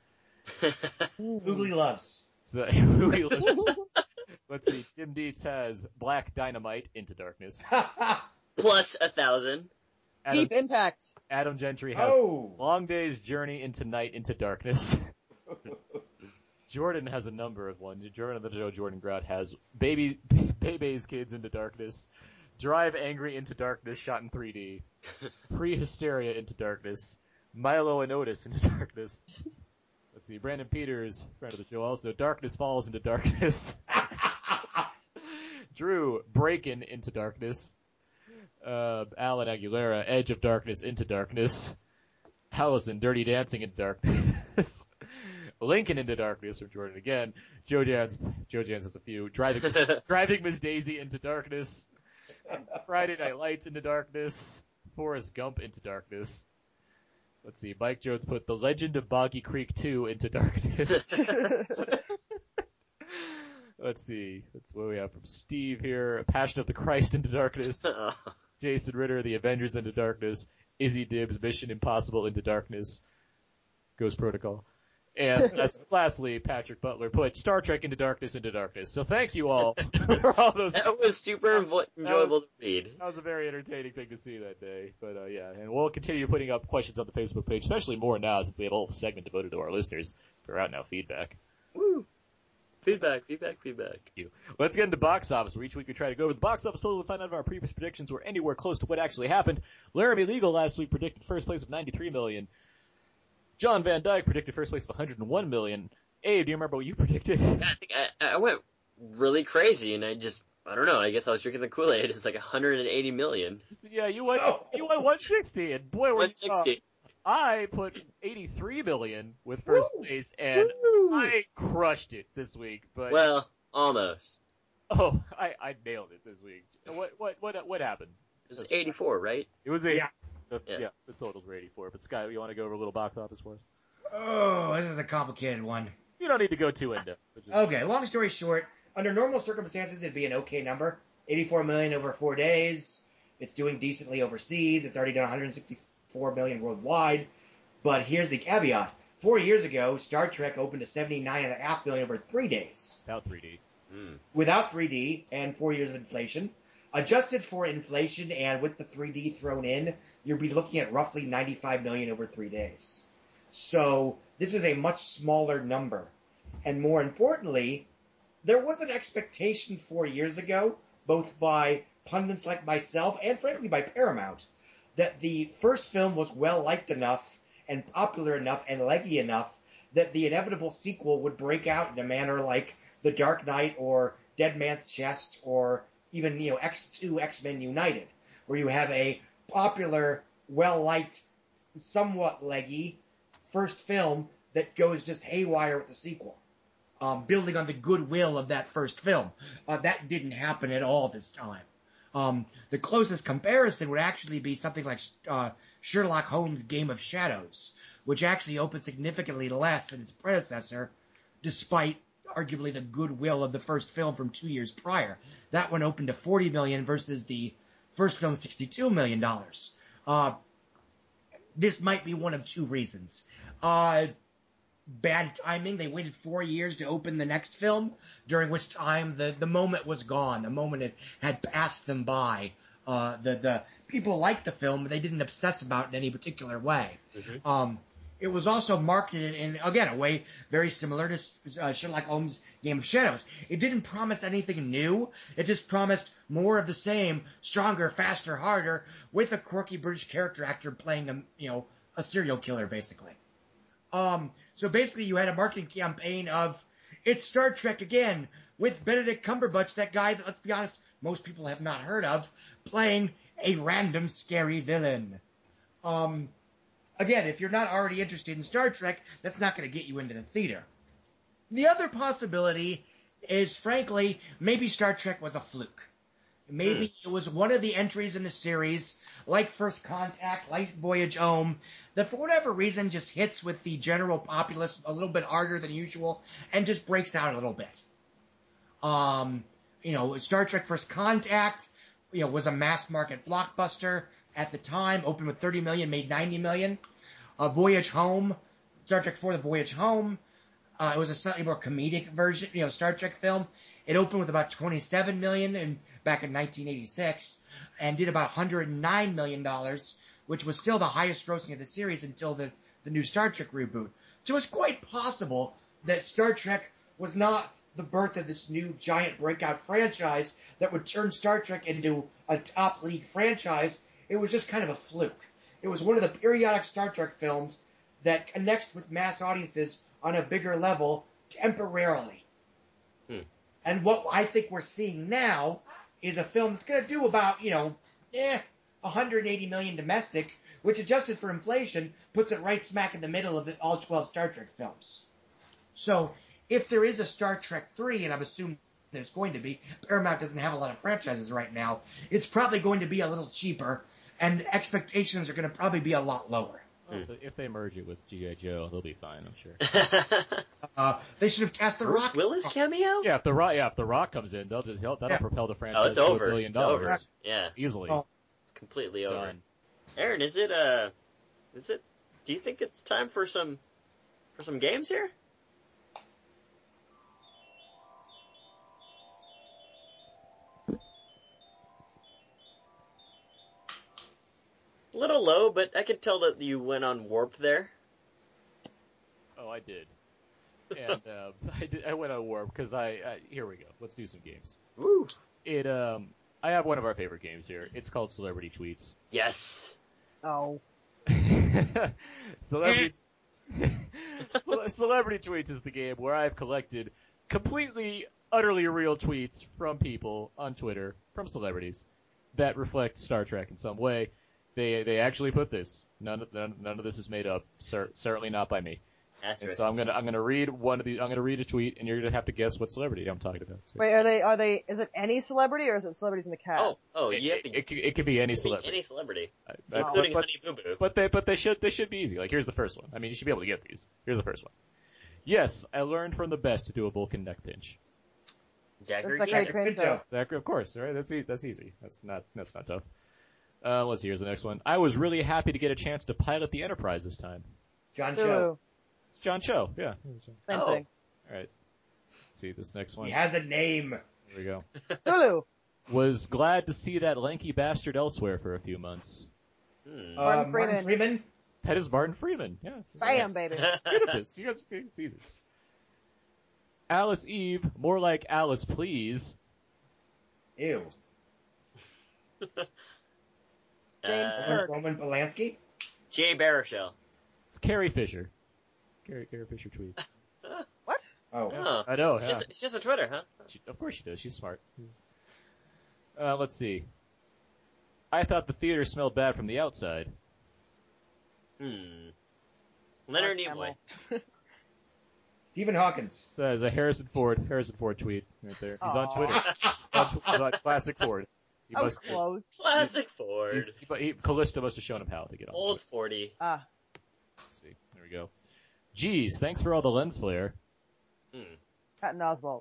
Oogly loves. So, Oogly loves. Let's see. Jim Dietz has Black Dynamite, Into Darkness. Plus a thousand. Adam, Deep Impact. Adam Gentry has Oh. Long Day's Journey into Night into Darkness. Jordan has a number of ones. Jordan the Joe Jordan Grout has Baby Bebe's Kids into Darkness. Drive Angry into Darkness, shot in three D. Pre-Hysteria into Darkness. Milo and Otis into Darkness. Let's see, Brandon Peters, friend of the show also, Darkness Falls into Darkness. Drew, Breakin' into Darkness. Uh, Alan Aguilera, Edge of Darkness into Darkness. Allison, Dirty Dancing into Darkness. Lincoln into Darkness from Jordan again. Joe Jans, Joe Jans has a few. Driving, Driving Miss Daisy into Darkness. Friday Night Lights into Darkness. Forrest Gump into Darkness. Let's see, Mike Jones put The Legend of Boggy Creek two into Darkness. Let's see, that's what we have from Steve here. Passion of the Christ into Darkness. Jason Ritter, The Avengers into Darkness. Izzy Dibbs, Mission Impossible into Darkness. Ghost Protocol. And last, lastly, Patrick Butler put Star Trek Into Darkness into Darkness. So thank you all for all those. That was super envo- enjoyable was, to read. That was a very entertaining thing to see that day. But uh, yeah, and we'll continue putting up questions on the Facebook page, especially more now since we have a whole segment devoted to our listeners for Out Now feedback. Woo! Feedback, feedback, feedback. Thank you. Let's get into box office, where each week we try to go over the box office total to find out if our previous predictions were anywhere close to what actually happened. Laramie Legal last week predicted first place of ninety-three million. John Van Dyke predicted first place of one hundred one million. Abe, do you remember what you predicted? I think I, I went really crazy, and I just, I don't know, I guess I was drinking the Kool-Aid. It's like one hundred eighty million. Yeah, you went, oh. you went one sixty, and boy, were one sixty. You, uh, I put eighty-three million with first Woo! place, and Woo! I crushed it this week. But well, almost. Oh, I, I nailed it this week. What what what what happened? It was eighty-four, right? It was a yeah. The, yeah. yeah, the totals were eighty-four. But Scott, you want to go over a little box office for us? Oh, this is a complicated one. You don't need to go too in-depth. Just... Okay, long story short, under normal circumstances, it'd be an okay number. eighty-four million over four days. It's doing decently overseas. It's already done one hundred sixty-four million worldwide. But here's the caveat. Four years ago, Star Trek opened to seventy-nine point five million over three days. Without three D. Mm. Without three D and four years of inflation. Adjusted for inflation and with the three D thrown in, you'll be looking at roughly ninety-five million over three days. So this is a much smaller number. And more importantly, there was an expectation four years ago, both by pundits like myself and frankly by Paramount, that the first film was well liked enough and popular enough and leggy enough that the inevitable sequel would break out in a manner like The Dark Knight or Dead Man's Chest or even, you know, X two, X-Men United, where you have a popular, well-liked, somewhat leggy first film that goes just haywire with the sequel, um, building on the goodwill of that first film. Uh, that didn't happen at all this time. Um, the closest comparison would actually be something like uh, Sherlock Holmes' Game of Shadows, which actually opened significantly less than its predecessor, despite arguably the goodwill of the first film from two years prior. That one opened to forty million dollars versus the first film sixty-two million dollars. Uh, this might be one of two reasons. Uh, bad timing. They waited four years to open the next film, during which time the, the moment was gone. The moment it had passed them by. Uh, the, the people liked the film, but they didn't obsess about it in any particular way. Mm-hmm. Um, It was also marketed in, again, a way very similar to uh, Sherlock Holmes' Game of Shadows. It didn't promise anything new. It just promised more of the same, stronger, faster, harder, with a quirky British character actor playing a, you know, a serial killer, basically. Um, so basically you had a marketing campaign of, it's Star Trek again, with Benedict Cumberbatch, that guy that, let's be honest, most people have not heard of, playing a random scary villain. Um... Again, if you're not already interested in Star Trek, that's not going to get you into the theater. The other possibility is, frankly, maybe Star Trek was a fluke. Maybe hmm. it was one of the entries in the series, like First Contact, like Voyage Home, that for whatever reason just hits with the general populace a little bit harder than usual and just breaks out a little bit. Um, you know, Star Trek First Contact, you know, was a mass market blockbuster. At the time, opened with thirty million, made ninety million. Uh, Voyage Home, Star Trek four, The Voyage Home, Uh, it was a slightly more comedic version, you know, Star Trek film. It opened with about twenty-seven million dollars in, back in nineteen eighty-six and did about one hundred nine million dollars, which was still the highest grossing of the series until the, the new Star Trek reboot. So it's quite possible that Star Trek was not the birth of this new giant breakout franchise that would turn Star Trek into a top league franchise. It was just kind of a fluke. It was one of the periodic Star Trek films that connects with mass audiences on a bigger level temporarily. Hmm. And what I think we're seeing now is a film that's going to do about, you know, eh, one hundred eighty million domestic, which adjusted for inflation puts it right smack in the middle of the, all twelve Star Trek films. So if there is a Star Trek three, and I'm assuming there's going to be, Paramount doesn't have a lot of franchises right now, it's probably going to be a little cheaper, and the expectations are going to probably be a lot lower. Well, if, they, if they merge it with G I. Joe, they'll be fine, I'm sure. uh, they should have cast The Bruce Rock. Willis cameo? Yeah, if the Rock, yeah, if the Rock comes in, they'll just help. That'll Yeah. propel the Oh, franchise it's to over. a billion It's dollars over. Yeah, easily. Oh. it's completely over. Done. Aaron, is it uh, is it? Do you think it's time for some for some games here? A little low, but I could tell that you went on warp there. Oh, I did. And uh, I did, I went on warp because I, I here we go. Let's do some games. Woo! It um I have one of our favorite games here. It's called Celebrity Tweets. Yes. Oh. Celebrity Ce- Celebrity Tweets is the game where I've collected completely, utterly real tweets from people on Twitter, from celebrities, that reflect Star Trek in some way. They they actually put this. None of none, none of this is made up. Cer- certainly not by me. And Asterisk. so I'm gonna I'm gonna read one of the I'm gonna read a tweet, and you're gonna have to guess what celebrity I'm talking about. So Wait, are they, are they, is it any celebrity or is it celebrities in the Oh, cast? oh, it, you have it, to it, could- it could be any pick celebrity. any celebrity, I- I- including but, Honey Boo Boo. but they but they should they should be easy. Like here's the first one. I mean you should be able to get these. Here's the first one. Yes, I learned from the best to do a Vulcan neck pinch. Zachary That's like Quinto. Quinto. Quinto. That, of course, right? That's easy. That's easy. That's not that's not tough. Uh, let's see. Here's the next one. I was really happy to get a chance to pilot the Enterprise this time. John Cho. Ooh, John Cho. Yeah. same Oh. thing. All right. Let's see this next one. He has a name. Here we go. Tulu. Was glad to see that lanky bastard elsewhere for a few months. Hmm. Uh, Martin Martin Freeman. Freeman. That is Martin Freeman. Yeah. Bam, baby. Good at this. You guys, it's easy. Alice Eve, more like Alice Please. Ew. James Uh, Kirk. Roman Polanski. Jay Baruchel. It's Carrie Fisher. Carrie, Carrie Fisher tweet. What? Oh. Huh. I know, She yeah. has, she has a Twitter, huh? She, of course she does. She's smart. Uh, let's see. I thought the theater smelled bad from the outside. Hmm. Leonard Mark Nimoy. Hamill. Stephen Hawkins. That is a Harrison Ford, Harrison Ford tweet right there. He's on Aw. Twitter. on, tw- he's on Classic Ford. He I was must, close. Classic Ford. he's, but he, Callista must have shown him how to get on. Old forty. Ah, Let's see. There we go. Geez, thanks for all the lens flare. Hmm. Patton Oswalt.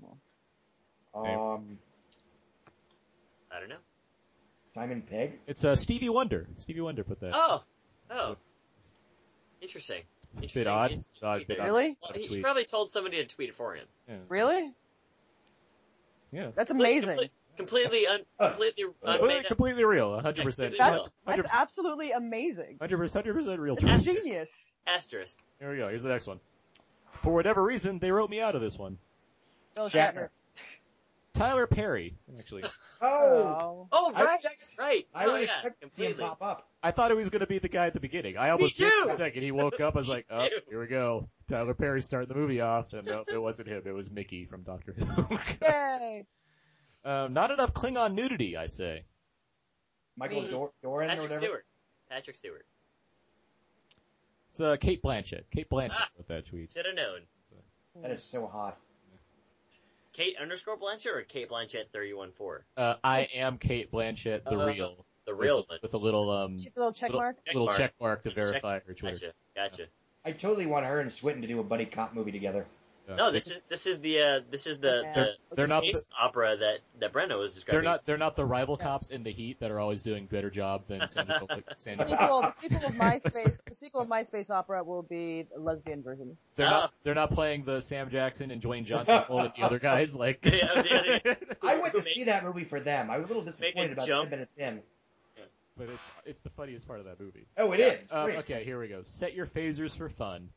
Um, I don't know. Simon Pegg. It's uh, Stevie Wonder. Stevie Wonder put that. Oh. Oh. Interesting. Interesting. Bit odd. He's- Odd, bit odd. Really? Well, odd he, he tweet. probably told somebody to tweet it for him. Yeah. Really? Yeah. That's Complete- amazing. complete- Completely, un, completely Completely, unmade up. completely real. one hundred percent. Yeah, That's, that's absolutely amazing. one hundred percent, one hundred percent real. That's tweet. Genius. Asterisk. Here we go. Here's the next one. For whatever reason, they wrote me out of this one. Bill Shatner. Shatner. Tyler Perry, actually. Oh. Oh, I right, would ex- right. I oh, would yeah, expect to see him completely. pop up. I thought it was going to be the guy at the beginning. I almost Me missed too. the second. He woke up. I was like, Me oh, too. here we go. Tyler Perry starting the movie off. And no, it wasn't him. It was Mickey from Doctor Who. Yay. um, not enough Klingon nudity, I say. Michael Me. Dor- Doran or Patrick whatever. Stewart. Patrick Stewart. It's uh, Kate Blanchett. Kate Blanchett Ah. with that tweet. Should have known. That is so hot. Kate underscore Blanchett or Kate Blanchett thirty-one four? Uh, I am Kate Blanchett, the Uh, real. The real with, one. with a little um Keep the little check little, mark. little Check check mark. mark to Check- verify her Twitter. Gotcha. Gotcha. I totally want her and Swinton to do a buddy cop movie together. Uh, No, this is this is the uh, this is the, Yeah. the, They're- they're the not space opera that that Brenda was describing. They're not. They're not the rival cops in the Heat that are always doing a better job than Sandy. Sandy. The sequel, the sequel of MySpace, the sequel of MySpace Opera will be a lesbian version. They're Ah. not. They're not playing the Sam Jackson and Dwayne Johnson role that the other guys like. Yeah, yeah, yeah. I went to see that movie for them. I was a little Make disappointed it about jump. ten minutes in. But it's it's the funniest part of that movie. Oh, it is. It's Um, great. okay, here we go. Set your phasers for fun.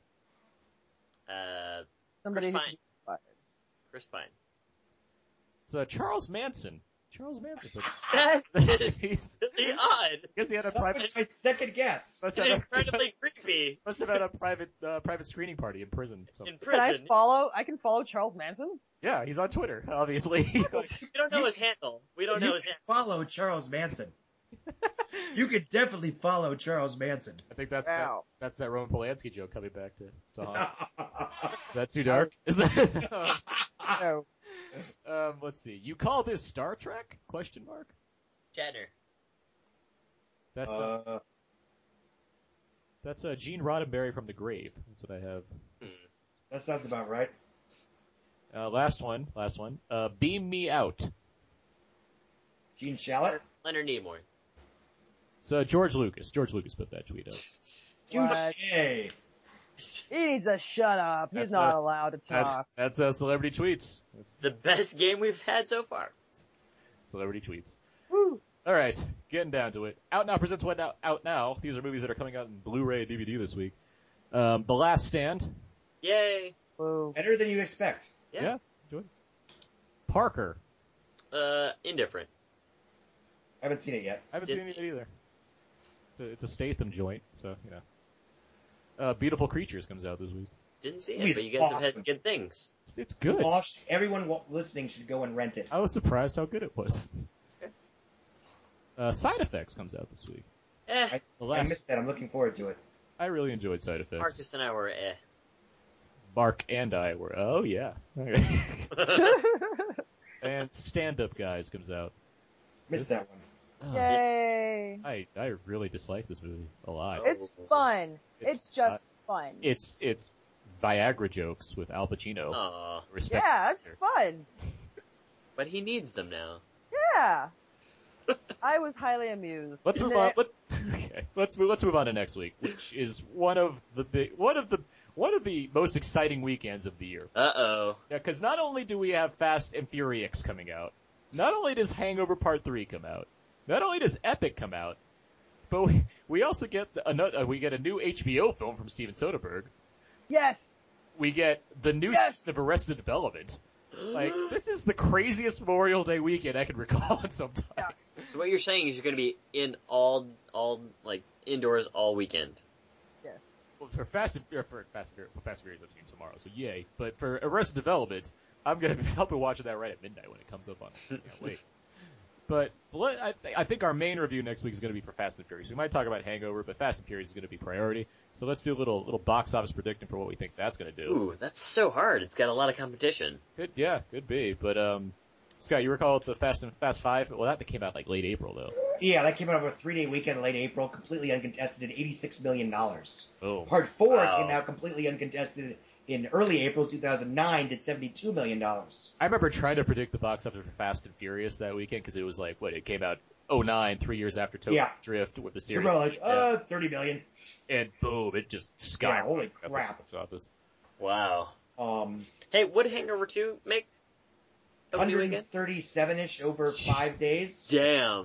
Uh, Somebody Chris who's Pine. Chris Pine. It's uh, Charles Manson. Charles Manson. But That is He's- really odd. because he had a That private. was my second guess. Must It's have, incredibly must, creepy must have had a private uh, private screening party in prison. So. in Can I prison. follow? I can follow Charles Manson. Yeah, he's on Twitter, obviously. We don't know his handle. We don't know You his can handle. follow Charles Manson. You could definitely follow Charles Manson. I think that's that, Wow. that's that Roman Polanski joke coming back to, to haunt. Is that too dark? Is that? No. um, let's see. You call this Star Trek? Question mark. Shatner. That's uh, Uh, that's uh, Gene Roddenberry from The Grave. That's what I have. that sounds about right. Uh, last one. Last one. Uh, Beam Me Out. Gene Shalit? Leonard Nimoy. So George Lucas. George Lucas put that tweet up. What? Touche. He needs to shut up. He's That's not a- allowed to That's talk. that's uh, celebrity tweets. That's The best game we've had so far. celebrity tweets. Woo. All right, getting down to it. Out Now presents What Now, Out Now. These are movies that are coming out in Blu-ray and D V D this week. Um, The Last Stand. Yay. Woo. Better than you expect. Yeah. Yeah, enjoy it. Parker. Uh, indifferent. I haven't seen it yet. I haven't Did seen see it either. It's a, it's a Statham joint, so, you know. Uh, Beautiful Creatures comes out this week. Didn't see Movie's it, but you guys have awesome. had good things. It's, it's good. Gosh, everyone wa- listening should go and rent it. I was surprised how good it was. Uh, Side Effects comes out this week. Eh. I, The I last, missed that. I'm looking forward to it. I really enjoyed Side Effects. Marcus and I were eh. Mark and I were, oh yeah. Okay. And Stand Up Guys comes out. Missed that one. Oh, Yay. I, I really dislike this movie a lot. It's fun. It's, It's, just uh, fun. It's, it's Viagra jokes with Al Pacino. Aw. Respect. Yeah, it's fun. But he needs them now. Yeah. I was highly amused. Let's And move on. then- Let, okay, let's move. Let's move on to next week, which is one of the big, one of the, one of the most exciting weekends of the year. Uh oh. Yeah, because not only do we have Fast and Furious coming out, not only does Hangover Part Three come out, not only does Epic come out, but we, we also get the, another. We get a new H B O film from Steven Soderbergh. Yes. We get the new Yes. season of Arrested Development. Like, this is the craziest Memorial Day weekend I can recall in some time. Yes. So what you're saying is you're going to be in all, all like indoors all weekend. Yes. Well, for Fast and or for Fast and Furious, for Fast and Furious, I'm seeing tomorrow, so yay. But for Arrested Development, I'm gonna be helping watching that right at midnight when it comes up on. I can't wait. But let, I, th- I think our main review next week is going to be for Fast and Furious. We might talk about Hangover, but Fast and Furious is going to be priority. So let's do a little little box office predicting for what we think that's going to do. Ooh, that's so hard. It's got a lot of competition. Could yeah, could be. But um, Scott, you recall the Fast and Fast Five? Well, that came out like late April though. Yeah, that came out over a three-day weekend in late April, completely uncontested at eighty-six million dollars. Oh. Part four Wow. came out completely uncontested in early April two thousand nine, did seventy-two million dollars. I remember trying to predict the box office for Fast and Furious that weekend because it was like what it came out oh nine, three years after Tokyo Yeah. Drift with the You're series. probably like, uh, thirty million. And boom, it just Yeah, skyrocketed. holy at the crap. box office. Wow. Um, Hey, what did Hangover two make? Opening weekend? one thirty-seven-ish over five days. Damn.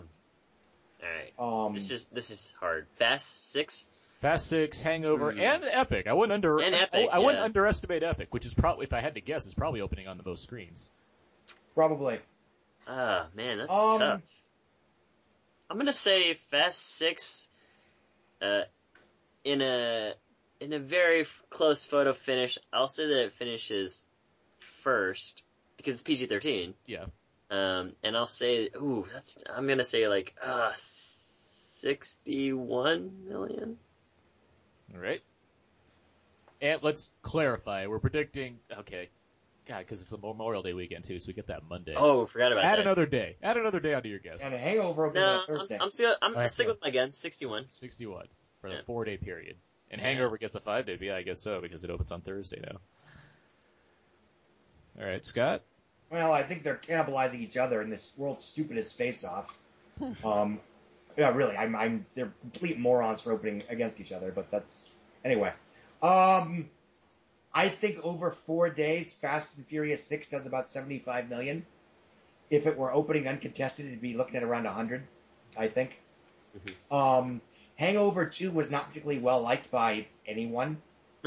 Alright. Um, This is, this is hard. Fast Six? Fast Six, Hangover, Hmm. and Epic. I wouldn't under And Epic, I, I wouldn't yeah. underestimate Epic, which is probably, if I had to guess, is probably opening on the most screens. probably. Ah, man, that's Um, tough. I'm gonna say Fast Six, uh, in a, in a very f- close photo finish. I'll say that it finishes first, because it's P G thirteen. Yeah. Um, and I'll say, ooh, that's, I'm gonna say like, uh, sixty-one million? All right. And let's clarify. We're predicting. Okay. God, because it's a Memorial Day weekend too, so we get that Monday. Oh, forgot about Add that. another day. Add another day onto your guess. And a Hangover opened No, on I'm, Thursday. I'm still, I'm All right, sticking yeah. with my gun, sixty-one. sixty-one for Yeah. the four-day period. And Yeah. Hangover gets a five-day. Yeah, I guess so because it opens on Thursday now. All right, Scott? Well, I think they're cannibalizing each other in this world's stupidest face-off. um, yeah, really, I'm, I'm, they're complete morons for opening against each other, but that's, anyway. Um, I think over four days, Fast and Furious six does about seventy-five million. If it were opening uncontested, it'd be looking at around one hundred, I think. Mm-hmm. Um, Hangover two was not particularly well liked by anyone.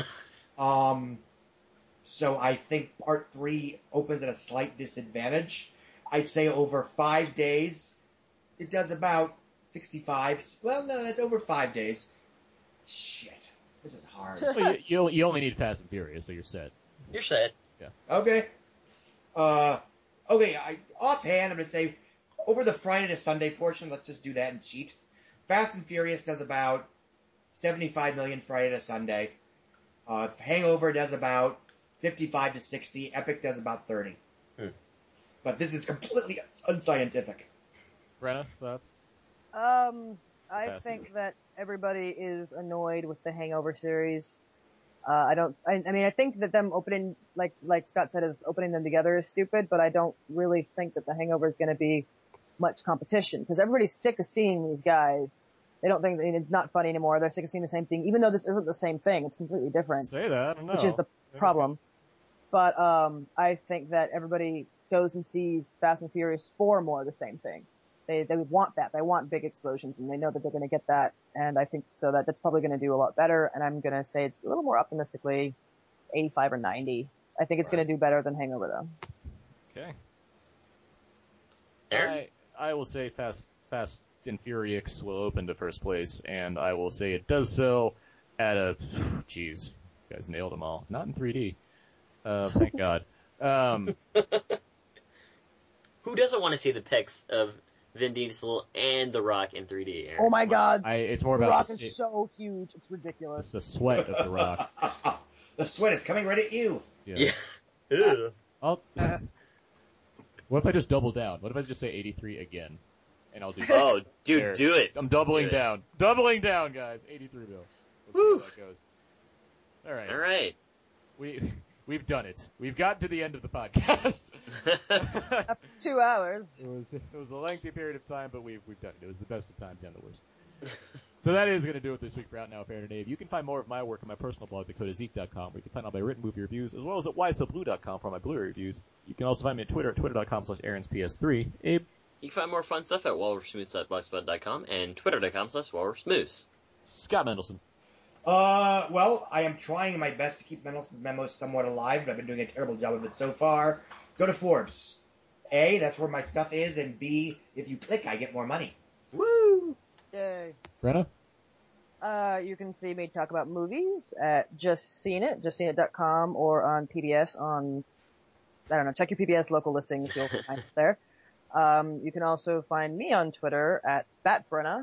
um, so I think part three opens at a slight disadvantage. I'd say over five days, it does about sixty-five. Well, no, that's over five days. Shit. This is hard. Well, you, you, you only need Fast and Furious, so you're set. You're set. Yeah. Okay. Uh, okay, I, offhand, I'm going to say, over the Friday to Sunday portion, let's just do that and cheat. Fast and Furious does about seventy-five million Friday to Sunday. Uh, Hangover does about fifty-five to sixty. Epic does about thirty. Hmm. But this is completely unscientific. Brenna, thoughts? Um, I Fast think and- that everybody is annoyed with the Hangover series. Uh, I don't, I, I mean, I think that them opening, like, like Scott said, is opening them together is stupid, but I don't really think that the Hangover is going to be much competition, because everybody's sick of seeing these guys. They don't think that it's not funny anymore. They're sick of seeing the same thing, even though this isn't the same thing. It's completely different. Say that, I don't know. Which is the problem. But, um, I think that everybody goes and sees Fast and Furious four more of the same thing. They, they want that. They want big explosions, and they know that they're going to get that. And I think so that that's probably going to do a lot better. And I'm going to say a little more optimistically, eighty-five or ninety. I think it's going to do better than Hangover, though. Okay. Aaron? I, I will say Fast, Fast and Furious will open to first place, and I will say it does so at a, jeez, you guys nailed them all. Not in three D. Uh, thank God. Um, Who doesn't want to see the pics of Vin Diesel and The Rock in three D, Aaron? Oh my God. I, it's more The about Rock the, is so huge. It's ridiculous. it's the sweat of The Rock. The sweat is coming right at you. Yeah. Yeah. I'll, what if I just double down? What if I just say eighty-three again? And I'll do Oh, dude, There. do it. I'm doubling Do it. down. Doubling down, guys. eighty-three mil. Let's see how that goes. All right. All right. We, we've done it. We've gotten to the end of the podcast. After two hours. It was, it was a lengthy period of time, but we've, we've done it. It was the best of times and the worst. So that is going to do it this week for Out Now, Aaron and Dave. You can find more of my work on my personal blog, dakota zeke dot com, where you can find all my written movie reviews, as well as at why so blue dot com for all my Blu-ray reviews. You can also find me on Twitter at twitter dot com slash Aaron's P S three. Abe? You can find more fun stuff at walrusmoose dot blogspot dot com and twitter dot com slash walrusmoose. Scott Mendelson. Uh, well, I am trying my best to keep Mendelson's Memos somewhat alive, but I've been doing a terrible job of it so far. Go to Forbes. A, that's where my stuff is, and B, if you click, I get more money. Woo! Yay. Brenna? Uh, you can see me talk about movies at Just Seen It, just seen it dot com, or on P B S on, I don't know, check your P B S local listings, you'll find us there. Um, you can also find me on Twitter at Batbrenna.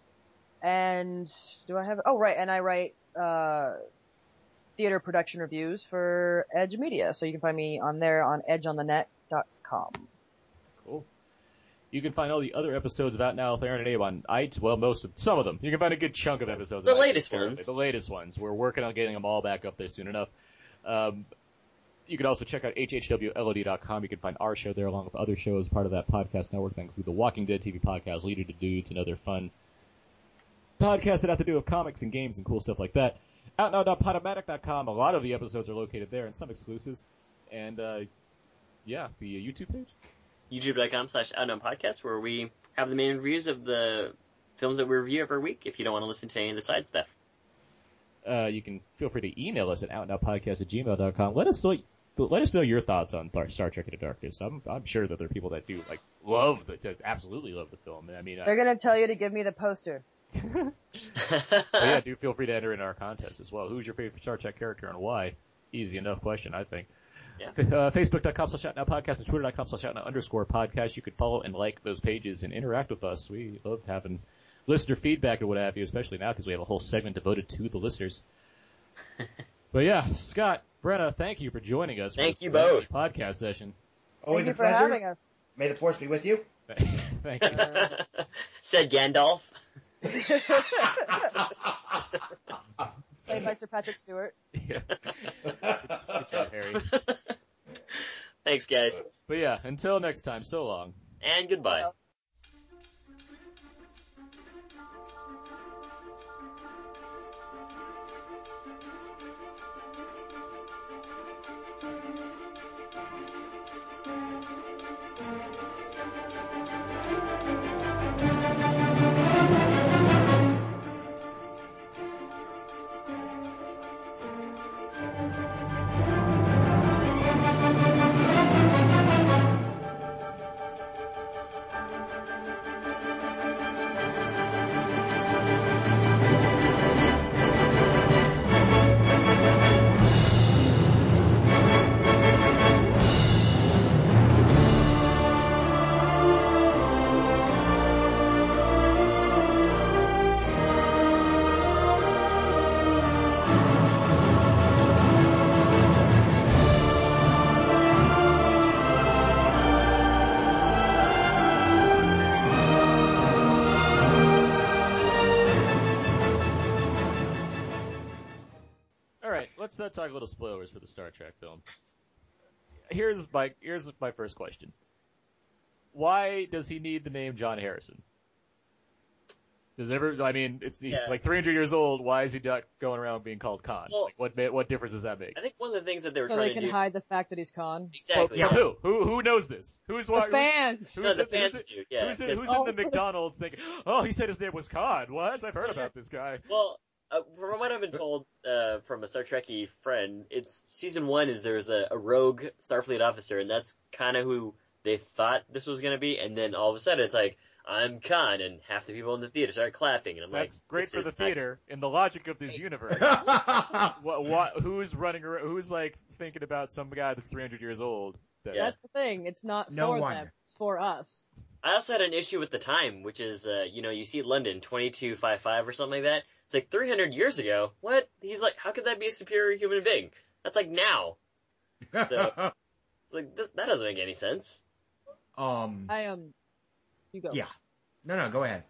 And do I have, oh right, and I write, uh, theater production reviews for Edge Media, so you can find me on there on edge on the net dot com. Cool. You can find all the other episodes of Out Now with Aaron and Abe on iTunes. Well, most of, some of them. You can find a good chunk of episodes. The on latest iTunes, ones. The latest ones. We're working on getting them all back up there soon enough. Um, you can also check out H H W L O D dot com. You can find our show there along with other shows, part of that podcast network that include the Walking Dead T V podcast, Leader to Dudes, and other fun podcasts that have to do with comics and games and cool stuff like that. out now dot podomatic dot com. A lot of the episodes are located there and some exclusives. And, uh, yeah, the uh, YouTube page. youtube dot com slash outnow podcast, where we have the main reviews of the films that we review every week if you don't want to listen to any of the side stuff. Uh, you can feel free to email us at outnowpodcast at gmail dot com. Let us know, let us know your thoughts on Star Trek Into Darkness. I'm, I'm sure that there are people that do, like, love the, that absolutely love the film. I mean, They're gonna tell you to give me the poster. But yeah, do feel free to enter in our contest as well. Who's your favorite Star Trek character and why? Easy enough question, I think. Yeah. Uh, Facebook dot com slash outnowpodcast and Twitter dot com slash outnow underscore podcast. You can follow and like those pages and interact with us. We love having listener feedback and what have you, especially now because we have a whole segment devoted to the listeners. But yeah, Scott, Brenna, thank you for joining us. Thank for you this both. podcast session. Always Thank you a for pleasure. having us. May the force be with you. Thank you. Said Gandalf. Played by Sir Patrick Stewart. Yeah. Good job, Harry. Thanks, guys. But yeah, until next time, so long. And goodbye. Well. Let's uh, talk a little spoilers for the Star Trek film. Here's my here's my first question. Why does he need the name John Harrison? Does ever? I mean, it's he's Yeah. like three hundred years old. Why is he not going around being called Khan? Well- like, what ma- what difference does that make? I think one of the things that they were So trying they to can do. hide the fact that he's Khan. Exactly. Well, yeah. from who? Who who knows this? Who's The wa- who's- fans. Who's, No, the in, fans who's, do, yeah, who's, in, 'cause- who's in the Oh. McDonald's thinking, oh, he said his name was Khan. What? I've heard about this guy. Well, uh, from what I've been told uh, from a Star Trekkie friend, it's season one is there's a, a rogue Starfleet officer, and that's kind of who they thought this was going to be, and then all of a sudden it's like, I'm Khan, and half the people in the theater start clapping, and I'm That's like, great this for is the not- theater in the logic of this universe. what, what, who's running around? Who's like thinking about some guy that's three hundred years old? That, Yeah. That's the thing. It's not No for one. them. It's for us. I also had an issue with the time, which is, uh, you know, you see London, twenty-two fifty-five or something like that. It's like three hundred years ago. What? He's like, how could that be a superior human being? That's like now. So, it's like, th- that doesn't make any sense. um, I um, you go. yeah. No, no, go ahead.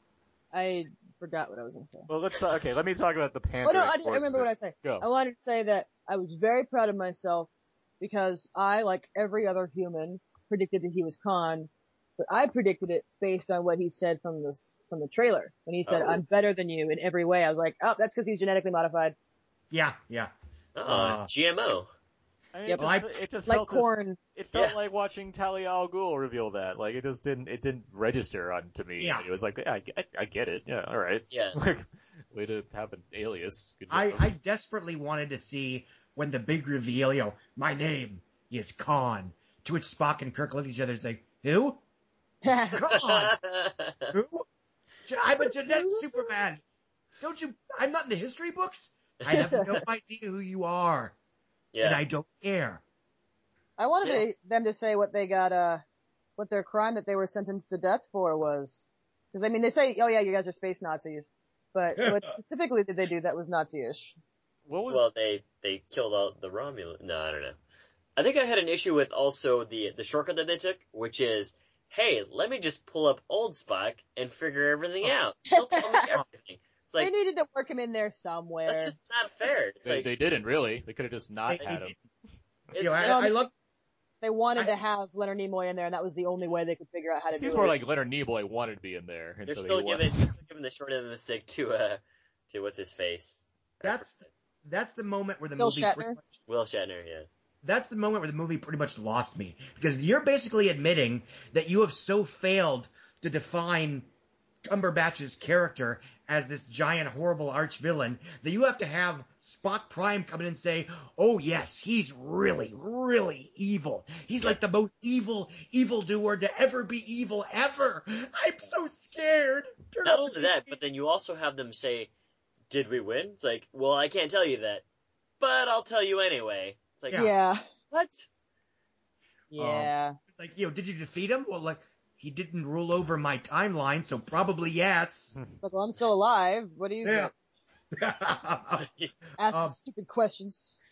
I forgot what I was going to say. Well, let's talk. Okay, let me talk about the Oh pandering. no, I, I forces remember of- what I said. Go. I wanted to say that I was very proud of myself because I, like every other human, predicted that he was Khan, but I predicted it based on what he said from the from the trailer. When he said, Oh. "I'm better than you in every way," I was like, "Oh, that's because he's genetically modified, Yeah, yeah. Uh, Uh, G M O. I mean, Yep. it just, it just like felt corn." It felt Yeah. like watching Talia al Ghul reveal that. Like it just didn't. It didn't register on to me. Yeah. It was like, yeah, I, I, I get it. Yeah, all right. Yeah. Like, way to have an alias. Good I, job. I desperately wanted to see when the big reveal, you know, my name is Khan. To which Spock and Kirk look at each other and say, who? Khan. Who? I'm a genetic Superman. Don't you, I'm not in the history books. I have no idea who you are. And yeah. I don't care. I wanted Yeah. to, them to say what they got, uh, what their crime that they were sentenced to death for was. Because I mean, they say, "Oh yeah, you guys are space Nazis," but what specifically did they do that was Nazi-ish? What was? Well, they, they killed all the Romulans. No, I don't know. I think I had an issue with also the, the shortcut that they took, which is, hey, let me just pull up old Spock and figure everything out. He'll tell me everything. It's They like, needed to work him in there somewhere. that's just not fair. It's they, like, they didn't really. They could have just not They- had they him. You know, I, Well, I love, They wanted I- to have Leonard Nimoy in there, and that was the only way they could figure out how to It do seems it. more like Leonard Nimoy wanted to be in there, and they're so still he giving, was. still giving the short end of the stick to, uh, to what's his face? that's, that's the moment where the Bill movie Shatner? pretty much, Will Shatner, yeah. that's the moment where the movie pretty much lost me. Because you're basically admitting that you have so failed to define Cumberbatch's character as this giant, horrible arch villain that you have to have Spock Prime come in and say, oh yes, he's really, really evil. He's like the most evil evildoer to ever be evil ever. I'm so scared. Turn Not off only the that, T V. but then you also have them say, did we win? It's like, well, I can't tell you that, but I'll tell you anyway. It's like, Yeah. Yeah. what? Yeah. It's like, you know, did you defeat him? Well, like, he didn't rule over my timeline, so probably yes. Like, well, I'm still alive. What do you Yeah. Ask Um, stupid questions.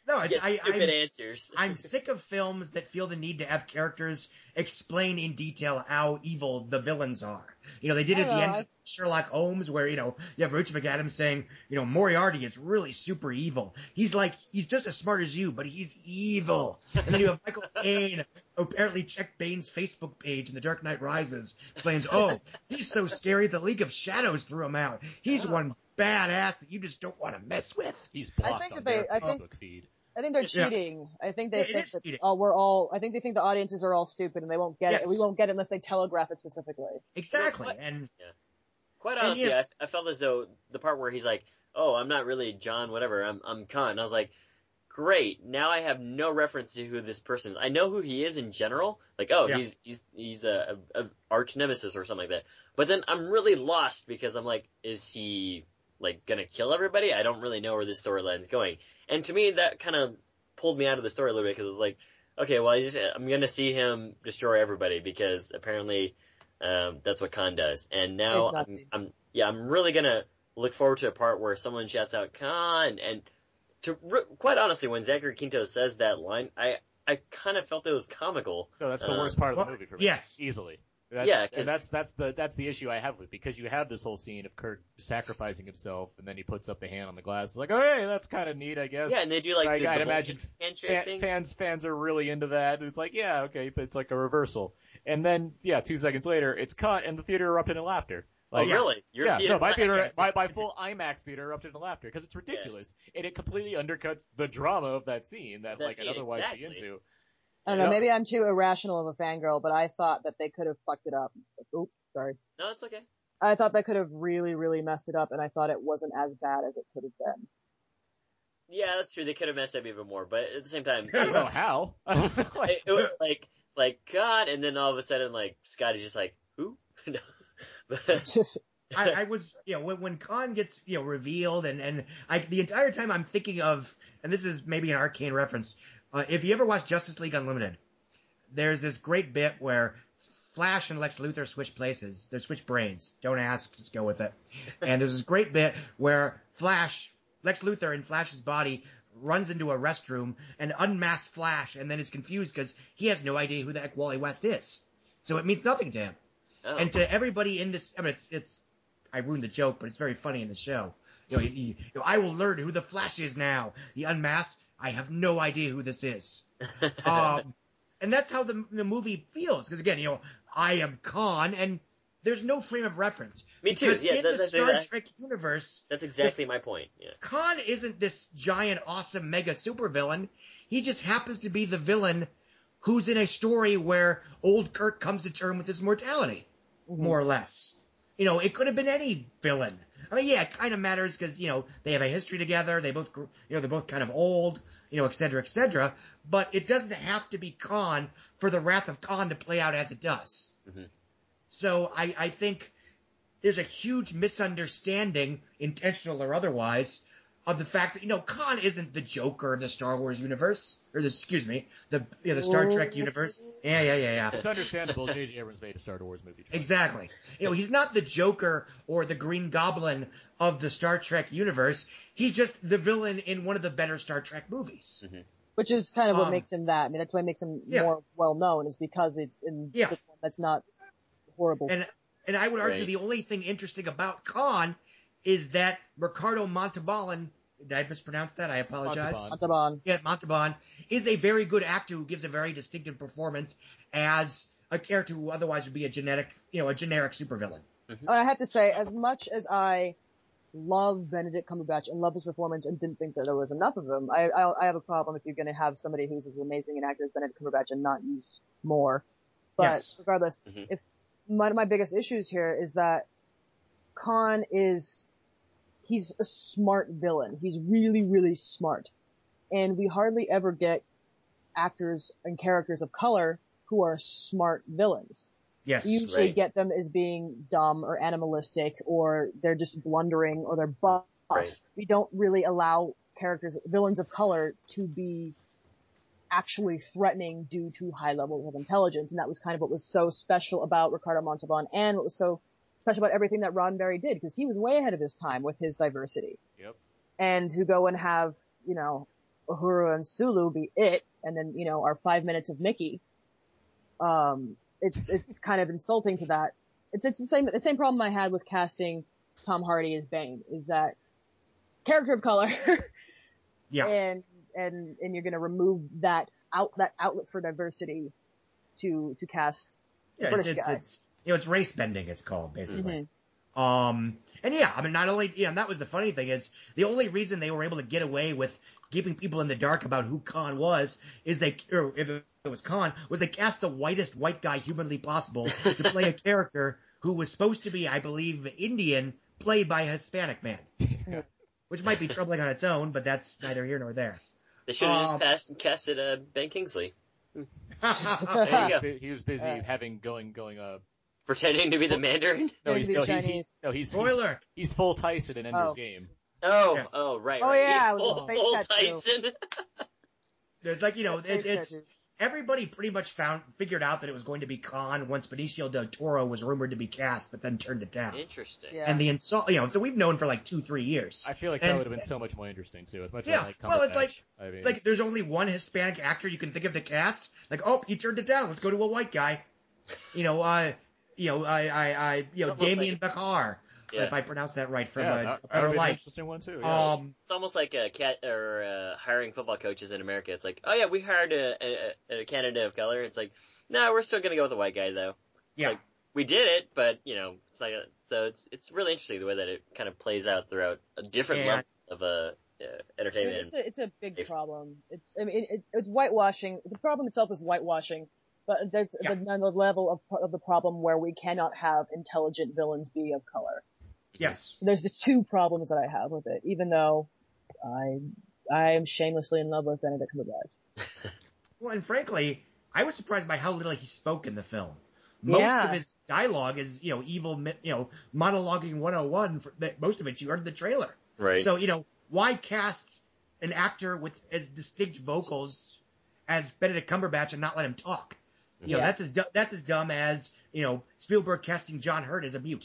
No, I, Get I, stupid I'm, answers. I'm sick of films that feel the need to have characters explain in detail how evil the villains are. You know, they did I it at the know, end I- of Sherlock Holmes where, you know, you have Rich McAdams saying, you know, Moriarty is really super evil. He's like, he's just as smart as you, but he's evil. And then you have Michael Caine, who apparently checked Bane's Facebook page in The Dark Knight Rises, explains, oh, he's so scary the League of Shadows threw him out. He's one badass that you just don't want to mess with. He's I blocked think on that they- their I think- Facebook feed. I think they're Yeah. cheating. I think they Yeah, it think is that, cheating. oh, we're all, I think they think the audiences are all stupid and they won't get Yes. it. We won't get it unless they telegraph it specifically. Exactly. And Quite And honestly, yeah. I, I felt as though the part where he's like, "Oh, I'm not really John, whatever. I'm I'm Khan." And I was like, "Great! Now I have no reference to who this person is. I know who he is in general. Like, oh, Yeah. he's he's he's a, a, a arch nemesis or something like that. But then I'm really lost because I'm like, is he like gonna kill everybody? I don't really know where this storyline's going. And to me, that kind of pulled me out of the story a little bit because it's like, okay, well, I just I'm gonna see him destroy everybody because apparently." Um, that's what Khan does. And now He's not I'm, I'm, yeah, I'm really gonna look forward to a part where someone shouts out Khan. And to re- quite honestly, when Zachary Quinto says that line, I, I kind of felt it was comical. No, that's the Uh, worst part of the well, movie for me. yes. Easily. That's, Yeah, 'cause- and that's that's the that's the issue I have with it, because you have this whole scene of Kirk sacrificing himself, and then he puts up the hand on the glass. It's like, oh, hey, that's kind of neat, I guess. Yeah, and they do like I, the, I'd the imagine handshake fan, thing. fans fans are really into that. It's like, yeah, okay, but it's like a reversal. And then, yeah, two seconds later, it's cut, and the theater erupted in laughter. Oh, Like, really? Your yeah, theater no, my laughed. theater, my, my full IMAX theater erupted in laughter because it's ridiculous, and it completely undercuts the drama of that scene that, That like, scene, I'd otherwise exactly. be into. I don't know, Yeah. maybe I'm too irrational of a fangirl, but I thought that they could have fucked it up. Oops, sorry. No, it's okay. I thought they could have really, really messed it up, and I thought it wasn't as bad as it could have been. Yeah, that's true. They could have messed up even more, but at the same time, I don't know how. it, it was like, like God, and then all of a sudden, like Scotty's just like, who? No. But- I, I was, you know, when, when Khan gets, you know, revealed and, and I, the entire time I'm thinking of, and this is maybe an arcane reference, uh, if you ever watch Justice League Unlimited, there's this great bit where Flash and Lex Luthor switch places. They switch brains. Don't ask, just go with it. And there's this great bit where Flash, Lex Luthor in Flash's body runs into a restroom and unmasks Flash and then is confused because he has no idea who the heck Wally West is. So it means nothing to him. Oh. And to everybody in this, I mean, it's, it's, I ruined the joke, but it's very funny in the show. You know, you, you, you know, I will learn who the Flash is now. He unmasks. I have no idea who this is. Um, and that's how the the movie feels. Because again, you know, I am Khan, and there's no frame of reference. Me too. Because Yeah, in that- the that's Star exact- Trek universe, that's exactly my point. Yeah. Khan isn't this giant, awesome, mega supervillain. He just happens to be the villain who's in a story where old Kirk comes to terms with his mortality, Mm-hmm. more or less. You know, it could have been any villain. I mean, yeah, it kind of matters because, you know, they have a history together. They both, grew- you know, they're both kind of old, you know, et cetera, et cetera. But it doesn't have to be Khan for the Wrath of Khan to play out as it does. Mm-hmm. So I, I think there's a huge misunderstanding, intentional or otherwise, of the fact that, you know, Khan isn't the Joker of the Star Wars universe, or the, excuse me, the, you know, the Star Trek universe. Yeah, yeah, yeah, yeah. It's understandable. J J Abrams made a Star Wars movie. Exactly. You know, he's not the Joker or the Green Goblin of the Star Trek universe. He's just the villain in one of the better Star Trek movies. Mm-hmm. Which is kind of what Um, makes him that. I mean, that's why it makes him Yeah. more well known, is because it's in Yeah. the one that's not horrible. And and I would argue Right. the only thing interesting about Khan is that Ricardo Montalban, did I mispronounce that? I apologize. Montalban. Montalban. Yeah, Montalban is a very good actor who gives a very distinctive performance as a character who otherwise would be a genetic, you know, a generic supervillain. And I have to say, as much as I love Benedict Cumberbatch and love his performance and didn't think that there was enough of him, I, I, I have a problem if you're going to have somebody who's as amazing an actor as Benedict Cumberbatch and not use more. But Yes. regardless, Mhm. if one of my biggest issues here is that Khan is, he's a smart villain. He's really, really smart. And we hardly ever get actors and characters of color who are smart villains. Yes. We usually Right. get them as being dumb or animalistic, or they're just blundering, or they're buff. Right. We don't really allow characters, villains of color, to be actually threatening due to high levels of intelligence. And that was kind of what was so special about Ricardo Montalban, and what was so special about everything that Roddenberry did, because he was way ahead of his time with his diversity. Yep. And to go and have, you know, Uhura and Sulu be it, and then, you know, our five minutes of Mickey, um, it's, it's kind of insulting to that. It's, it's the same, the same problem I had with casting Tom Hardy as Bane, is that character of color. Yeah. And, and, and you're gonna remove that out, that outlet for diversity to, to cast the Yeah, it's, British it's, guy. it's, you know, it's race bending, it's called, basically. Mhm. Um, and yeah, I mean, not only, you know, and that was the funny thing is, the only reason they were able to get away with keeping people in the dark about who Khan was, is they, or if it was Khan, was they cast the whitest white guy humanly possible to play a character who was supposed to be, I believe, Indian, played by a Hispanic man. Which might be troubling on its own, but that's neither here nor there. They should have Um, just passed, casted uh, Ben Kingsley. Yeah, There you he, go. was, he was busy having going going uh Pretending to be the Mandarin? no he's no, he's, Chinese. he's no he's Spoiler. he's, he's full Tyson in Ender's Oh. Game. Oh, Yes. oh, right, Oh, right. yeah, He's with the full, face full tattoo. Tyson. It's like, you know, it, Face it's, tattoo. everybody pretty much found, figured out that it was going to be Khan once Benicio del Toro was rumored to be cast, but then turned it down. Interesting. Yeah. And the insult, you know, so we've known for like two, three years. I feel like And- that would have been so much more interesting too. As much as Yeah, I like well, it's Cumberbatch. like- I mean, Like, there's only one Hispanic actor you can think of to cast. Like, oh, you turned it down. Let's go to a white guy. You know, uh, you know, I, I, I, you know, Almost Damien like- Bakar. Yeah. If I pronounced that right from yeah, uh, that, A that Better would be an Life. interesting one too. Yeah. Um, It's almost like a cat or uh, hiring football coaches in America. It's like, oh yeah, we hired a, a, a candidate of color. It's like, no, we're still gonna go with a white guy though. yeah. Like, we did it, but you know, it's like a, so it's it's really interesting the way that it kind of plays out throughout a different Yeah. levels of uh, uh, entertainment. It's a, it's a big If- problem. It's, I mean, it, it, it's whitewashing. The problem itself is whitewashing, but there's Yeah. the, the level of, of the problem where we cannot have intelligent villains be of color. Yes. There's the two problems that I have with it, even though I, I am shamelessly in love with Benedict Cumberbatch. Well, and frankly, I was surprised by how little he spoke in the film. Most Yeah. of his dialogue is, you know, evil, mi- you know, monologuing one oh one. For, that- most of it you heard in the trailer. Right. So, you know, why cast an actor with as distinct vocals as Benedict Cumberbatch and not let him talk? You know, Yeah. that's as du- that's as dumb as, you know, Spielberg casting John Hurt as a mute.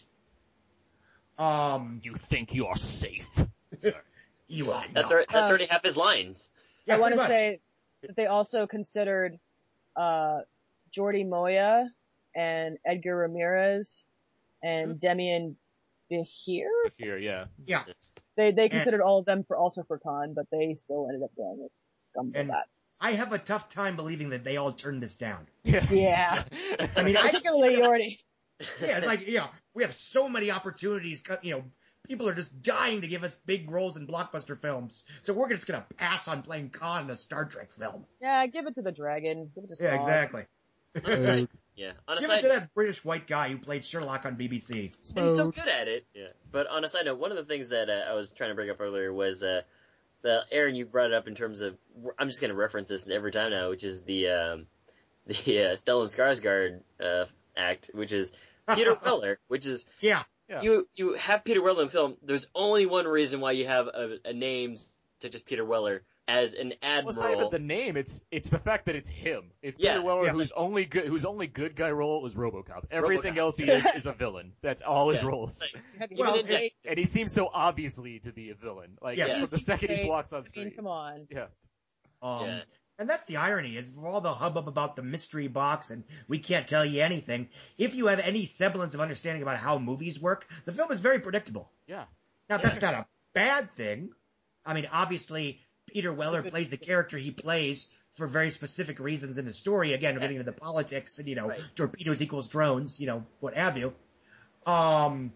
Um, You think you're safe? you are that's not. already, that's Uh, already half his lines. Yeah, I want to pretty much. say that they also considered, uh, Jordi Moya and Edgar Ramirez and Demian Behir. Here, yeah. Yeah. They, they And- considered all of them for also for Khan, but they still ended up going with And- Cumberbatch. I have a tough time believing that they all turned this down. Yeah. Yeah. I mean, I, Particularly Jordi. yeah, it's like, you know, we have so many opportunities, cut- you know, people are just dying to give us big roles in blockbuster films. So we're just gonna pass on playing Khan in a Star Trek film. Yeah, give it to the dragon. Give it to Yeah, Spock. exactly. On a side, yeah. On a Give side it to that British white guy who played Sherlock on B B C. And he's so good at it. Yeah. But on a side note, one of the things that uh, I was trying to bring up earlier was uh, the Aaron, you brought it up in terms of. I'm just going to reference this every time now, which is the um, the uh, Stellan Skarsgård uh, act, which is Peter Weller, which is Yeah. Yeah. you you have Peter Weller in film. There's only one reason why you have a, a name such as Peter Weller as an Well, it's not even admiral. the name. It's it's the fact that it's him. It's Yeah. Peter Weller, Yeah. whose only good whose only good guy role was RoboCop. Everything RoboCop. else he is is a villain. That's all his Yeah. roles. Like, You have to Well, give it a it- date. And he seems so obviously to be a villain. Like Yeah. from the second he Easy walks on I mean, screen. come on. Yeah. Um, Yeah. And that's the irony, is for all the hubbub about the mystery box and we can't tell you anything, if you have any semblance of understanding about how movies work, the film is very predictable. Yeah. Now, that's not a bad thing. I mean, obviously, Peter Weller plays the character he plays for very specific reasons in the story. Again, getting into the politics and, you know, Right. torpedoes equals drones, you know, what have you. Um,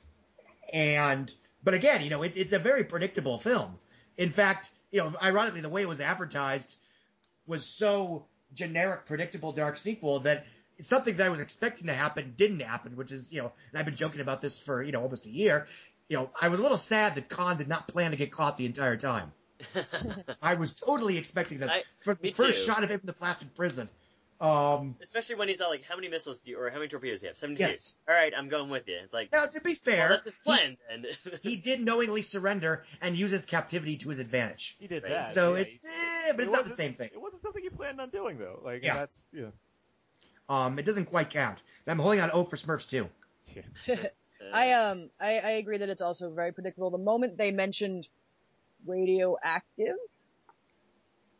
and, but again, you know, it, it's a very predictable film. In fact, you know, ironically, the way it was advertised was so generic, predictable dark sequel that something that I was expecting to happen didn't happen, which is, you know, and I've been joking about this for, you know, almost a year. You know, I was a little sad that Khan did not plan to get caught the entire time. I was totally expecting that I- for the me first too. shot of him in the plastic prison. Um, Especially when he's all like, how many missiles do you, or how many torpedoes do you have? seventy-two. Yes. All right, I'm going with you. It's like, now, to be well, fair, that's his plan then. he, he did knowingly surrender and use his captivity to his advantage. He did Right. that. So yeah, it's, he- eh, but it's it not the wasn't- same thing. It wasn't something he planned on doing though. Like Yeah. and that's yeah. Um, it doesn't quite count. I'm holding on O for Smurfs too. I um I, I agree that it's also very predictable. The moment they mentioned radioactive,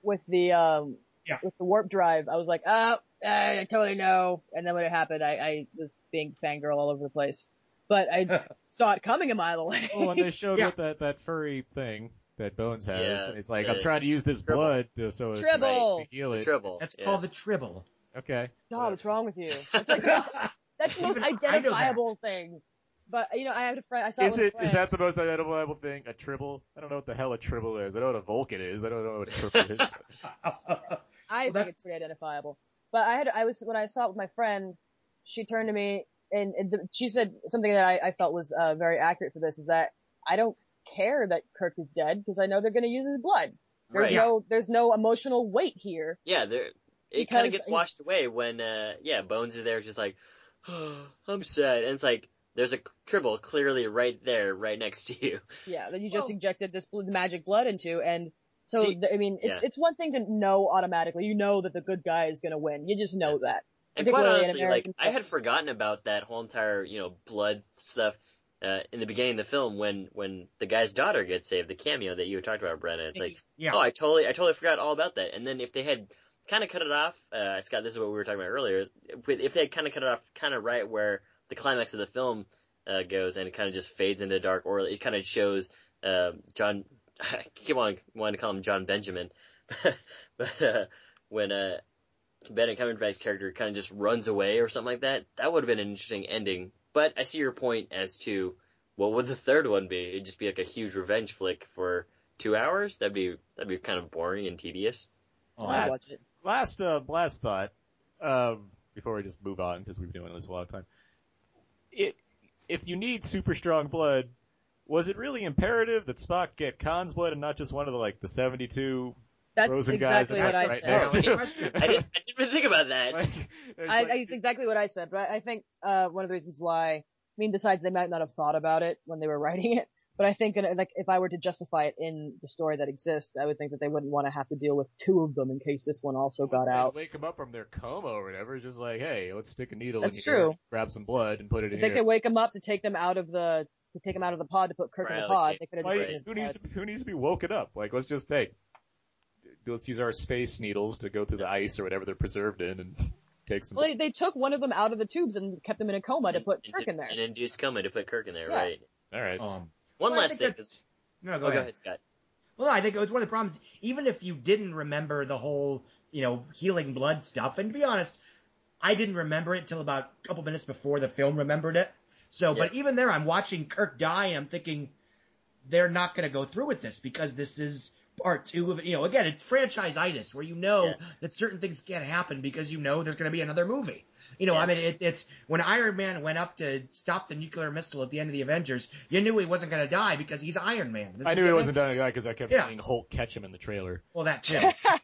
with the um yeah. with the warp drive. I was like, oh, I totally know. And then when it happened, I, I was being fangirl all over the place. But I saw it coming a mile away. Oh, and they showed Yeah. with that, that furry thing that Bones has. Yeah, and it's like, the- I'm trying to use this Tribble. blood to, so it Tribble. to heal The it. Tribble. That's yeah. called the Tribble. Okay. God, what's wrong with you? It's like that's the most Even I know that. identifiable thing. But you know, I have a friend. I saw Is it. With it, a friend. is that the most identifiable thing? A tribble? I don't know what the hell a tribble is. I know what a Vulcan is. I don't know what a tribble is. I Well, think that's- it's pretty identifiable. But I had, I was, when I saw it with my friend, she turned to me and, and the, she said something that I, I felt was uh, very accurate for this, is that I don't care that Kirk is dead because I know they're going to use his blood. There's Right. no, there's no emotional weight here. Yeah, there. It kind of Because- gets washed away when, uh, yeah, Bones is there, just like, oh, I'm sad, and it's like there's a Tribble clearly right there, right next to you. Yeah, that you just Well- injected this bl- magic blood into, and so See, the, I mean, it's yeah. it's one thing to know automatically. You know that the good guy is going to win. You just know that. And quite Particularly in honestly, like American I had films. forgotten about that whole entire, you know, blood stuff uh, in the beginning of the film when when the guy's daughter gets saved, the cameo that you talked about, Brenna. It's like, Yeah. oh, I totally, I totally forgot all about that. And then if they had kind of cut it off, uh, Scott, this is what we were talking about earlier. If they had kind of cut it off, kind of right where the climax of the film uh, goes, and it kind of just fades into dark, or it kind of shows uh, John. I keep on wanting to call him John Benjamin, but uh, when uh, Benedict Cumberbatch's character kind of just runs away or something like that, that would have been an interesting ending. But I see your point as to what would the third one be? It'd just be like a huge revenge flick for two hours. That'd be that'd be kind of boring and tedious. I'd watch it. Last, uh, last thought, um, before we just move on, because we've been doing this a long time. It, if you need super strong blood, was it really imperative that Spock get Khan's blood and not just one of the, like, the seventy-two That's frozen guys exactly that's what I right said. next to Oh, him? I didn't, I didn't even think about that. Like, it's I, like- I, it's exactly what I said, but I think uh, one of the reasons why, I mean, besides they might not have thought about it when they were writing it, but I think, uh, like, if I were to justify it in the story that exists, I would think that they wouldn't want to have to deal with two of them in case this one also Once got they out. wake them up from their coma or whatever, it's just like, hey, let's stick a needle That's in true. here, grab some blood, and put it in If they here. could wake him up to take them out of the to take him out of the pod to put Kirk in the pod, they could have just Like, taken his who blood. needs who needs to be woken up? Like, let's just hey, let's use our space needles to go through the ice or whatever they're preserved in and take some. Well, they, they took one of them out of the tubes and kept him in a coma to put And- Kirk in there. An induced coma to put Kirk in there, Yeah. right? All right. Um, One well, I last think thing. that's- No, Oh, go go ahead. ahead, Scott. Well, I think it was one of the problems. Even if you didn't remember the whole, you know, healing blood stuff, and to be honest, I didn't remember it until about a couple minutes before the film remembered it. So, but even there, I'm watching Kirk die, and I'm thinking they're not going to go through with this because this is part two of it. You know, again, it's franchise-itis where you know Yeah. that certain things can't happen because you know there's going to be another movie. You know, I mean, it's it's when Iron Man went up to stop the nuclear missile at the end of the Avengers, you knew he wasn't going to die because he's Iron Man. This I is knew the he wasn't Avengers. done because I kept Yeah. seeing Hulk catch him in the trailer. Well, that too.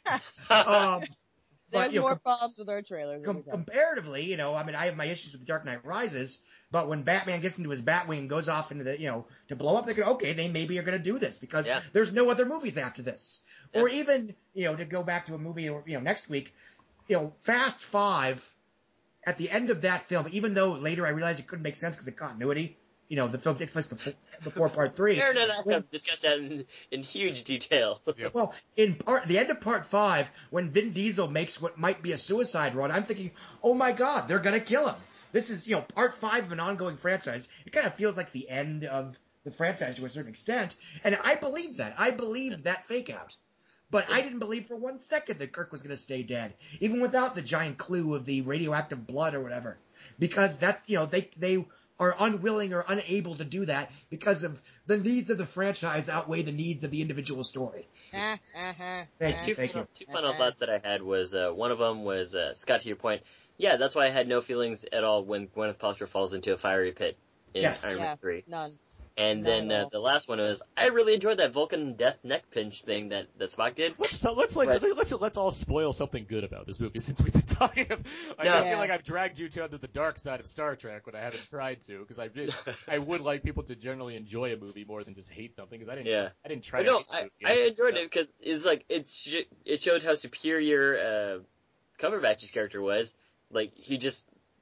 um, There's but, you know, more com- problems with our trailers. com- comparatively, you know, I mean, I have my issues with The Dark Knight Rises, but when Batman gets into his Batwing and goes off into the, you know, to blow up, they go, okay, they maybe are going to do this because Yeah. there's no other movies after this. Or even, you know, to go back to a movie, you know, next week, you know, Fast Five, at the end of that film, even though later I realized it couldn't make sense because of continuity, you know, the film takes place before, before part three. Aaron and I have discussed that in, in huge detail. Well, in part, the end of part five, when Vin Diesel makes what might be a suicide run, I'm thinking, oh my god, they're gonna kill him. This is, you know, part five of an ongoing franchise. It kind of feels like the end of the franchise to a certain extent. And I believe that. I believed that fake out. But I didn't believe for one second that Kirk was gonna stay dead. Even without the giant clue of the radioactive blood or whatever. Because that's, you know, they, they, are unwilling or unable to do that because of the needs of the franchise outweigh the needs of the individual story. Uh, uh-huh, Thank two you, thank final, you. two final thoughts that I had was uh, one of them was uh, Scott, to your point. Yeah, that's why I had no feelings at all when Gwyneth Paltrow falls into a fiery pit in Yes. Iron yeah, Man three. none. And Not then at uh, all. the last one was I really enjoyed that Vulcan death neck pinch thing that, that Spock did. Let's so let's like But- let's let's all spoil something good about this movie since we've been talking. Of, I No. feel Yeah. like I've dragged you to the dark side of Star Trek when I haven't tried to because I did. I would like people to generally enjoy a movie more than just hate something because I didn't. Yeah. I didn't try But to. no, hate I, it. I Yes. enjoyed it because it's like it's sh- it showed how superior uh, Cumberbatch's character was. Like he just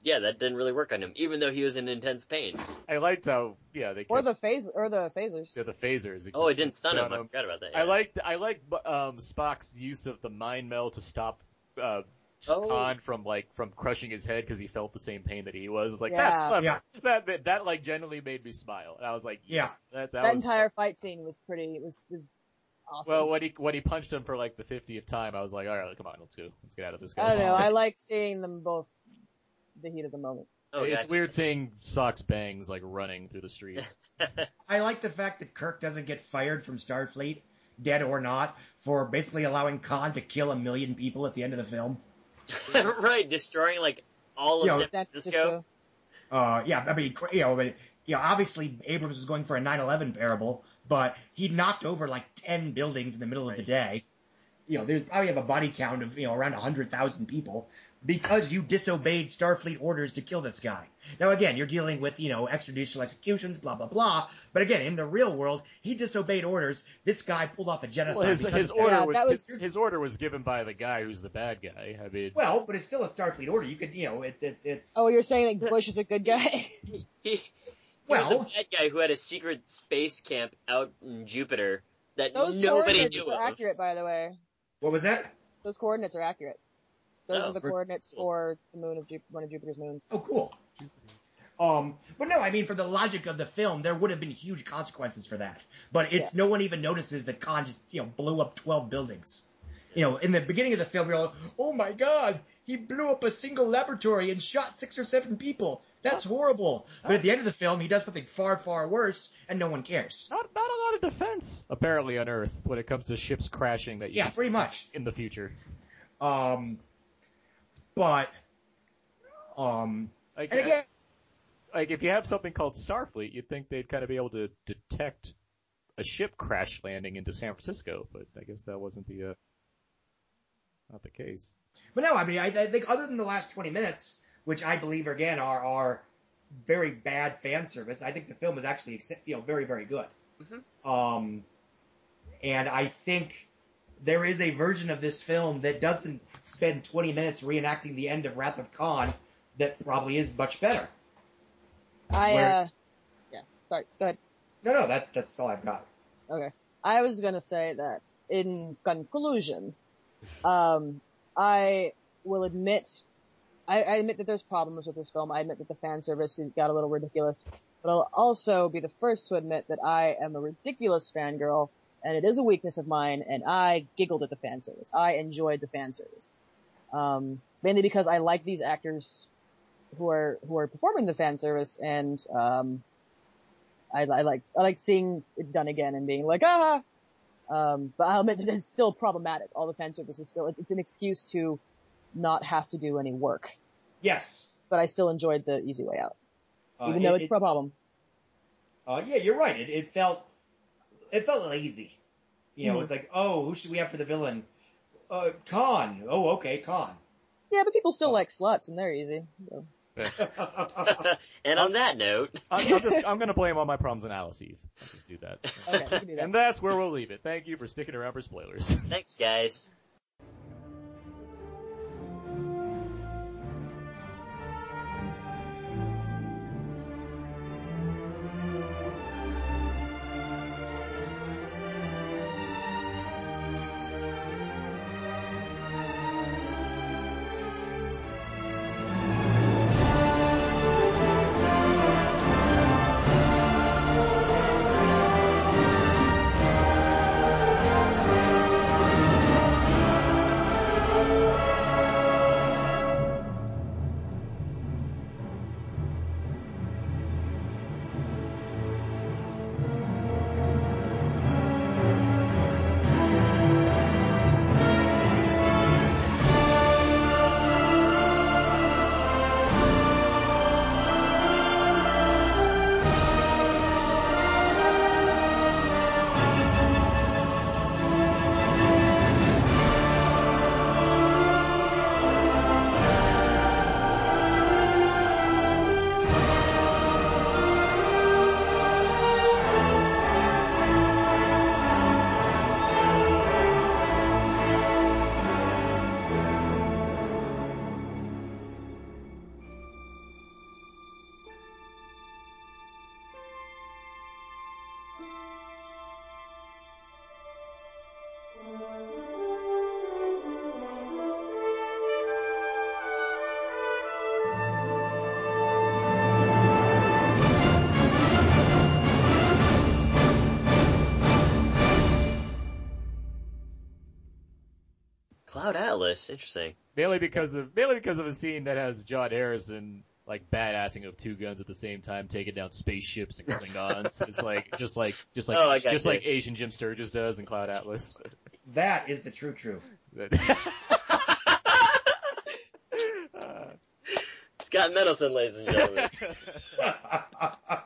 yeah, that didn't really work on him, even though he was in intense pain. I liked how, yeah, they kept, Or the phase, or the phasers. yeah, the phasers. Oh, it just didn't stun him. stun I forgot about that. I yeah. liked, I liked um, Spock's use of the mind meld to stop uh, Oh. Khan from like from crushing his head because he felt the same pain that he was. It's like Yeah. that's clever. Yeah. That, that that like genuinely made me smile. And I was like, yes, that that, That was. entire fight scene was pretty, was, was awesome. Well, when he when he punched him for like the fiftieth time, I was like, all right, come on, let's go, let's get out of this guy. I don't know, I like seeing them both, the heat of the moment. Oh, It's gotcha. weird seeing Spock's bangs like running through the streets. I like the fact that Kirk doesn't get fired from Starfleet, dead or not, for basically allowing Khan to kill a million people at the end of the film. Right, destroying like all of Yo, San That's Francisco. Uh, yeah, I mean, you know, but, you know, obviously Abrams was going for a nine eleven parable, but he knocked over like ten buildings in the middle of the day. You know, there's probably have a body count of, you know, around one hundred thousand people because you disobeyed Starfleet orders to kill this guy. Now again, you're dealing with, you know, extrajudicial executions, blah, blah, blah. But again, in the real world, he disobeyed orders. This guy pulled off a genocide. Well, his because his of- order Yeah, was, that his, was- his order was given by the guy who's the bad guy. I mean, Well, but it's still a Starfleet order. You could, you know, it's, it's, it's. Oh, you're saying like Bush is a good guy? He, he Well- was a bad guy who had a secret space camp out in Jupiter that Those nobody coordinates knew are of. accurate, by the way. What was that? Those coordinates are accurate. Those Oh, are the very coordinates for the moon of Ju- one of Jupiter's moons. Oh, cool. Um, but no, I mean, for the logic of the film, there would have been huge consequences for that. But it's no one even notices that Khan just, you know, blew up twelve buildings. You know, in the beginning of the film, you're all, oh my god, he blew up a single laboratory and shot six or seven people. That's horrible. But at the end of the film, he does something far, far worse, and no one cares. not not a lot of defense apparently on Earth when it comes to ships crashing that you Yeah, can pretty see much. in the future. Um, but, um, Like, and again, like if you have something called Starfleet, you'd think they'd kind of be able to detect a ship crash landing into San Francisco, but I guess that wasn't the uh, not the case. But no, I mean, I, I think other than the last twenty minutes, which I believe again are are very bad fan service, I think the film is actually, you know, very very good. Mhm. Um, and I think there is a version of this film that doesn't spend twenty minutes reenacting the end of Wrath of Khan that probably is much better. I, Where- uh, yeah, sorry, go ahead. No, no, that's that's all I've got. Okay. I was gonna say that, in conclusion, um, I will admit, I, I admit that there's problems with this film. I admit that the fan service got a little ridiculous. But I'll also be the first to admit that I am a ridiculous fangirl, and it is a weakness of mine, and I giggled at the fan service. I enjoyed the fan service. Um, mainly because I like these actors who are, who are performing the fan service, and, um, I, I like, I like seeing it done again and being like, ah! Um, but I'll admit that it's still problematic. All the fan service is still, it's an excuse to not have to do any work. Yes. But I still enjoyed the easy way out. Uh, Even though it- it's a problem. Uh, yeah, you're right. It, it felt, it felt lazy. You know, Mhm. it's like, oh, who should we have for the villain? Uh, Khan. Oh, okay, Khan. Yeah, but people still like sluts, and they're easy. So. And on that note, I'm, I'm just I'm gonna blame all my problems on Alice Eve. I'll just do that. Okay, you can do that. And that's where we'll leave it. Thank you for sticking around for spoilers. thanks guys. Cloud Atlas, interesting. Mainly because of mainly because of a scene that has John Harrison like badassing of two guns at the same time, taking down spaceships and Klingons. It's like just like just like Oh, I got just you. like Asian Jim Sturgis does in Cloud Atlas. That is the true true. Scott Mendelson, ladies and gentlemen.